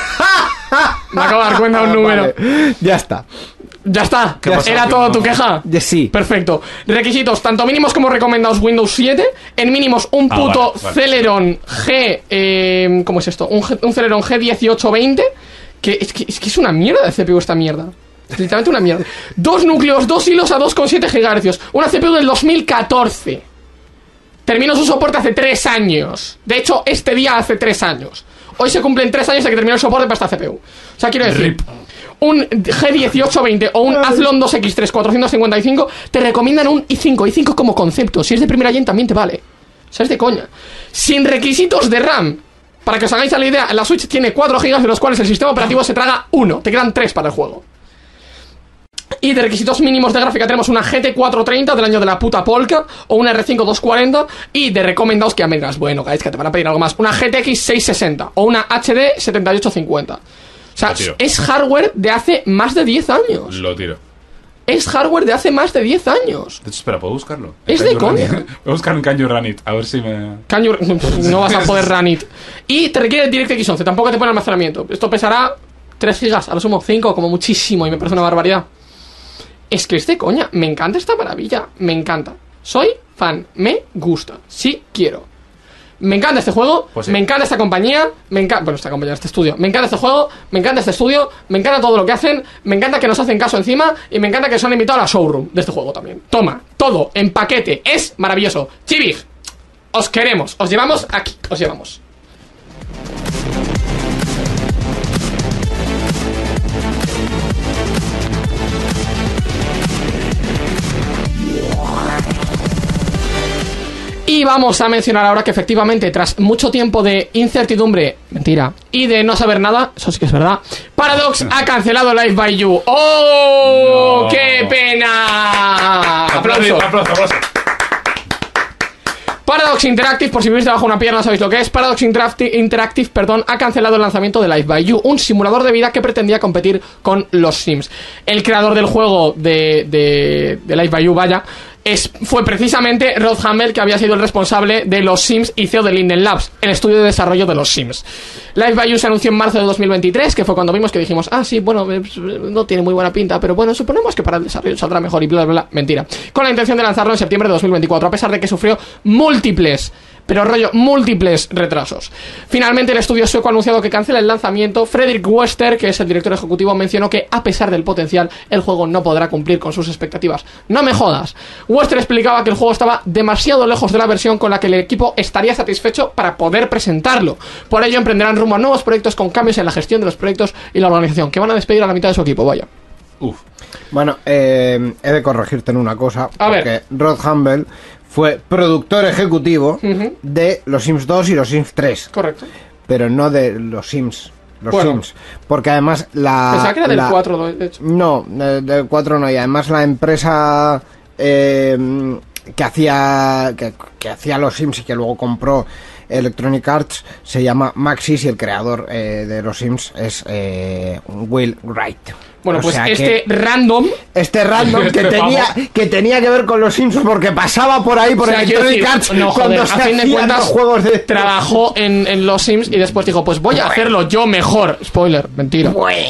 Me acabo de dar cuenta de un número. Vale. Ya está. ¿Era todo tu queja? Sí. Perfecto. Requisitos, tanto mínimos como recomendados Windows 7. En mínimos un puto Celeron G... ¿cómo es esto? Un Celeron G1820. Que es una mierda de CPU esta mierda. Es literalmente una mierda. 2 núcleos, 2 hilos a 2,7 GHz. Una CPU del 2014. Terminó su soporte hace 3 años. De hecho, este día hace 3 años. Hoy se cumplen 3 años de que terminó el soporte para esta CPU. O sea, quiero decir, RIP. un G1820 o un Athlon 2X3 455 te recomiendan un i5. i5 como concepto, si es de primera gen también te vale. O sea, es de coña. Sin requisitos de RAM. Para que os hagáis la idea, la Switch tiene 4 GB, de los cuales el sistema operativo se traga 1. Te quedan 3 para el juego. Y de requisitos mínimos de gráfica tenemos una GT 430 del año de la puta Polka, o una R5 240, y de recomendados que a medias, bueno, guys, que te van a pedir algo más, una GTX 660 o una HD 7850. O sea, es hardware de hace más de 10 años. Lo tiro. Es hardware de hace más de 10 años. De hecho, espera, ¿puedo buscarlo? Es de coña. Voy a buscar en Can You Run It, a ver si me... No vas a poder run it. Y te requiere DirectX 11, tampoco te pone almacenamiento. Esto pesará 3 GB, a lo sumo 5, como muchísimo, y me parece una barbaridad. Es que es de coña, me encanta esta maravilla, me encanta. Soy fan, me gusta, sí quiero. Me encanta este juego, pues sí. Me encanta esta compañía, me encanta, bueno, esta compañía, este estudio, me encanta este juego, me encanta este estudio, me encanta todo lo que hacen, me encanta que nos hacen caso encima y me encanta que se han invitado a la showroom de este juego también. Toma, todo en paquete, es maravilloso. Chibig, os queremos, os llevamos aquí, os llevamos. Y vamos a mencionar ahora que efectivamente, tras mucho tiempo de incertidumbre, mentira, y de no saber nada, eso sí que es verdad, Paradox ha cancelado Live by You. ¡Oh! No. ¡Qué pena! ¡Aplauso! ¡Aplauso! Paradox Interactive, por si vivís debajo de una piedra no sabéis lo que es. Paradox Interactive, ha cancelado el lanzamiento de Live by You, un simulador de vida que pretendía competir con los Sims. El creador del juego de Live by You, vaya, fue precisamente Rod Hamill, que había sido el responsable de los Sims y CEO de Linden Labs, el estudio de desarrollo de los Sims. Live by You se anunció en marzo de 2023, que fue cuando vimos que dijimos, ah, sí, bueno, no tiene muy buena pinta, pero bueno, suponemos que para el desarrollo saldrá mejor y bla, bla, bla. Mentira. Con la intención de lanzarlo en septiembre de 2024, a pesar de que sufrió múltiples retrasos. Finalmente, el estudio sueco ha anunciado que cancela el lanzamiento. Fredrik Wester, que es el director ejecutivo, mencionó que, a pesar del potencial, el juego no podrá cumplir con sus expectativas. ¡No me jodas! Wester explicaba que el juego estaba demasiado lejos de la versión con la que el equipo estaría satisfecho para poder presentarlo. Por ello, emprenderán rumbo a nuevos proyectos con cambios en la gestión de los proyectos y la organización, que van a despedir a la mitad de su equipo, vaya. Bueno, he de corregirte en una cosa, A porque ver. Rod Hamill fue productor ejecutivo de los Sims 2 y los Sims 3. Correcto. Pero no de los Sims. Bueno. Sims. Porque además Pensaba que era del 4, de hecho. No, del 4 no. Y además la empresa que hacía los Sims y que luego compró Electronic Arts se llama Maxis, y el creador de los Sims es Will Wright. Bueno, O pues sea este random que tenía que ver con los Sims porque pasaba por ahí, por O sea, quiero Electronic decir, Arts, no, cuando joder, se a fin de hacían cuentas, los juegos de... trabajó en los Sims y después dijo, pues voy a hacerlo yo mejor. Spoiler, mentira. Bueno.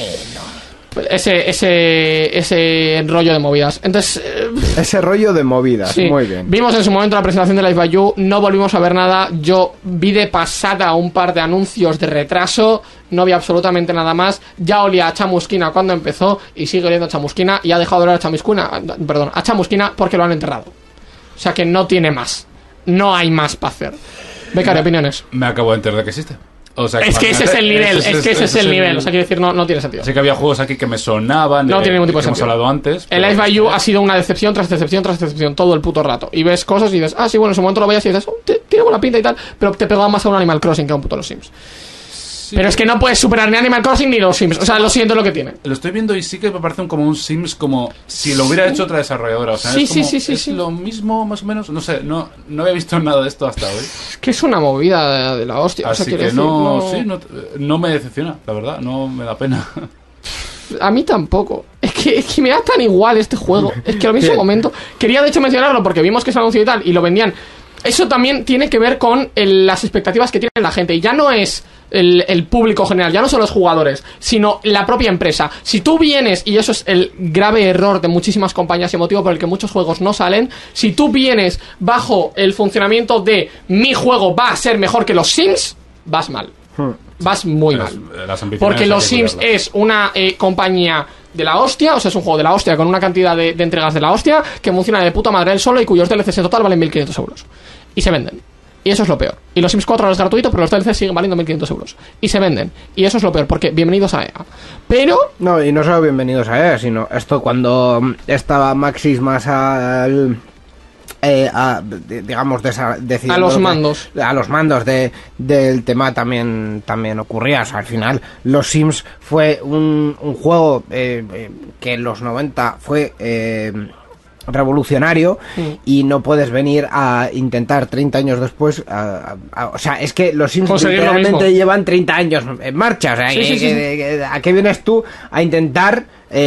Ese rollo de movidas. Entonces, Ese rollo de movidas, sí, muy bien. vimos en su momento la presentación de Live by You, no volvimos a ver nada. Yo vi de pasada un par de anuncios de retraso, no vi absolutamente nada más. Ya olía a chamusquina cuando empezó y sigue oliendo a chamusquina, y ha dejado de oler a chamusquina porque lo han enterrado. O sea que no tiene más, no hay más para hacer. Becario, opiniones. Me acabo de enterar que existe. O sea, Es que ese es el nivel, o sea, quiero decir, no tiene sentido. Sé que había juegos aquí que me sonaban, No tiene ningún tipo de que hemos sentido. hablado antes. El Live by You ha sido una decepción tras decepción tras decepción todo el puto rato. Y ves cosas y dices, ah, sí, bueno, en su momento lo veías y dices, tiene buena pinta y tal, pero te pegaba más a un Animal Crossing que a un puto Los Sims. Sí, pero es que no puedes superar ni Animal Crossing ni los Sims. O sea, lo siento, lo que tiene. Lo estoy viendo y sí que me parece como un Sims, como si lo hubiera hecho otra desarrolladora. O sea, Sí, es como, sí. es lo mismo, más o menos. No sé, no había visto nada de esto hasta hoy. Es que es una movida de la hostia. Así o sea, que quiero decir, no me decepciona, la verdad. No me da pena. A mí tampoco. Es que me da tan igual este juego. Es que al mismo momento quería de hecho mencionarlo porque vimos que se anunció y tal y lo vendían. Eso también tiene que ver con las expectativas que tiene la gente. Y ya no es el público general, ya no son los jugadores, sino la propia empresa. Si tú vienes, y eso es el grave error de muchísimas compañías y motivo por el que muchos juegos no salen, si tú vienes bajo el funcionamiento de mi juego va a ser mejor que los Sims, vas mal. Vas muy mal. Porque los Sims es una compañía de la hostia, o sea, es un juego de la hostia con una cantidad de entregas de la hostia que funciona de puta madre él solo y cuyos DLCs en total valen 1.500 euros. Y se venden. Y eso es lo peor. Y los Sims 4 ahora es gratuito, pero los DLC siguen valiendo 1.500 euros. Y se venden. Y eso es lo peor, porque bienvenidos a EA. Pero... No, y no solo bienvenidos a EA, sino esto cuando estaba Maxis más al... digamos a los mandos del tema también ocurría. O sea, al final los Sims fue un juego que en los 90 fue revolucionario, y no puedes venir a intentar 30 años después o sea, es que los Sims literalmente llevan 30 años en marcha. O sea, ¿a qué vienes tú a intentar?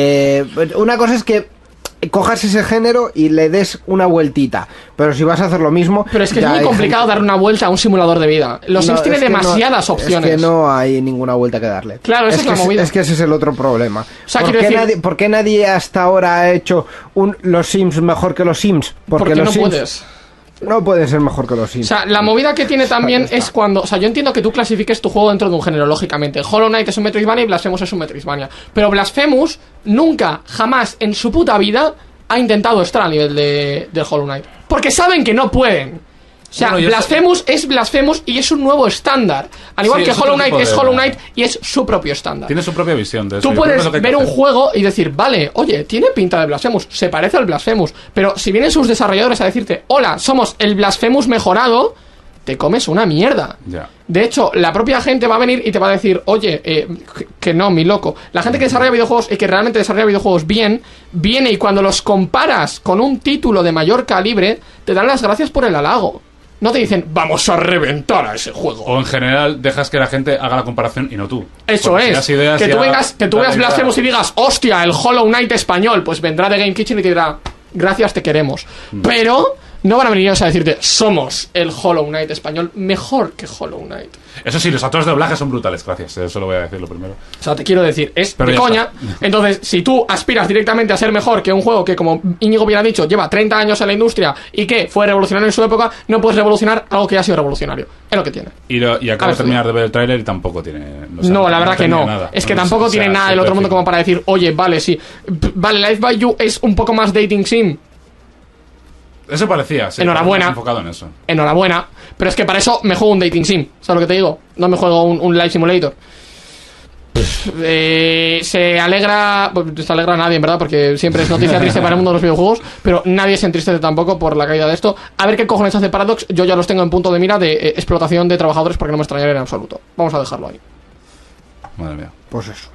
Una cosa es que cojas ese género y le des una vueltita, pero si vas a hacer lo mismo... Pero es que es muy complicado darle una vuelta a un simulador de vida. Los Sims tienen demasiadas opciones. Es que no hay ninguna vuelta que darle. Claro, esa es la movida. Es que ese es el otro problema. O sea, ¿Por qué nadie hasta ahora ha hecho los Sims mejor que los Sims? Porque los Sims puedes. No pueden ser mejor que los Sims. O sea, la movida que tiene también es cuando... O sea, yo entiendo que tú clasifiques tu juego dentro de un género, lógicamente. Hollow Knight es un Metroidvania y Blasphemous es un Metroidvania. Pero Blasphemous nunca, jamás en su puta vida ha intentado estar al nivel de Hollow Knight. Porque saben que no pueden. O sea, bueno, Blasphemous es Blasphemous y es un nuevo estándar. Al igual que Hollow Knight es Hollow Knight y es su propio estándar. Tiene su propia visión de eso. Tú puedes ver un juego y decir, vale, oye, tiene pinta de Blasphemous, se parece al Blasphemous. Pero si vienen sus desarrolladores a decirte, hola, somos el Blasphemous mejorado, te comes una mierda. Ya. De hecho, la propia gente va a venir y te va a decir, oye, que no, mi loco. La gente que desarrolla videojuegos y que realmente desarrolla videojuegos bien, viene y cuando los comparas con un título de mayor calibre, te dan las gracias por el halago. No te dicen, vamos a reventar a ese juego. O en general dejas que la gente haga la comparación y no tú. Eso porque es. Que tú veas Blasphemous y digas, hostia, el Hollow Knight español. Pues vendrá de Game Kitchen y te dirá, gracias, te queremos. Pero no van a venir a decirte, somos el Hollow Knight español mejor que Hollow Knight. Eso sí, los actores de doblaje son brutales, gracias. Eso lo voy a decir lo primero. O sea, te quiero decir, es de coña. Entonces, si tú aspiras directamente a ser mejor que un juego que, como Íñigo bien ha dicho, lleva 30 años en la industria y que fue revolucionario en su época, no puedes revolucionar algo que ya ha sido revolucionario. Es lo que tiene. Y acabo de terminar de ver el tráiler y tampoco tiene... No, la verdad que no. Nada. Es que tampoco tiene nada del otro mundo como para decir, oye, vale, sí. Vale, Life by You es un poco más dating sim. Eso parecía, sí. Enhorabuena. Enfocado en eso. Enhorabuena. Pero es que para eso me juego un dating sim. ¿Sabes lo que te digo? No me juego un live simulator. Se alegra nadie, en verdad, porque siempre es noticia triste para el mundo de los videojuegos, pero nadie se entristece tampoco por la caída de esto. A ver qué cojones hace Paradox. Yo ya los tengo en punto de mira de explotación de trabajadores, porque no me extrañaría en absoluto. Vamos a dejarlo ahí. Madre mía. Pues eso.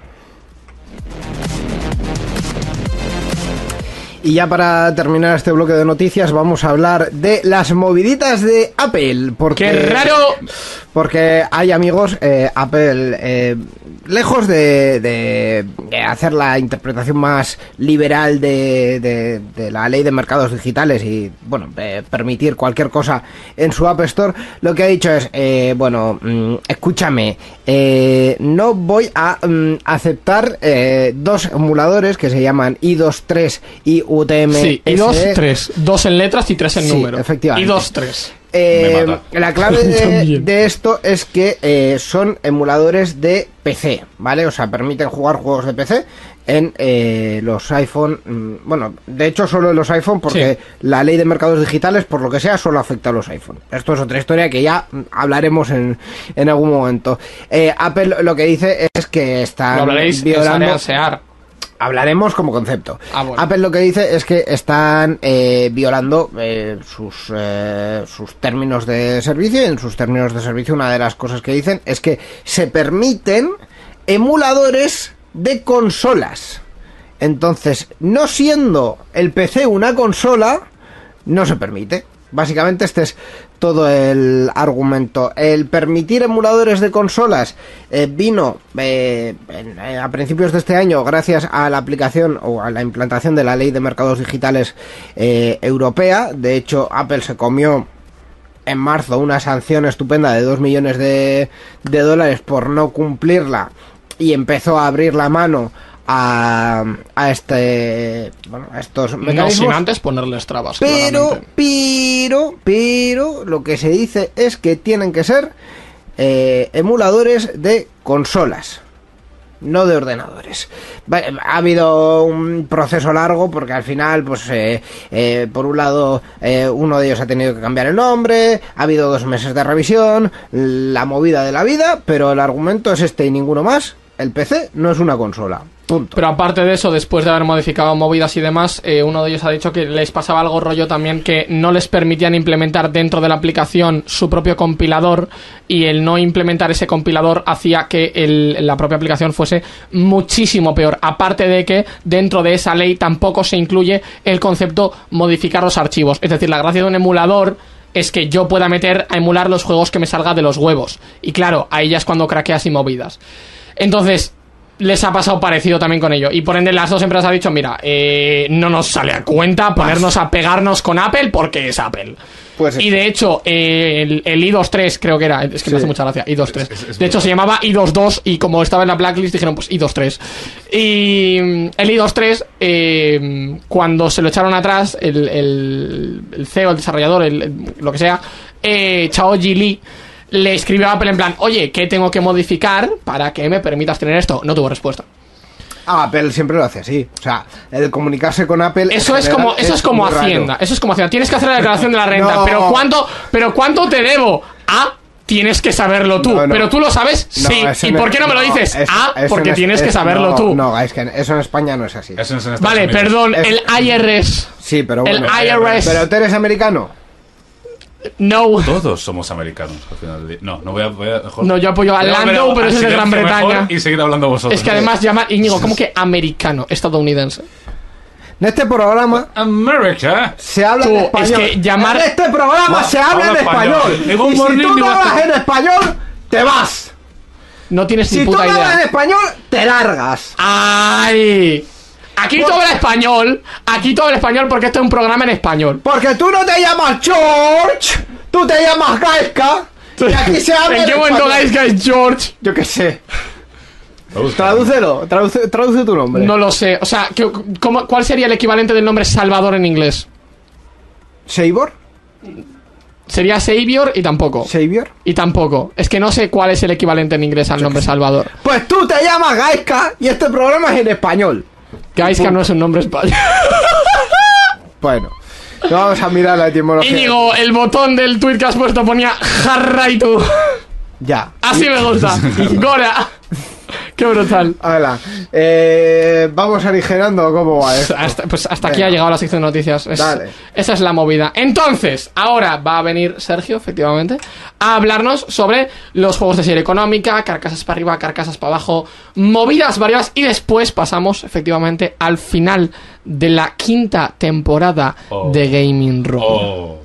Y ya para terminar este bloque de noticias vamos a hablar de las moviditas de Apple. Porque, ¡qué raro! Porque hay amigos, Apple, lejos de hacer la interpretación más liberal de la ley de mercados digitales y, bueno, permitir cualquier cosa en su App Store, lo que ha dicho es, escúchame, no voy a aceptar dos emuladores que se llaman i2.3 y UTM. Sí, i2.3, 2 en letras y 3 en número. Efectivamente. i2.3. La clave de esto es que son emuladores de PC, ¿vale? O sea, permiten jugar juegos de PC en los iPhone. Bueno, de hecho solo en los iPhone, porque sí, la ley de mercados digitales, por lo que sea, solo afecta a los iPhone. Esto es otra historia que ya hablaremos en algún momento. Apple lo que dice es que están violando... Hablaremos como concepto. Bueno. Apple lo que dice es que están violando sus términos de servicio. Y en sus términos de servicio una de las cosas que dicen es que se permiten emuladores de consolas. Entonces, no siendo el PC una consola, no se permite. Básicamente este es todo el argumento. El permitir emuladores de consolas vino a principios de este año gracias a la aplicación o a la implantación de la ley de mercados digitales europea. De hecho, Apple se comió en marzo una sanción estupenda de 2 millones de dólares por no cumplirla y empezó a abrir la mano a estos mecanismos. No sin antes ponerles trabas. Pero lo que se dice es que tienen que ser emuladores de consolas. no de ordenadores. Ha habido un proceso largo porque al final, pues, por un lado, uno de ellos ha tenido que cambiar el nombre, ha habido 2 meses de revisión, la movida de la vida, pero el argumento es este y ninguno más. El PC no es una consola. Punto. Pero aparte de eso, después de haber modificado movidas y demás, uno de ellos ha dicho que les pasaba algo rollo también, que no les permitían implementar dentro de la aplicación su propio compilador, y el no implementar ese compilador hacía que la propia aplicación fuese muchísimo peor. Aparte de que dentro de esa ley tampoco se incluye el concepto modificar los archivos. Es decir, la gracia de un emulador es que yo pueda meter a emular los juegos que me salga de los huevos. Y claro, ahí ya es cuando craqueas y movidas. Entonces, les ha pasado parecido también con ello. Y por ende las dos empresas han dicho, mira, no nos sale a cuenta ponernos a pegarnos con Apple porque es Apple. Pues y de hecho, el iOS 3 creo que era, es que me hace mucha gracia, iOS 3. De hecho se llamaba iOS 2 y como estaba en la blacklist dijeron, pues iOS 3. Y el iOS 3, cuando se lo echaron atrás, el CEO, el desarrollador, lo que sea, Chaoji Lee, le escribió a Apple en plan, oye, ¿qué tengo que modificar para que me permitas tener esto? No tuvo respuesta. Apple siempre lo hace así. O sea, el comunicarse con Apple... Eso es como Hacienda. Raro. Eso es como Hacienda. Tienes que hacer la declaración de la renta. No. ¿Pero cuánto te debo? Tienes que saberlo tú. No. ¿Pero tú lo sabes? No, sí. ¿Y por qué no me lo dices? Porque tienes que saberlo tú. No, es que eso en España no es así. Eso no es en Estados vale, Unidos. perdón, el IRS. Sí, pero bueno. El IRS. ¿Pero tú eres americano? No. Todos somos americanos al final del día. No voy a mejor. No, yo apoyo a Lando, pero es de Gran Bretaña. Y seguir hablando vosotros. Es que además llama Íñigo, ¿cómo que americano? Estadounidense. En este programa America se habla en español. Es que llamar... En este programa se habla en español. Y si tú no hablas en español, te vas. No tienes ni puta idea. Si tú no hablas en español, te largas. ¡Ay! Aquí todo el español porque esto es un programa en español. Porque tú no te llamas George, tú te llamas Gaiska. Y aquí se habla ¿En qué momento Gaiska es George? Yo qué sé. Tradúcelo, traduce tu nombre. No lo sé, o sea, ¿cuál sería el equivalente del nombre Salvador en inglés? ¿Sabor? Sería Savior y tampoco. ¿Savior? Y tampoco. Es que no sé cuál es el equivalente en inglés al nombre Salvador. Pues tú te llamas Gaiska y este programa es en español. Gaiska no es un nombre español. Bueno, vamos a mirar la etimología. Íñigo, el botón del tweet que has puesto ponía Jarraitu. Ya. Así me gusta. Gora. Qué brutal. Hola. Vamos aligerando cómo va esto. Hasta aquí ha llegado la sección de noticias. Dale. Esa es la movida. Entonces, ahora va a venir Sergio, efectivamente, a hablarnos sobre los juegos de serie económica, carcasas para arriba, carcasas para abajo, movidas variadas, y después pasamos, efectivamente, al final de la 5ª temporada de Gaming Room.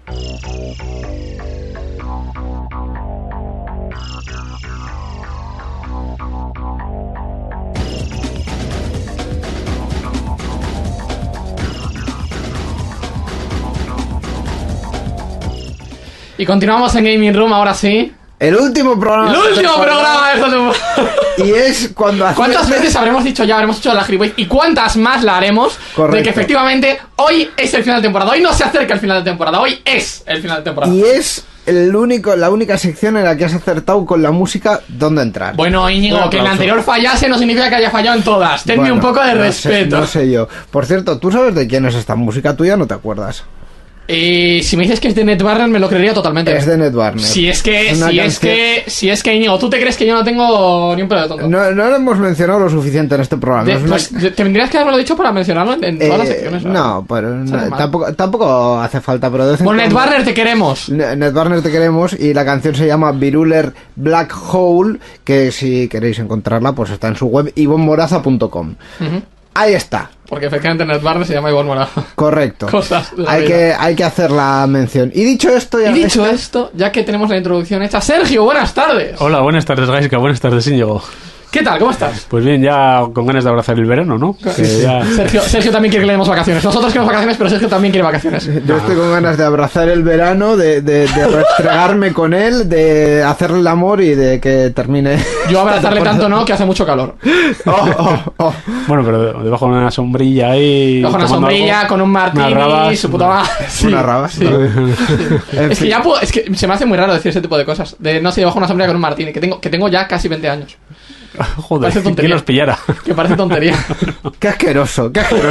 Y continuamos en Gaming Room, ahora sí. El último programa. ¡El último programa de esta temporada! Y es cuando... ¿Cuántas veces habremos dicho ya? Habremos hecho la gilipollez. ¿Y cuántas más la haremos? Correcto. De que efectivamente hoy es el final de temporada. Hoy no se acerca el final de temporada. Hoy es el final de temporada. Y es la única sección en la que has acertado con la música dónde entrar. Bueno, Íñigo, que en la anterior fallase no significa que haya fallado en todas. Tenme un poco de respeto. No sé yo. Por cierto, ¿tú sabes de quién es esta música tuya? ¿No te acuerdas? Si me dices que es de NetBurner me lo creería totalmente. Es de NetBurner. Si es que Íñigo, ¿tú te crees que yo no tengo ni un pelo de tonto? No lo hemos mencionado lo suficiente en este programa. Pues tendrías que haberlo dicho para mencionarlo en todas las secciones, ¿verdad? No, pero tampoco hace falta. Pero de bueno, NetBurner te queremos. NetBurner te queremos, y la canción se llama Viruler Black Hole, que si queréis encontrarla pues está en su web ivonmoraza.com. Ahí está. Porque efectivamente NetBurner se llama Ivonne Moraza. Correcto. Cosas de la hay que hacer la mención. Y dicho esto, ya que tenemos la introducción hecha, Sergio, buenas tardes. Hola, buenas tardes, Gaiska, buenas tardes, Íñigo. ¿Qué tal? ¿Cómo estás? Pues bien, ya con ganas de abrazar el verano, ¿no? Sí. Ya... Sergio también quiere que le demos vacaciones. Nosotros queremos vacaciones, pero Sergio también quiere vacaciones. Yo estoy con ganas de abrazar el verano, de restregarme con él, de hacerle el amor y de que termine. Yo abrazarle tanto no, que hace mucho calor. Bueno, pero debajo de una sombrilla ahí. Bajo una sombrilla, algo, con un martini, su puta madre. Sí, una raba. Sí. Es que se me hace muy raro decir ese tipo de cosas. De no sé, debajo de una sombrilla con un martini, que tengo ya casi 20 años. Joder, Parece tontería. ¿quién los pillara? Que parece tontería. Qué asqueroso, qué asqueroso.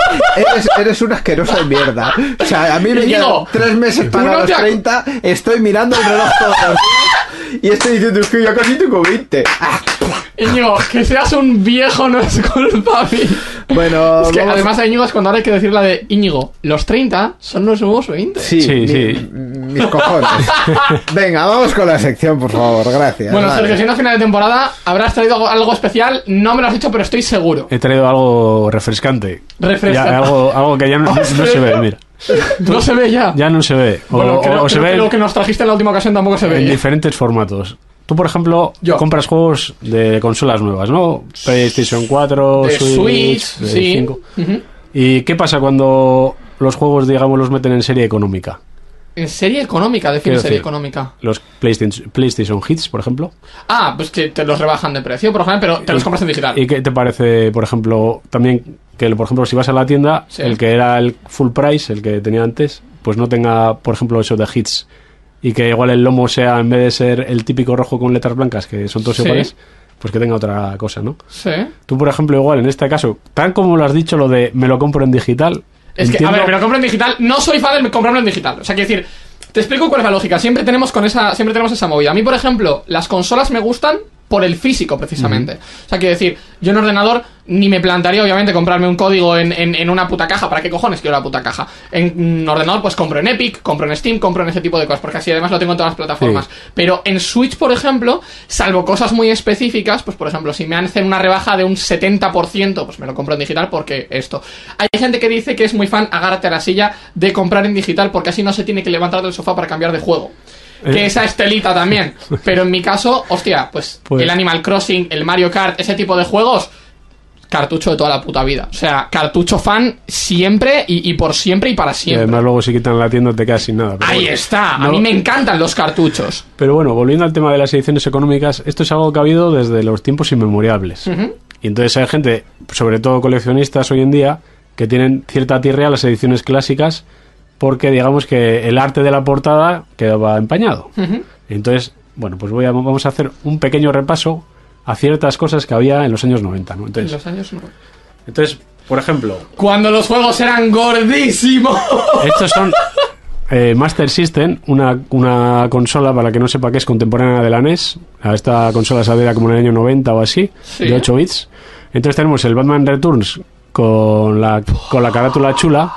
Eres un asqueroso de mierda. O sea, a mí me Íñigo, quedan 3 meses tú para no los te ac- 30, estoy mirando el reloj todos los días y estoy diciendo, es que ya casi tengo 20. Ah, Íñigo, que seas un viejo no es culpa mía. bueno, Es que vamos- además a Íñigo es cuando ahora hay que decir la de Íñigo, los 30 son los nuevos 20. Sí, Sí. mis cojones. Venga, vamos con la sección, por favor, gracias. Bueno, Vale. Sergio, siendo final de temporada, habrás traído algo especial. No me lo has dicho, pero estoy seguro. He traído algo refrescante. Refrescante. Ya, algo que ya no se ve, mira. No se ve ya. Ya no se ve. Bueno, creo se que ve lo que nos trajiste en la última ocasión tampoco se en ve. diferentes formatos. Tú, por ejemplo, Yo. compras juegos de consolas nuevas, ¿no? PlayStation 4, De Switch, de sí. 5. Ujú. ¿Y qué pasa cuando los juegos, digamos, los meten en serie económica? En serie económica, define Quiero serie decir, económica. Los PlayStation Hits, por ejemplo. Ah, pues que te los rebajan de precio, por ejemplo, pero te los compras en digital. ¿Y qué te parece, por ejemplo, también que, por ejemplo, si vas a la tienda, Sí. el que era el full price, el que tenía antes, pues no tenga, por ejemplo, eso de hits, y que igual el lomo sea, en vez de ser el típico rojo con letras blancas, que son todos Sí. iguales, pues que tenga otra cosa, ¿no? Sí. Tú, por ejemplo, igual, en este caso, tal como lo has dicho, lo de me lo compro en digital... Es que, entiendo- a ver, me lo compro en digital. No soy fan de comprarlo en digital. O sea, quiero decir, te explico cuál es la lógica. Siempre tenemos esa movida. A mí, por ejemplo, las consolas me gustan por el físico, precisamente. O sea, quiero decir, yo en ordenador ni me plantearía, obviamente, comprarme un código en una puta caja. ¿Para qué cojones quiero la puta caja? En ordenador, pues compro en Epic, compro en Steam, compro en ese tipo de cosas, porque así además lo tengo en todas las plataformas. Sí. Pero en Switch, por ejemplo, salvo cosas muy específicas, pues por ejemplo, si me hacen una rebaja de un 70%, pues me lo compro en digital porque esto. Hay gente que dice que es muy fan, agárrate a la silla, de comprar en digital porque así no se tiene que levantar del sofá para cambiar de juego. Que esa es telita también. Pero en mi caso, hostia, pues el Animal Crossing, el Mario Kart, ese tipo de juegos, cartucho de toda la puta vida. O sea, cartucho fan siempre y por siempre y para Y siempre. además luego si quitan la tienda te quedas sin nada. Pero Ahí bueno. está. A No- mí me encantan los cartuchos. Pero bueno, volviendo al tema de las ediciones económicas, esto es algo que ha habido desde los tiempos inmemoriales. Ujú. Y entonces hay gente, sobre todo coleccionistas hoy en día, que tienen cierta tirria a las ediciones clásicas porque digamos que el arte de la portada quedaba empañado. Ujú. Entonces, bueno, pues vamos a hacer un pequeño repaso a ciertas cosas que había en los años 90, ¿no? En Entonces, los años no. por ejemplo, Cuando los juegos eran gordísimos. estos son Master System, una consola, para que no sepa, que es contemporánea de la NES. Esta consola saliera como en el año 90 o así, Sí. de 8 bits. Entonces tenemos el Batman Returns con la carátula chula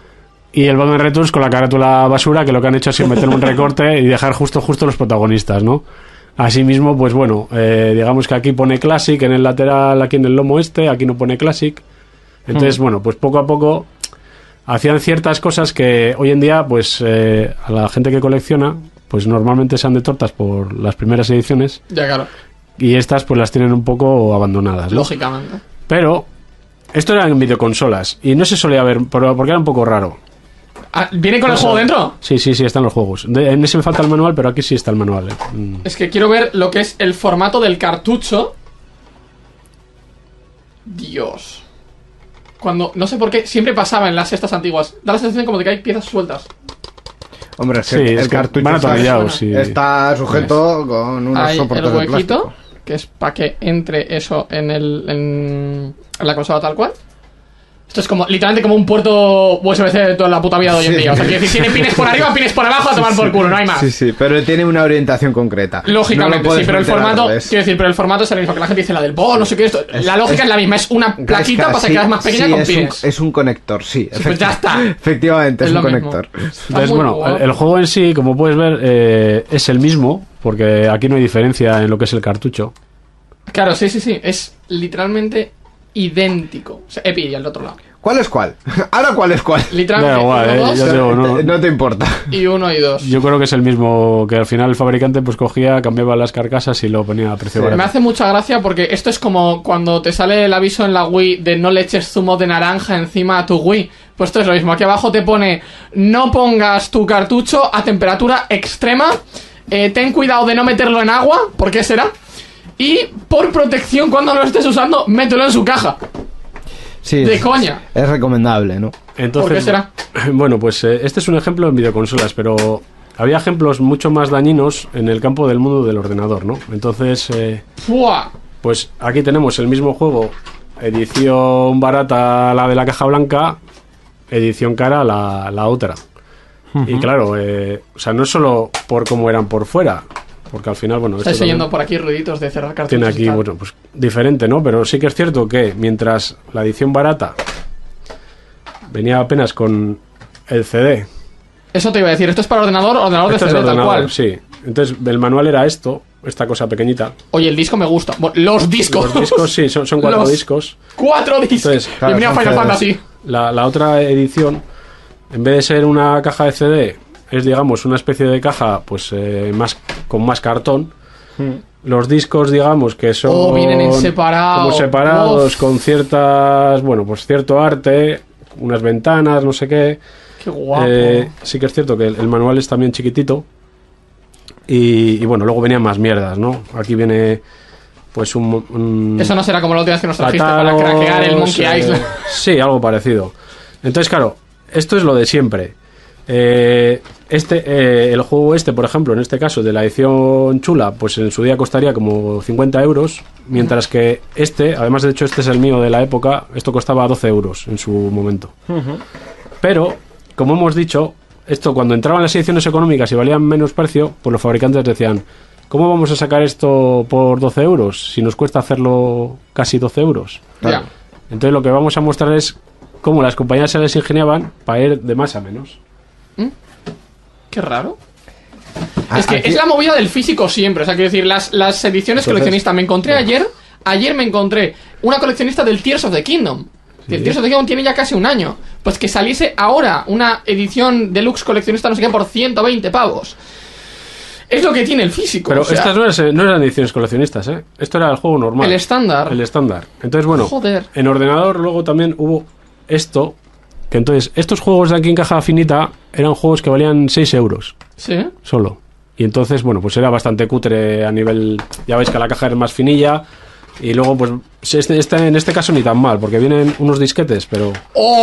y el Batman Returns con la carátula basura, que lo que han hecho ha sido meter un recorte y dejar justo los protagonistas, ¿no? Asimismo, pues bueno, digamos que aquí pone Classic en el lateral, aquí en el lomo aquí no pone Classic. Entonces, bueno, pues poco a poco hacían ciertas cosas que hoy en día, pues a la gente que colecciona, pues normalmente se han de tortas por las primeras ediciones Ya, claro. y estas pues las tienen un poco abandonadas, ¿no? Lógicamente. Pero esto era en videoconsolas y no se solía ver porque era un poco raro. Ah, ¿viene con el juego dentro? Sí, están los juegos. En ese me falta el manual, pero aquí sí está el manual. Es que quiero ver lo que es el formato del cartucho. Dios. Cuando, no sé por qué, siempre pasaba en las cestas antiguas. Da la sensación como de que hay piezas sueltas. Hombre, Sí, es el que cartucho van está, atornillados, sí. está sujeto con unos Hay el soportes de huequito, plástico. que es para que entre eso en la consola tal cual. Esto es como, literalmente como un puerto USB-C de toda la puta vida de hoy en Sí. día. O sea, que si tiene pines por arriba, pines por abajo, a tomar por culo, no hay más. Sí, sí, pero tiene una orientación concreta. Lógicamente, No lo puedes sí, pero el meter al formato, revés. quiero decir, pero el formato es el mismo, que la gente dice la del no sé qué esto. La lógica es la misma, es una plaquita para que más pequeña sí, con es pines. es un conector, sí. Pues ya está. Efectivamente, es Es un lo mismo. conector. Está Entonces, muy bueno, guapo. el juego en sí, como puedes ver, es el mismo, porque aquí no hay diferencia en lo que es el cartucho. Claro, sí, es literalmente idéntico. O sea, Epi y al otro lado. ¿Cuál es cuál? Ahora, ¿cuál es cuál? Literalmente, Da igual, uno, dos, ya te digo, no. No te importa. y 1 y 2. Yo creo que es el mismo, que al final el fabricante pues cogía, cambiaba las carcasas y lo ponía a precio barato. Me hace mucha gracia porque esto es como cuando te sale el aviso en la Wii de no le eches zumo de naranja encima a tu Wii. Pues esto es lo mismo. Aquí abajo te pone no pongas tu cartucho a temperatura extrema. Ten cuidado de no meterlo en agua. ¿Por qué será? Y por protección, cuando lo estés usando, mételo en su caja. Sí, De coña. Es recomendable, ¿no? Entonces, ¿Por qué será? Bueno, pues este es un ejemplo en videoconsolas, pero había ejemplos mucho más dañinos en el campo del mundo del ordenador, ¿no? Entonces, ¡Fua! Pues aquí tenemos el mismo juego, edición barata la de la caja blanca, edición cara la otra. Y claro, o sea, no es solo por cómo eran por fuera, porque al final, bueno... Estáis oyendo por aquí ruiditos de cerrar cartuchos. Tiene aquí, bueno, pues diferente, ¿no? Pero sí que es cierto que mientras la edición barata venía apenas con el CD... Eso te iba a decir, ¿esto es para ordenador de Esto es CD, tal ordenador, cual? sí. Entonces, el manual era esta cosa pequeñita. Oye, el disco me gusta. Bueno, los discos. Los discos, sí, son 4 discos. 4 discos. Entonces, claro, Bienvenido a son Final CDs. Fantasy. La otra edición, en vez de ser una caja de CD, es, digamos, una especie de caja pues con más cartón. Los discos, digamos, que son... vienen en separado. Como separados, Uf. con ciertas... Bueno, pues cierto arte, unas ventanas, no sé qué. Qué guapo. Sí que es cierto que el manual es también chiquitito. Y bueno, luego venían más mierdas, ¿no? Aquí viene pues un Eso no será como la última vez que nos trajiste para catálogos, craquear el Monkey Island. Sí, algo parecido. Entonces, claro, esto es lo de siempre. El juego por ejemplo, en este caso de la edición chula, pues en su día costaría como 50 euros, mientras que además de hecho este es el mío de la época, esto costaba 12 euros en su momento. Pero, como hemos dicho, esto cuando entraban las ediciones económicas y valían menos precio, pues los fabricantes decían, ¿cómo vamos a sacar esto por 12 euros si nos cuesta hacerlo casi 12 euros? Ya. Entonces lo que vamos a mostrar es cómo las compañías se les ingeniaban para ir de más a menos. Qué raro. Es que aquí- es la movida del físico siempre. O sea, quiero decir, las ediciones coleccionistas. Me encontré ayer me encontré una coleccionista del Tears of the Kingdom. El Tears of the Kingdom tiene ya casi un año. Pues que saliese ahora una edición deluxe coleccionista, no sé qué, por 120 pavos. Es lo que tiene el físico. Pero o sea, estas no eran ediciones coleccionistas, ¿eh? Esto era el juego normal. el estándar. El estándar. Entonces, bueno, Joder. en ordenador luego también hubo esto, que entonces estos juegos de aquí en caja finita eran juegos que valían 6 euros Sí. solo. Y entonces, bueno, pues era bastante cutre a nivel... Ya veis que la caja era más finilla. Y luego, pues, en este caso ni tan mal, porque vienen unos disquetes, pero...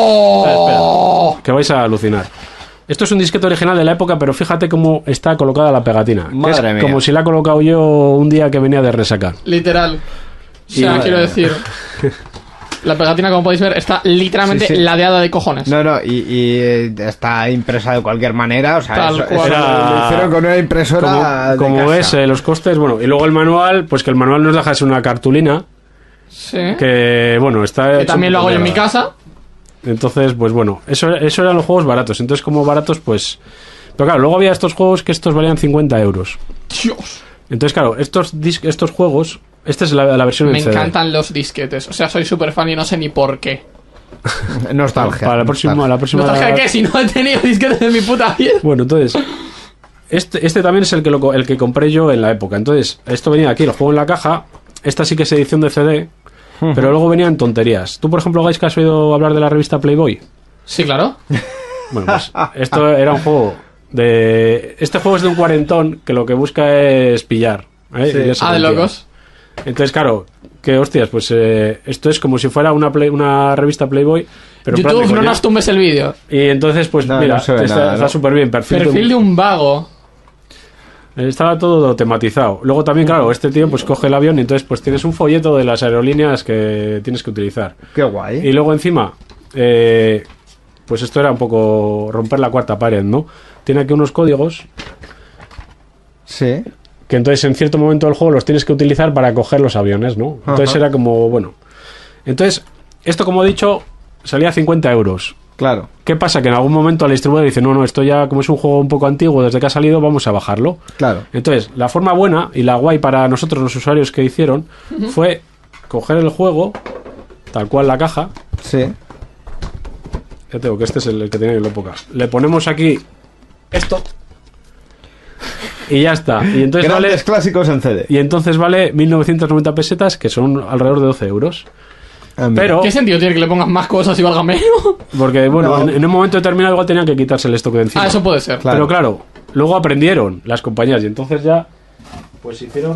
¡Oh! que vais a alucinar. Esto es un disquete original de la época, pero fíjate cómo está colocada la pegatina. Que Madre es mía. como si la he colocado yo un día que venía de resaca. Literal. O sea, Y- quiero decir... La pegatina, como podéis ver, está literalmente Sí, sí. ladeada de cojones. No, y está impresa de cualquier manera, o sea, Tal cual. lo hicieron con una impresora de Como casa. ves, los costes, bueno, y luego el manual, pues que el manual nos deja ser una cartulina, Sí. que bueno, está... Que hecho también lo un hago yo en mi mierda. casa. Entonces, pues bueno, eso eran los juegos baratos. Entonces, como baratos, pues... Pero claro, luego había estos juegos que estos valían 50 euros. Dios. Entonces, claro, estos juegos... Esta es la versión Me en CD. encantan los disquetes. O sea, soy súper fan y no sé ni por qué. Nostalgia. Para la próxima... nostalgia. ¿No traje qué? Si no he tenido disquetes en mi puta vida. Bueno, entonces... Este también es el que compré yo en la época. Entonces, esto venía aquí, el juego en la caja. Esta sí que es edición de CD. Pero luego venían tonterías. ¿Tú, por ejemplo, Gais, que has oído hablar de la revista Playboy? Sí, claro. Bueno, pues esto era un juego de... Este juego es de un cuarentón que lo que busca es pillar. ¿eh? Sí. Y ya se Ah, de mentira. locos. Entonces, claro, que hostias, pues esto es como si fuera una revista Playboy, pero en plan de YouTube, no coña. nos tumbes el vídeo. Y entonces, pues No, mira, no se ve nada, está ¿no? súper bien. Perfil de un vago. Estaba todo tematizado. Luego también, claro, este tío pues coge el avión y entonces pues tienes un folleto de las aerolíneas que tienes que utilizar. Qué guay. Y luego encima, pues esto era un poco romper la cuarta pared, ¿no? Tiene aquí unos códigos Sí. que entonces en cierto momento del juego los tienes que utilizar para coger los aviones, ¿no? Entonces Ajá. era como, bueno. Entonces, esto como he dicho, salía a 50 euros. Claro. ¿Qué pasa? Que en algún momento el distribuidor dice, no, esto ya como es un juego un poco antiguo, desde que ha salido vamos a bajarlo. Claro. Entonces, la forma buena y la guay para nosotros los usuarios que hicieron fue coger el juego, tal cual la caja. Sí. Ya tengo que este es el que tenía en la época. Le ponemos aquí esto y ya está. Y entonces Grandes vale, clásicos en CD. y entonces vale 1.990 pesetas, que son alrededor de 12 euros. Ah, mira. Pero, ¿Qué sentido tiene que le pongas más cosas y valga menos? porque bueno, No. en un momento determinado igual tenían que quitarse el stock de encima. Ah, eso puede ser. Claro. Pero claro, luego aprendieron las compañías y entonces ya pues hicieron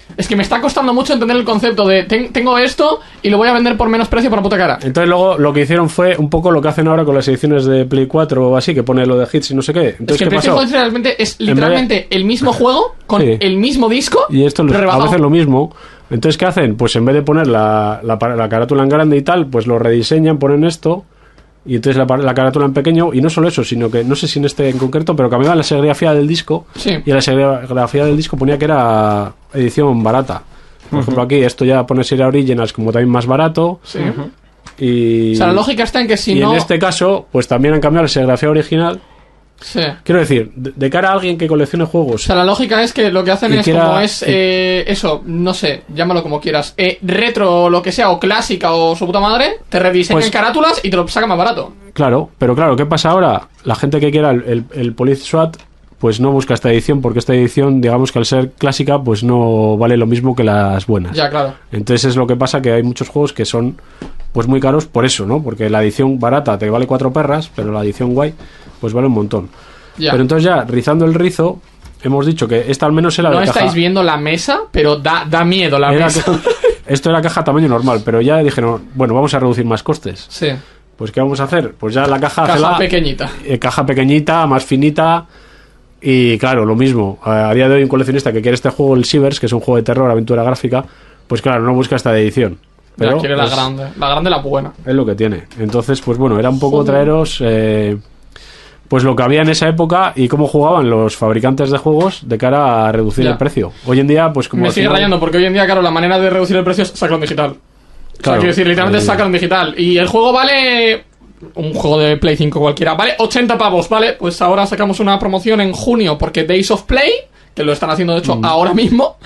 Es que me está costando mucho entender el concepto de tengo esto y lo voy a vender por menos precio por la puta cara. Entonces luego lo que hicieron fue un poco lo que hacen ahora con las ediciones de Play 4 o así, que pone lo de hits y no sé qué. Entonces, Es que el ¿qué precio pasó? realmente es literalmente el mismo juego con Sí. el mismo disco. Y esto pero a rebajado. veces lo mismo. Entonces, ¿qué hacen? Pues en vez de poner la carátula en grande y tal, pues lo rediseñan, ponen esto, y entonces la carátula en pequeño, y no solo eso, sino que, no sé si en este en concreto, pero cambiaban la serigrafía del disco, Sí. y la serigrafía del disco ponía que era edición barata. Por ejemplo, aquí esto ya pone Serie Originals como también más barato, Sí. y... O sea, la lógica está en que si y no... en este caso, pues también han cambiado la serigrafía original. Sí. Quiero decir, de cara a alguien que coleccione O juegos, sea, la lógica es que lo que hacen Y es que era- como es eso, no sé, llámalo como quieras, retro o lo que sea, o clásica o su puta madre, te rediseñan Pues- carátulas y te lo sacan más barato. claro, pero claro, ¿qué pasa ahora? La gente que quiera el Police SWAT, pues no busca esta edición, porque esta edición, digamos que al ser clásica, pues no vale lo mismo que las buenas. Ya, claro. Entonces es lo que pasa, que hay muchos juegos que son pues muy caros por eso, ¿no? Porque la edición barata te vale 4 perras, pero la edición guay pues vale un montón. Ya. Pero entonces ya, rizando el rizo, hemos dicho que esta al menos era No de estáis caja. viendo la mesa, pero da miedo la Era mesa. esto era caja tamaño normal, pero ya dijeron, bueno, vamos a reducir más costes. Sí, Pues ¿qué vamos a hacer? Pues ya la caja caja pequeñita. caja pequeñita, más finita. Y claro, lo mismo. A día de hoy un coleccionista que quiere este juego, el Shivers, que es un juego de terror, aventura gráfica, pues claro, no busca esta edición. Pero Ya, quiere la es, grande la buena. es lo que tiene. Entonces, pues bueno, era un poco Joder. traeros pues lo que había en esa época y cómo jugaban los fabricantes de juegos de cara a reducir Ya. el precio. Hoy en día, pues como Me al sigue final- rayando porque hoy en día, claro, la manera de reducir el precio es sacarlo en digital. O sea, Claro. quiero decir, literalmente sacarlo en digital. Y el juego vale... Un juego de Play 5 cualquiera. Vale 80 pavos, ¿vale? Pues ahora sacamos una promoción en junio porque Days of Play, que lo están haciendo de hecho ahora mismo...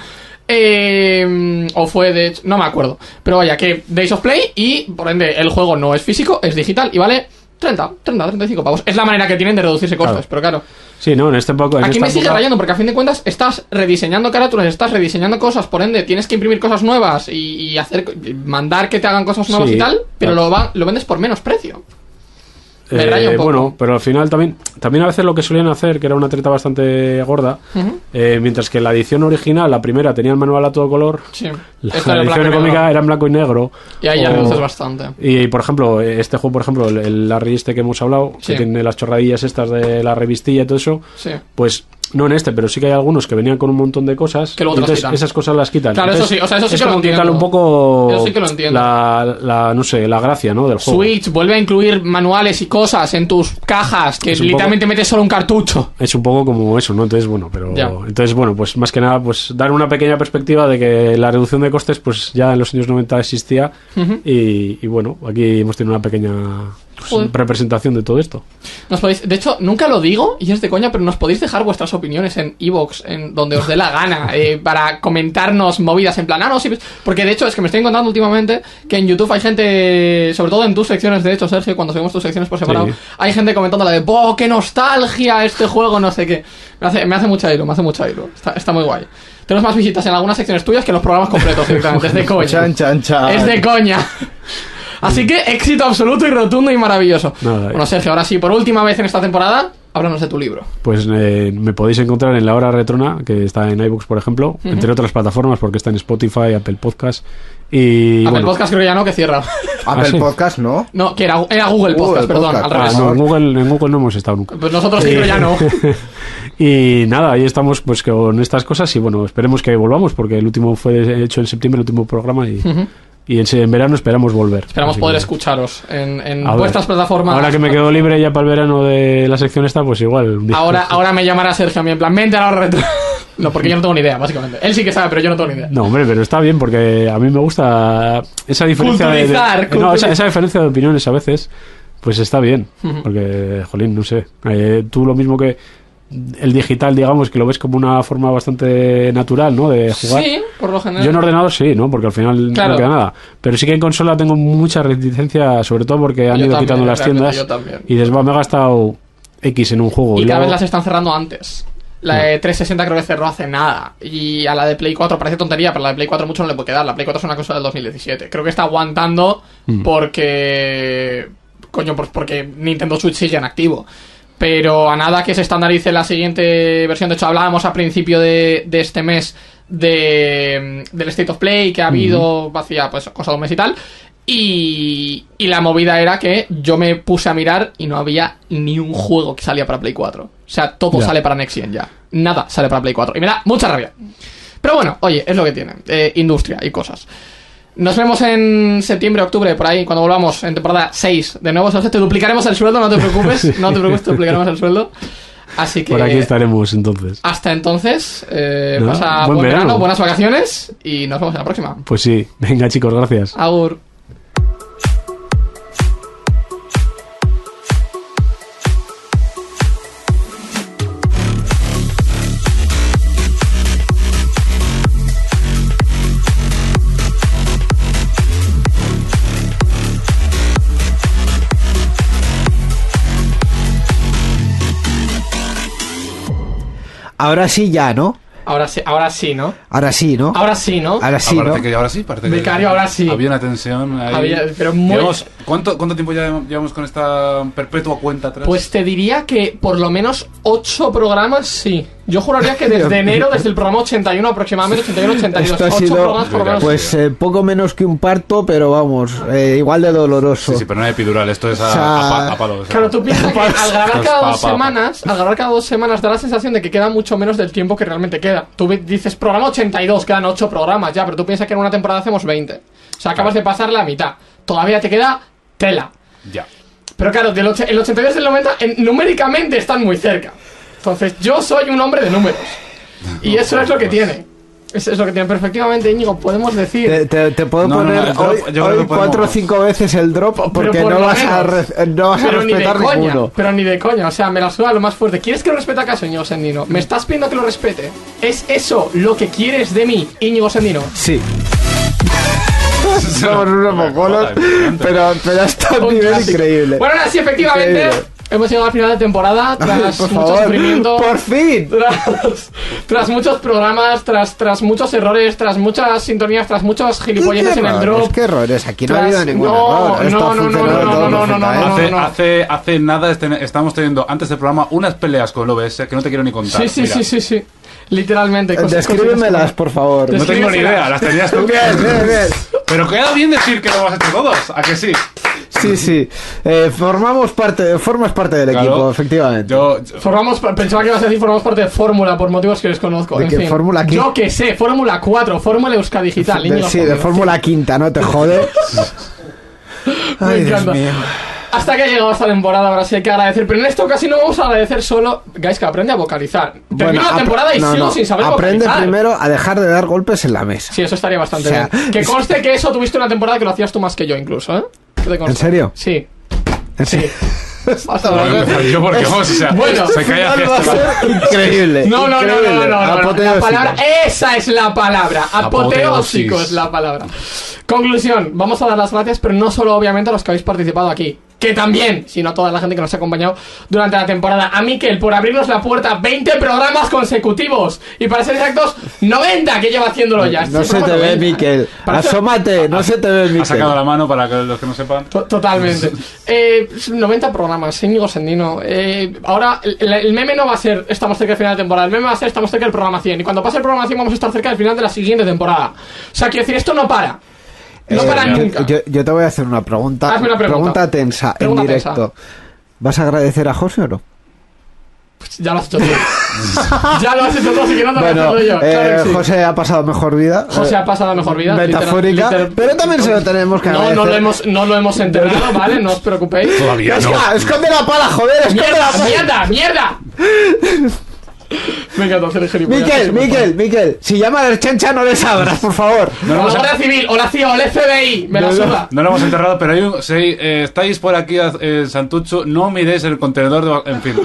o fue de hecho... No me acuerdo. Pero vaya, que Days of Play y, por ende, el juego no es físico, es digital y vale 35 pavos. Es la manera que tienen de reducirse costes, Claro. pero claro... Sí, no, en este poco. en Aquí esta me sigue época- rayando porque a fin de cuentas estás rediseñando carátulas, estás rediseñando cosas, por ende tienes que imprimir cosas nuevas y mandar que te hagan cosas nuevas Sí, y tal, pero claro. lo vendes por menos precio. Me raya un poco. Bueno, pero al final también a veces lo que solían hacer, que era una treta bastante gorda, mientras que la edición original, la primera, tenía el manual a todo color, Sí. la Esto era blanco edición y cómica negro. era en blanco y negro. Y ahí ya o- reduces bastante. Y por ejemplo, este juego, por ejemplo, el Larry este que hemos hablado, Sí. que tiene las chorradillas estas de la revistilla y todo eso, Sí. pues no en este, pero sí que hay algunos que venían con un montón de cosas. Que luego te las entonces quitan. esas cosas las quitan. Claro, eso Entonces, sí, o sea, eso sí es que lo como quitarle entiendo. un poco Eso sí que lo entiendo. no sé, la gracia, ¿no? Del juego. Switch vuelve a incluir manuales y cosas en tus cajas que Es un literalmente metes solo un cartucho. Es un poco como eso, ¿no? Entonces, bueno, pero... Ya. Entonces, bueno, pues más que nada, pues dar una pequeña perspectiva de que la reducción de costes, pues ya en los años 90 existía y bueno, aquí hemos tenido una pequeña pues, Joder. representación de todo esto. Nos podéis, de hecho, nunca lo digo y es de coña, pero nos podéis dejar vuestras opiniones en iVoox, en donde os dé la gana, para comentarnos movidas en plan, no, sí, porque de hecho es que me estoy encontrando últimamente que en YouTube hay gente, sobre todo en tus secciones, de hecho, Sergio, cuando subimos tus secciones por separado, Sí. hay gente comentando la de, ¡oh, qué nostalgia este juego, no sé qué! Me hace mucha ilu, está muy guay. Tenemos más visitas en algunas secciones tuyas que en los programas completos directamente, es de coña. Chan, chan, chan. Es de coña. Así que éxito absoluto y rotundo y maravilloso. Nada, Bueno, Sergio, ahora sí, por última vez en esta temporada, háblanos de tu libro. Pues me podéis encontrar en La Hora Retrona, que está en iBooks, por ejemplo, entre otras plataformas, porque está en Spotify, Apple Podcast y... Apple bueno, Podcast creo ya no, que cierra. Apple sí. Podcast, ¿no? No, que era Google Podcast, Google perdón, Podcast. al revés. no, en Google no hemos estado nunca. Pues nosotros sí, pero ya no. Y nada, ahí estamos pues con estas cosas y bueno, esperemos que volvamos porque el último fue hecho en septiembre, el último programa y en verano esperamos volver. Esperamos Así poder que, escucharos en a ver, vuestras plataformas. ahora que me quedo libre ya para el verano de la sección esta, pues igual. un día. Ahora me llamará Sergio a mí en plan, vente a la hora retro. No, porque yo no tengo ni idea, básicamente. Él sí que sabe, pero yo no tengo ni idea. No, hombre, pero está bien porque a mí me gusta esa diferencia Culturizar. esa diferencia de opiniones a veces, pues está bien, porque, jolín, no sé, tú lo mismo que el digital, digamos, que lo ves como una forma bastante natural, ¿no? De jugar. Sí, por lo general. Yo en ordenador sí, ¿no? Porque al final Claro. no queda nada. Pero sí que en consola tengo mucha reticencia, sobre todo porque han Yo ido también, quitando las realmente, tiendas. yo también. Y dices, va, me he gastado X en un juego. Y cada luego- vez las están cerrando antes. La de 360 creo que cerró hace nada. Y a la de Play 4 parece tontería, pero la de Play 4 mucho no le puede quedar. La Play 4 es una cosa del 2017. Creo que está aguantando porque... Coño, pues porque Nintendo Switch sigue en activo. Pero a nada que se estandarice la siguiente versión. De hecho, hablábamos a principio de este mes del State of Play que ha habido hacía pues cosa de un mes y tal. Y la movida era que yo me puse a mirar y no había ni un juego que salía para Play 4. O sea, todo sale para Next Gen ya. Nada sale para Play 4. Y me da mucha rabia. Pero bueno, oye, es lo que tiene. Industria y cosas. Nos vemos en septiembre, octubre, por ahí, cuando volvamos en temporada 6. De nuevo, te duplicaremos el sueldo, no te preocupes. No te preocupes, te duplicaremos el sueldo. Así que... Por aquí estaremos entonces. Hasta entonces, ¿No? pasa buen verano, buenas vacaciones y nos vemos en la próxima. Pues sí. Venga, chicos, gracias. Agur. Ahora sí ya, ¿no? Ahora sí, ¿no? Ahora sí, ¿no? Ahora sí, ¿no? Ahora sí, ¿no? Parece que ahora sí, parece que... Becario, ahora sí. Había una tensión ahí. Pero muy... ¿Cuánto tiempo ya llevamos con esta perpetua cuenta atrás? Pues te diría que por lo menos 8 programas sí. Yo juraría que desde enero, desde el programa 81 aproximadamente, 81-82, Esto ha 8 sido, programas por lo menos. pues poco menos que un parto, pero vamos, igual de doloroso. Sí, pero no hay epidural, esto es O sea, a palo. Claro, tú piensas que al grabar cada Pa. 2 semanas da la sensación de que queda mucho menos del tiempo que realmente queda. Tú dices programa 82, quedan 8 programas ya, pero tú piensas que en una temporada hacemos 20. O sea, acabas de pasar la mitad. Todavía te queda tela. Ya. Pero claro, el 82 y el 90 numéricamente están muy cerca. Entonces, yo soy un hombre de números. Y eso es lo que tiene. Eso es lo que tiene. Pero efectivamente, Íñigo, podemos decir... Te puedo poner el drop, yo creo hoy que 4 o 5 veces el drop porque por no lo vas a menos. respetar Coña, ninguno. pero ni de coña, o sea, me la suda lo más fuerte. ¿Quieres que lo respete acaso, Íñigo Sendino? ¿Me estás pidiendo que lo respete? ¿Es eso lo que quieres de mí, Íñigo Sendino? Sí. Somos unos mocolos, pero está a un Un nivel clásico. increíble. Bueno, ahora sí, efectivamente, Increíble. hemos llegado al final de temporada, Ay, tras por mucho favor, sufrimiento. por fin. Tras muchos programas, tras muchos errores, tras muchas sintonías, tras muchos gilipolleces en el drop. ¿Qué errores? Aquí no ha Tras- habido ningún no, error. Esto no, ha no, funcionado no, todo no, no, no, perfectamente. Hace nada estamos teniendo, antes del programa, unas peleas con el OBS que no te quiero ni contar. Sí, Mira, sí. Literalmente. Descríbemelas, por favor. No tengo ni idea, las tenías tú. Bien. Pero queda bien decir que lo hemos hecho todos, ¿a que sí? Sí. Formas parte del Claro. equipo, efectivamente. Pensaba que ibas a decir formamos parte de Fórmula por motivos que desconozco. ¿De en qué fin. Fórmula qué? Yo que sé, Fórmula 4, Fórmula Euska Digital. Íñigo, Sí, por de Dios. Fórmula Quinta, ¿no? Te jode. Ay, Dios encanta. mío. Hasta que ha llegado esta temporada, ahora sí hay que agradecer. Pero en esta ocasión no vamos a agradecer solo. Guys, que aprende a vocalizar. Termino la temporada y sigo sin saber aprende vocalizar. primero a dejar de dar golpes en la mesa. Sí, eso estaría bastante O sea, bien. Que conste que eso tuviste una temporada que lo hacías tú más que yo, incluso, ¿eh? Que te conste. ¿En serio? Sí. ¿En serio? Hasta Bueno, luego. yo porque vamos, o sea, Bueno, se cae hacia Va a este lado. ser increíble. No. increíble. La Apoteósico. palabra, esa es la palabra. Apoteósico Apoteosis. es la palabra. Conclusión, vamos a dar las gracias, pero no solo obviamente a los que habéis participado aquí, que también, sino a toda la gente que nos ha acompañado durante la temporada. A Miquel por abrirnos la puerta 20 programas consecutivos. Y para ser exactos, 90 que lleva haciéndolo ya. No Este se te programa ve, 90, ¿eh? Miquel. Para ser- Asómate, no se te ve, Ha sacado Miquel. la mano para que los que no sepan. Totalmente. 90 programas, Íñigo Sendino. Ahora, el meme no va a ser estamos cerca del final de temporada. El meme va a ser estamos cerca del programa 100. Y cuando pase el programa 100 vamos a estar cerca del final de la siguiente temporada. O sea, quiero decir, esto no para. No para nunca. Yo te voy a hacer una pregunta. Hazme una pregunta. Tensa, Pregunta en directo. ¿Vas a agradecer a José o no? Pues ya lo has hecho tú. Ya lo has hecho tú, así que no te lo Bueno, yo. Claro que sí. José ha pasado mejor vida. José ha pasado la mejor vida. Metafórica, pero también se lo tenemos que agradecer. No lo hemos enterrado, ¿vale? No os preocupéis. Todavía no. Esconde la pala, joder, esconde la pala. ¡Mierda! Venga, entonces el gilipollas. Miquel, si llama a la chancha no les abras, por favor. No O lo la hemos, Guardia Civil, o la CIA, o el FBI. Me la suda. no lo hemos enterrado, pero hay un, si estáis por aquí en Santucho, no miréis el contenedor de... En fin,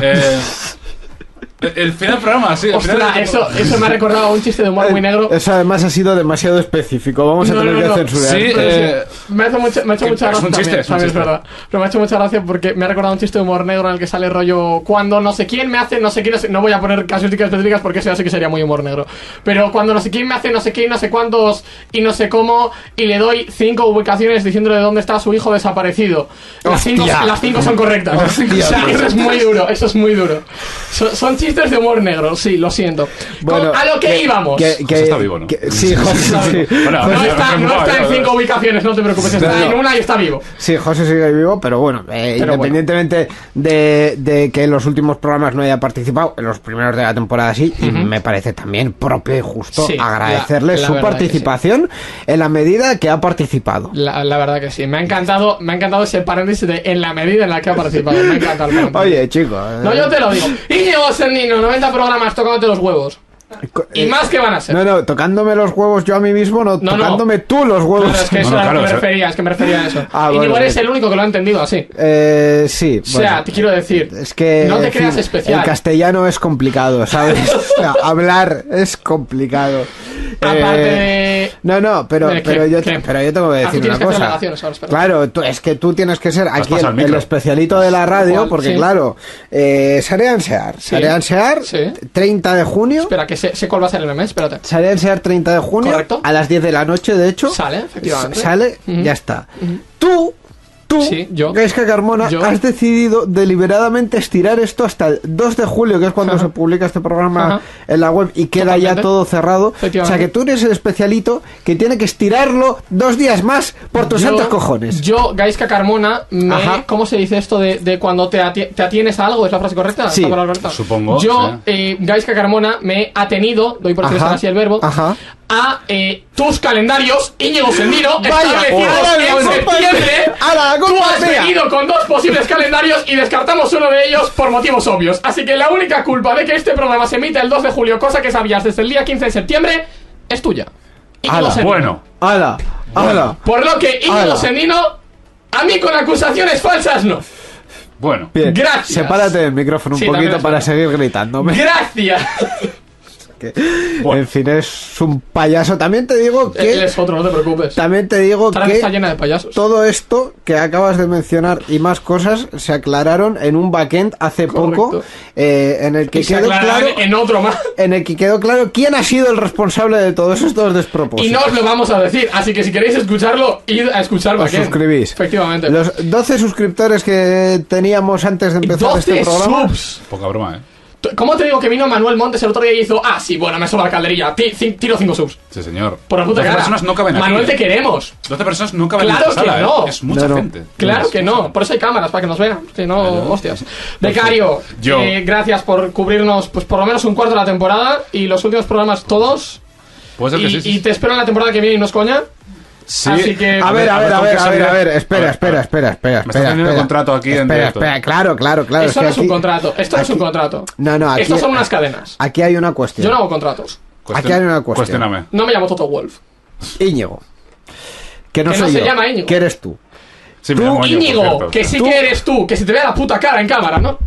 el final del programa, sí. El final Ostras, del- eso me ha recordado a un chiste de humor muy negro. Eso además ha sido demasiado específico. Vamos a tener que censurar. Sí, Me ha hecho mucha que gracia. es un chiste, es un también, chiste. verdad. Pero me ha hecho mucha gracia porque me ha recordado un chiste de humor negro en el que sale rollo cuando no sé quién me hace no sé quién, no voy a poner casuísticas específicas porque eso ya sí que sería muy humor negro. Pero cuando no sé quién me hace no sé quién, no sé cuántos y no sé cómo y le doy 5 ubicaciones diciéndole de dónde está su hijo desaparecido. Las 5 Hostia. son correctas. Hostia, O sea, pues. eso es muy duro, eso es muy duro. Son chistes chistes de humor negro, sí, lo siento. Bueno, A lo que íbamos. José está vivo, ¿no? Sí, José, sí. Bueno, No está en 5 ubicaciones, no te preocupes, está en una y está vivo. Sí, José sigue vivo, pero bueno, independientemente de que en los últimos programas no haya participado, en los primeros de la temporada sí, y me parece también propio y justo Sí, agradecerle la su verdad que participación en la medida que ha participado. La verdad que sí, me ha encantado ese paréntesis de en la medida en la que ha participado. Me encanta el paréntesis. Oye, chicos. No, yo te lo digo. Íñigo Sendino, 90 programas tocándote los huevos. Y más que van a ser. No, tocándome los huevos yo a mí mismo, no, tocándome tú los huevos. Claro, es que eso No, era claro, lo que eso- me refería a eso. Ah, Íñigo bueno, eres bien. el único que lo ha entendido así. Sí. O sea, te quiero decir, Es que no te en creas fin, especial. El castellano es complicado, ¿sabes? O sea, hablar es complicado. Aparte de... No, pero ¿De qué? yo ¿Qué? tengo que Ah, tú decir tienes una que hacer cosa. alegaciones ahora, espera. Claro, es que tú tienes que ser aquí pasado el el micro. especialito de la radio, ¿Cuál? porque Sí. claro, Sarean Sear, Sí. 30 de junio. Espera, que sé cuál va a ser el meme, espérate. Sarean Sear 30 de junio, Correcto. a las 10 de la noche, de hecho. Sale, efectivamente. Sale, Ujú. ya está. Tú, Sí, yo. Gaisca Carmona, Yo. has decidido deliberadamente estirar esto hasta el 2 de julio, que es cuando se publica este programa Ajá. en la web y queda Totalmente. ya todo cerrado. O Efectivamente. sea que tú eres el especialito que tiene que estirarlo 2 días más por tus santos cojones. Yo, Gaisca Carmona, Ajá. ¿cómo se dice esto de cuando te atienes a algo? ¿Es la frase correcta? Sí. ¿Está por la correcta? Supongo, Yo, Gaisca Carmona, me he atenido, doy por utilizar así el verbo, Ajá. a tus calendarios, Íñigo Sendino, Vaya, establecidos ¡ala, en la culpa septiembre. ¡ala, la Tú culpa has mía! venido con 2 posibles calendarios y descartamos uno de ellos por motivos obvios. Así que la única culpa de que este programa se emita el 2 de julio, cosa que sabías desde el día 15 de septiembre, es tuya. Íñigo ¡Hala! Sendino. Bueno, ¡Hala! Por lo que Íñigo ¡Hala! Sendino, a mí con acusaciones falsas no. bueno. Bien. Gracias. Sepárate del micrófono un Sí, también poquito es para verdad. seguir gritándome. Gracias. Bueno. En fin, es un payaso. También te digo Él que... es otro, no te preocupes. También te digo Esta vez que está llena de payasos. todo esto que acabas de mencionar y más cosas se aclararon en un backend hace Correcto. poco, en el que Y se quedó aclararán claro, en otro más. en el que quedó claro quién ha sido el responsable de todos estos Y despropósitos. no os lo vamos a decir. Así que si queréis escucharlo, id a escucharlo. Os suscribís. Efectivamente. Los 12 suscriptores que teníamos antes de empezar 12 este programa. subs. Poca broma, ¿eh? ¿Cómo te digo que vino Manuel Montes el otro día y hizo? Ah, sí, bueno, me sobra la calderilla. Tiro 5 subs. Sí, señor. Por la puta 12 cara. personas no caben aquí. Manuel, te queremos. 12 personas no caben Claro en esta que sala, no. ¿eh? Es mucha No, no. gente. Claro que no, por eso hay cámaras, para que nos vean. Si no, hostias. Becario, Yo. gracias por cubrirnos pues por lo menos un cuarto de la temporada y los últimos programas todos. Puede ser que sí, sí. Y te espero en la temporada que viene y no es coña. Sí. Así que... A ver, ¿con qué salida? espera. Me estás vendiendo el contrato aquí en directo. Espera, claro. Esto es que no es un aquí- contrato, esto no es un aquí- contrato. No, aquí- Estos son unas cadenas. Aquí hay una cuestión. Yo no hago contratos. Aquí hay una cuestión. Cuestióname. No me llamo Toto Wolf. Íñigo. Que no Que soy no se yo. llama Íñigo. Que eres tú. Sí, me Tú, llamo yo, por Íñigo, cierto. que sí Tú- que eres tú, que se te vea la puta cara en cámara, ¿no?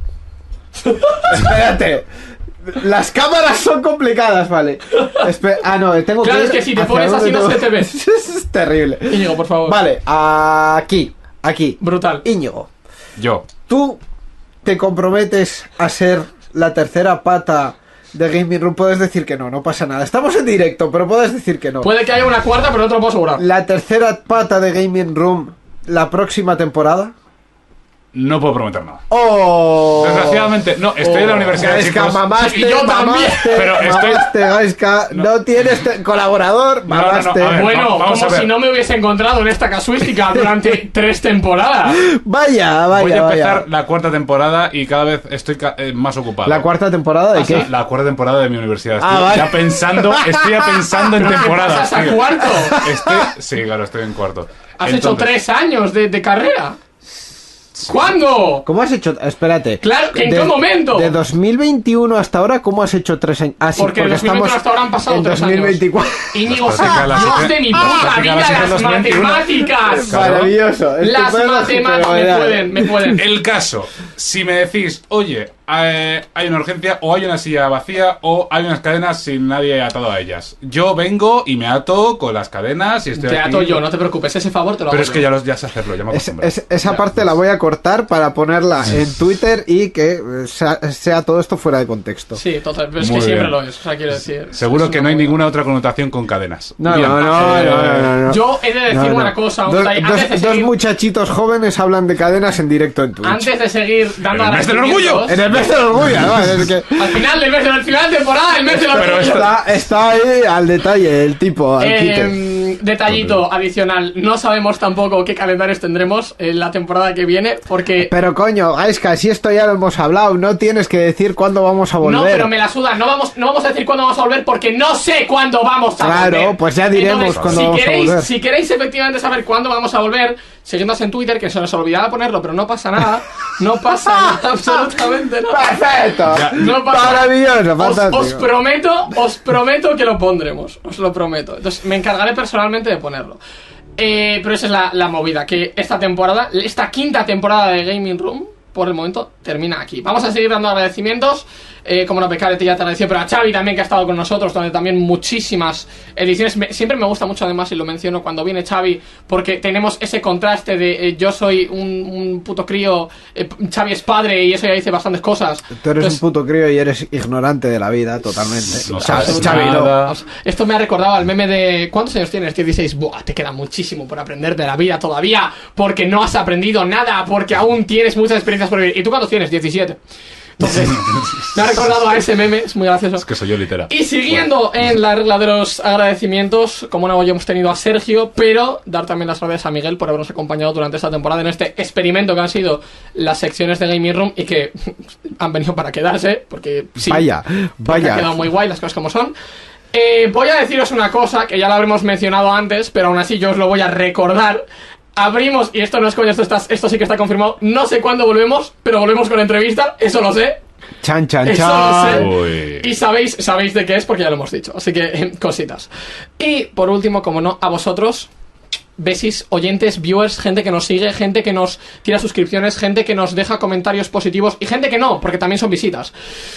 Espérate. Las cámaras son complicadas, vale. No, tengo Claro, que es ir que si te hacia pones así donde no tengo- se te ve. Es terrible. Íñigo, por favor. Vale, aquí. Brutal. Íñigo, Yo. tú te comprometes a ser la tercera pata de Gaming Room. Puedes decir que no pasa nada. Estamos en directo, pero puedes decir que no. Puede que haya una cuarta, pero no te lo puedo asegurar. La tercera pata de Gaming Room la próxima temporada. No puedo prometer nada. ¡Oh! Desgraciadamente, no, estoy en la universidad, Gaisca, chicos. mamaste, Y yo también. mamaste, Pero estoy- mamaste, Gaisca. No tienes colaborador, No, no, mamaste. a ver, Bueno, vamos a como ver. si no me hubiese encontrado en esta casuística durante 3 temporadas. Vaya, Voy a vaya. empezar la cuarta temporada y cada vez estoy más ocupado. ¿La cuarta temporada de qué? La cuarta temporada de mi universidad. Estoy Ah, vale. ya pensando, estoy ya pensando en ¿Pero qué temporadas. pasas a tío. cuarto? Sí, claro, estoy en cuarto. Has hecho Entonces, 3 años de carrera. ¿Cuándo? ¿Cómo has hecho? Espérate. Claro, ¿en qué momento? De 2021 hasta ahora, ¿cómo has hecho 3 años? Ah, sí, Porque de 2021 hasta ahora han pasado en 3 años. 2024. Íñigo, Las prácticas las Dios hice- de mi las puta prácticas vida, las hice en las 2021. matemáticas. Claro. Maravilloso. Las Estupendo, matemáticas me pueden. El caso, si me decís, oye, hay una urgencia, o hay una silla vacía, o hay unas cadenas sin nadie atado a ellas. Yo vengo y me ato con las cadenas y estoy Te aquí. ato yo, no te preocupes, ese favor te lo hago Pero es que yo. ya sé hacerlo, ya me acostumbro. Esa Ya, parte pues. la voy a cortar para ponerla en Twitter y que sea todo esto fuera de contexto. Sí, total, pero es Muy que siempre bien. lo es, o sea, quiero decir. Seguro es que una no hay movida. ninguna otra connotación con cadenas. No, Bien, no. Yo he de decir No, no. una cosa, un Dos, detalle, dos- antes de dos seguir- muchachitos jóvenes hablan de cadenas en directo en Twitch. Antes de seguir dando En el mes del orgullo. En el mes mes del orgullo, además, es que Al final del mes de temporada, el mes de Pero la está ahí al detalle el tipo, al quite. Detallito adicional, no sabemos tampoco qué calendarios tendremos en la temporada que viene, porque... Pero coño, Gaiska, si esto ya lo hemos hablado, no tienes que decir cuándo vamos a volver. No, pero me la suda, no vamos a decir cuándo vamos a volver porque no sé cuándo vamos a volver. Claro, pues ya diremos Entonces, cuándo vamos a volver. Si queréis efectivamente saber cuándo vamos a volver, seguidnos en Twitter, que se nos olvidaba ponerlo, pero no pasa nada. No pasa nada, absolutamente nada. ¡Perfecto! No pasa nada. Maravilloso, fantástico. Os prometo que lo pondremos. Os lo prometo. Entonces me encargaré personalmente de ponerlo. Pero esa es la movida, que esta temporada, esta quinta temporada de Gaming Room, por el momento termina aquí. Vamos a seguir dando agradecimientos. Como no, Beccarete ya te agradeció, pero a Xavi también, que ha estado con nosotros, donde también muchísimas ediciones. Siempre me gusta mucho, además, y lo menciono cuando viene Xavi, porque tenemos ese contraste de yo soy un puto crío, Xavi es padre, y eso ya dice bastantes cosas. Tú eres Entonces, un puto crío y eres ignorante de la vida, totalmente. No Xavi, sabes Xavi, no. nada. Esto me ha recordado al meme de... ¿Cuántos años tienes? 16. Buah, te queda muchísimo por aprender de la vida todavía, porque no has aprendido nada, porque aún tienes muchas experiencias por vivir. ¿Y tú cuántos tienes? 17. Entonces, me ha recordado a ese meme, es muy gracioso. Es que soy yo literal. Y siguiendo en la regla de los agradecimientos, como no, hoy hemos tenido a Sergio, pero dar también las gracias a Miguel por habernos acompañado durante esta temporada en este experimento que han sido las secciones de Gaming Room y que han venido para quedarse, porque sí, porque ha quedado muy guay las cosas como son. Voy a deciros una cosa que ya la habremos mencionado antes, pero aún así yo os lo voy a recordar. Abrimos, y esto no es coño, esto sí que está confirmado. No sé cuándo volvemos, pero volvemos con entrevista, eso lo sé. Chan, chan, Eso lo chan. sé. Uy. Y sabéis de qué es porque ya lo hemos dicho. Así que, cositas. Y por último, como no, a vosotros, besis, oyentes, viewers, gente que nos sigue, gente que nos tira suscripciones, gente que nos deja comentarios positivos y gente que no, porque también son visitas.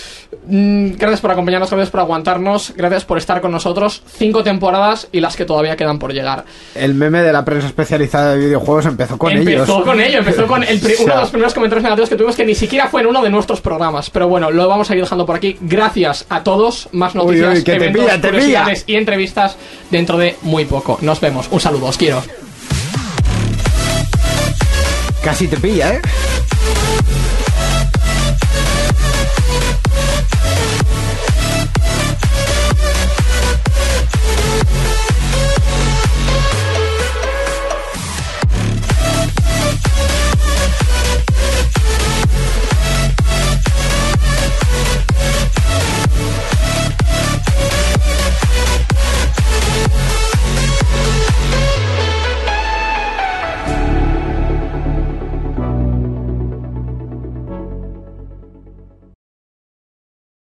Gracias por acompañarnos, gracias por aguantarnos, gracias por estar con nosotros. 5 temporadas y las que todavía quedan por llegar. El meme de la prensa especializada de videojuegos empezó con ellos. Empezó con uno de los primeros comentarios negativos que tuvimos, que ni siquiera fue en uno de nuestros programas. Pero bueno, lo vamos a ir dejando por aquí. Gracias a todos. Más noticias, que te eventos, pilla, te curiosidades y entrevistas dentro de muy poco. Nos vemos. Un saludo, os quiero. Casi te pilla, ¿eh?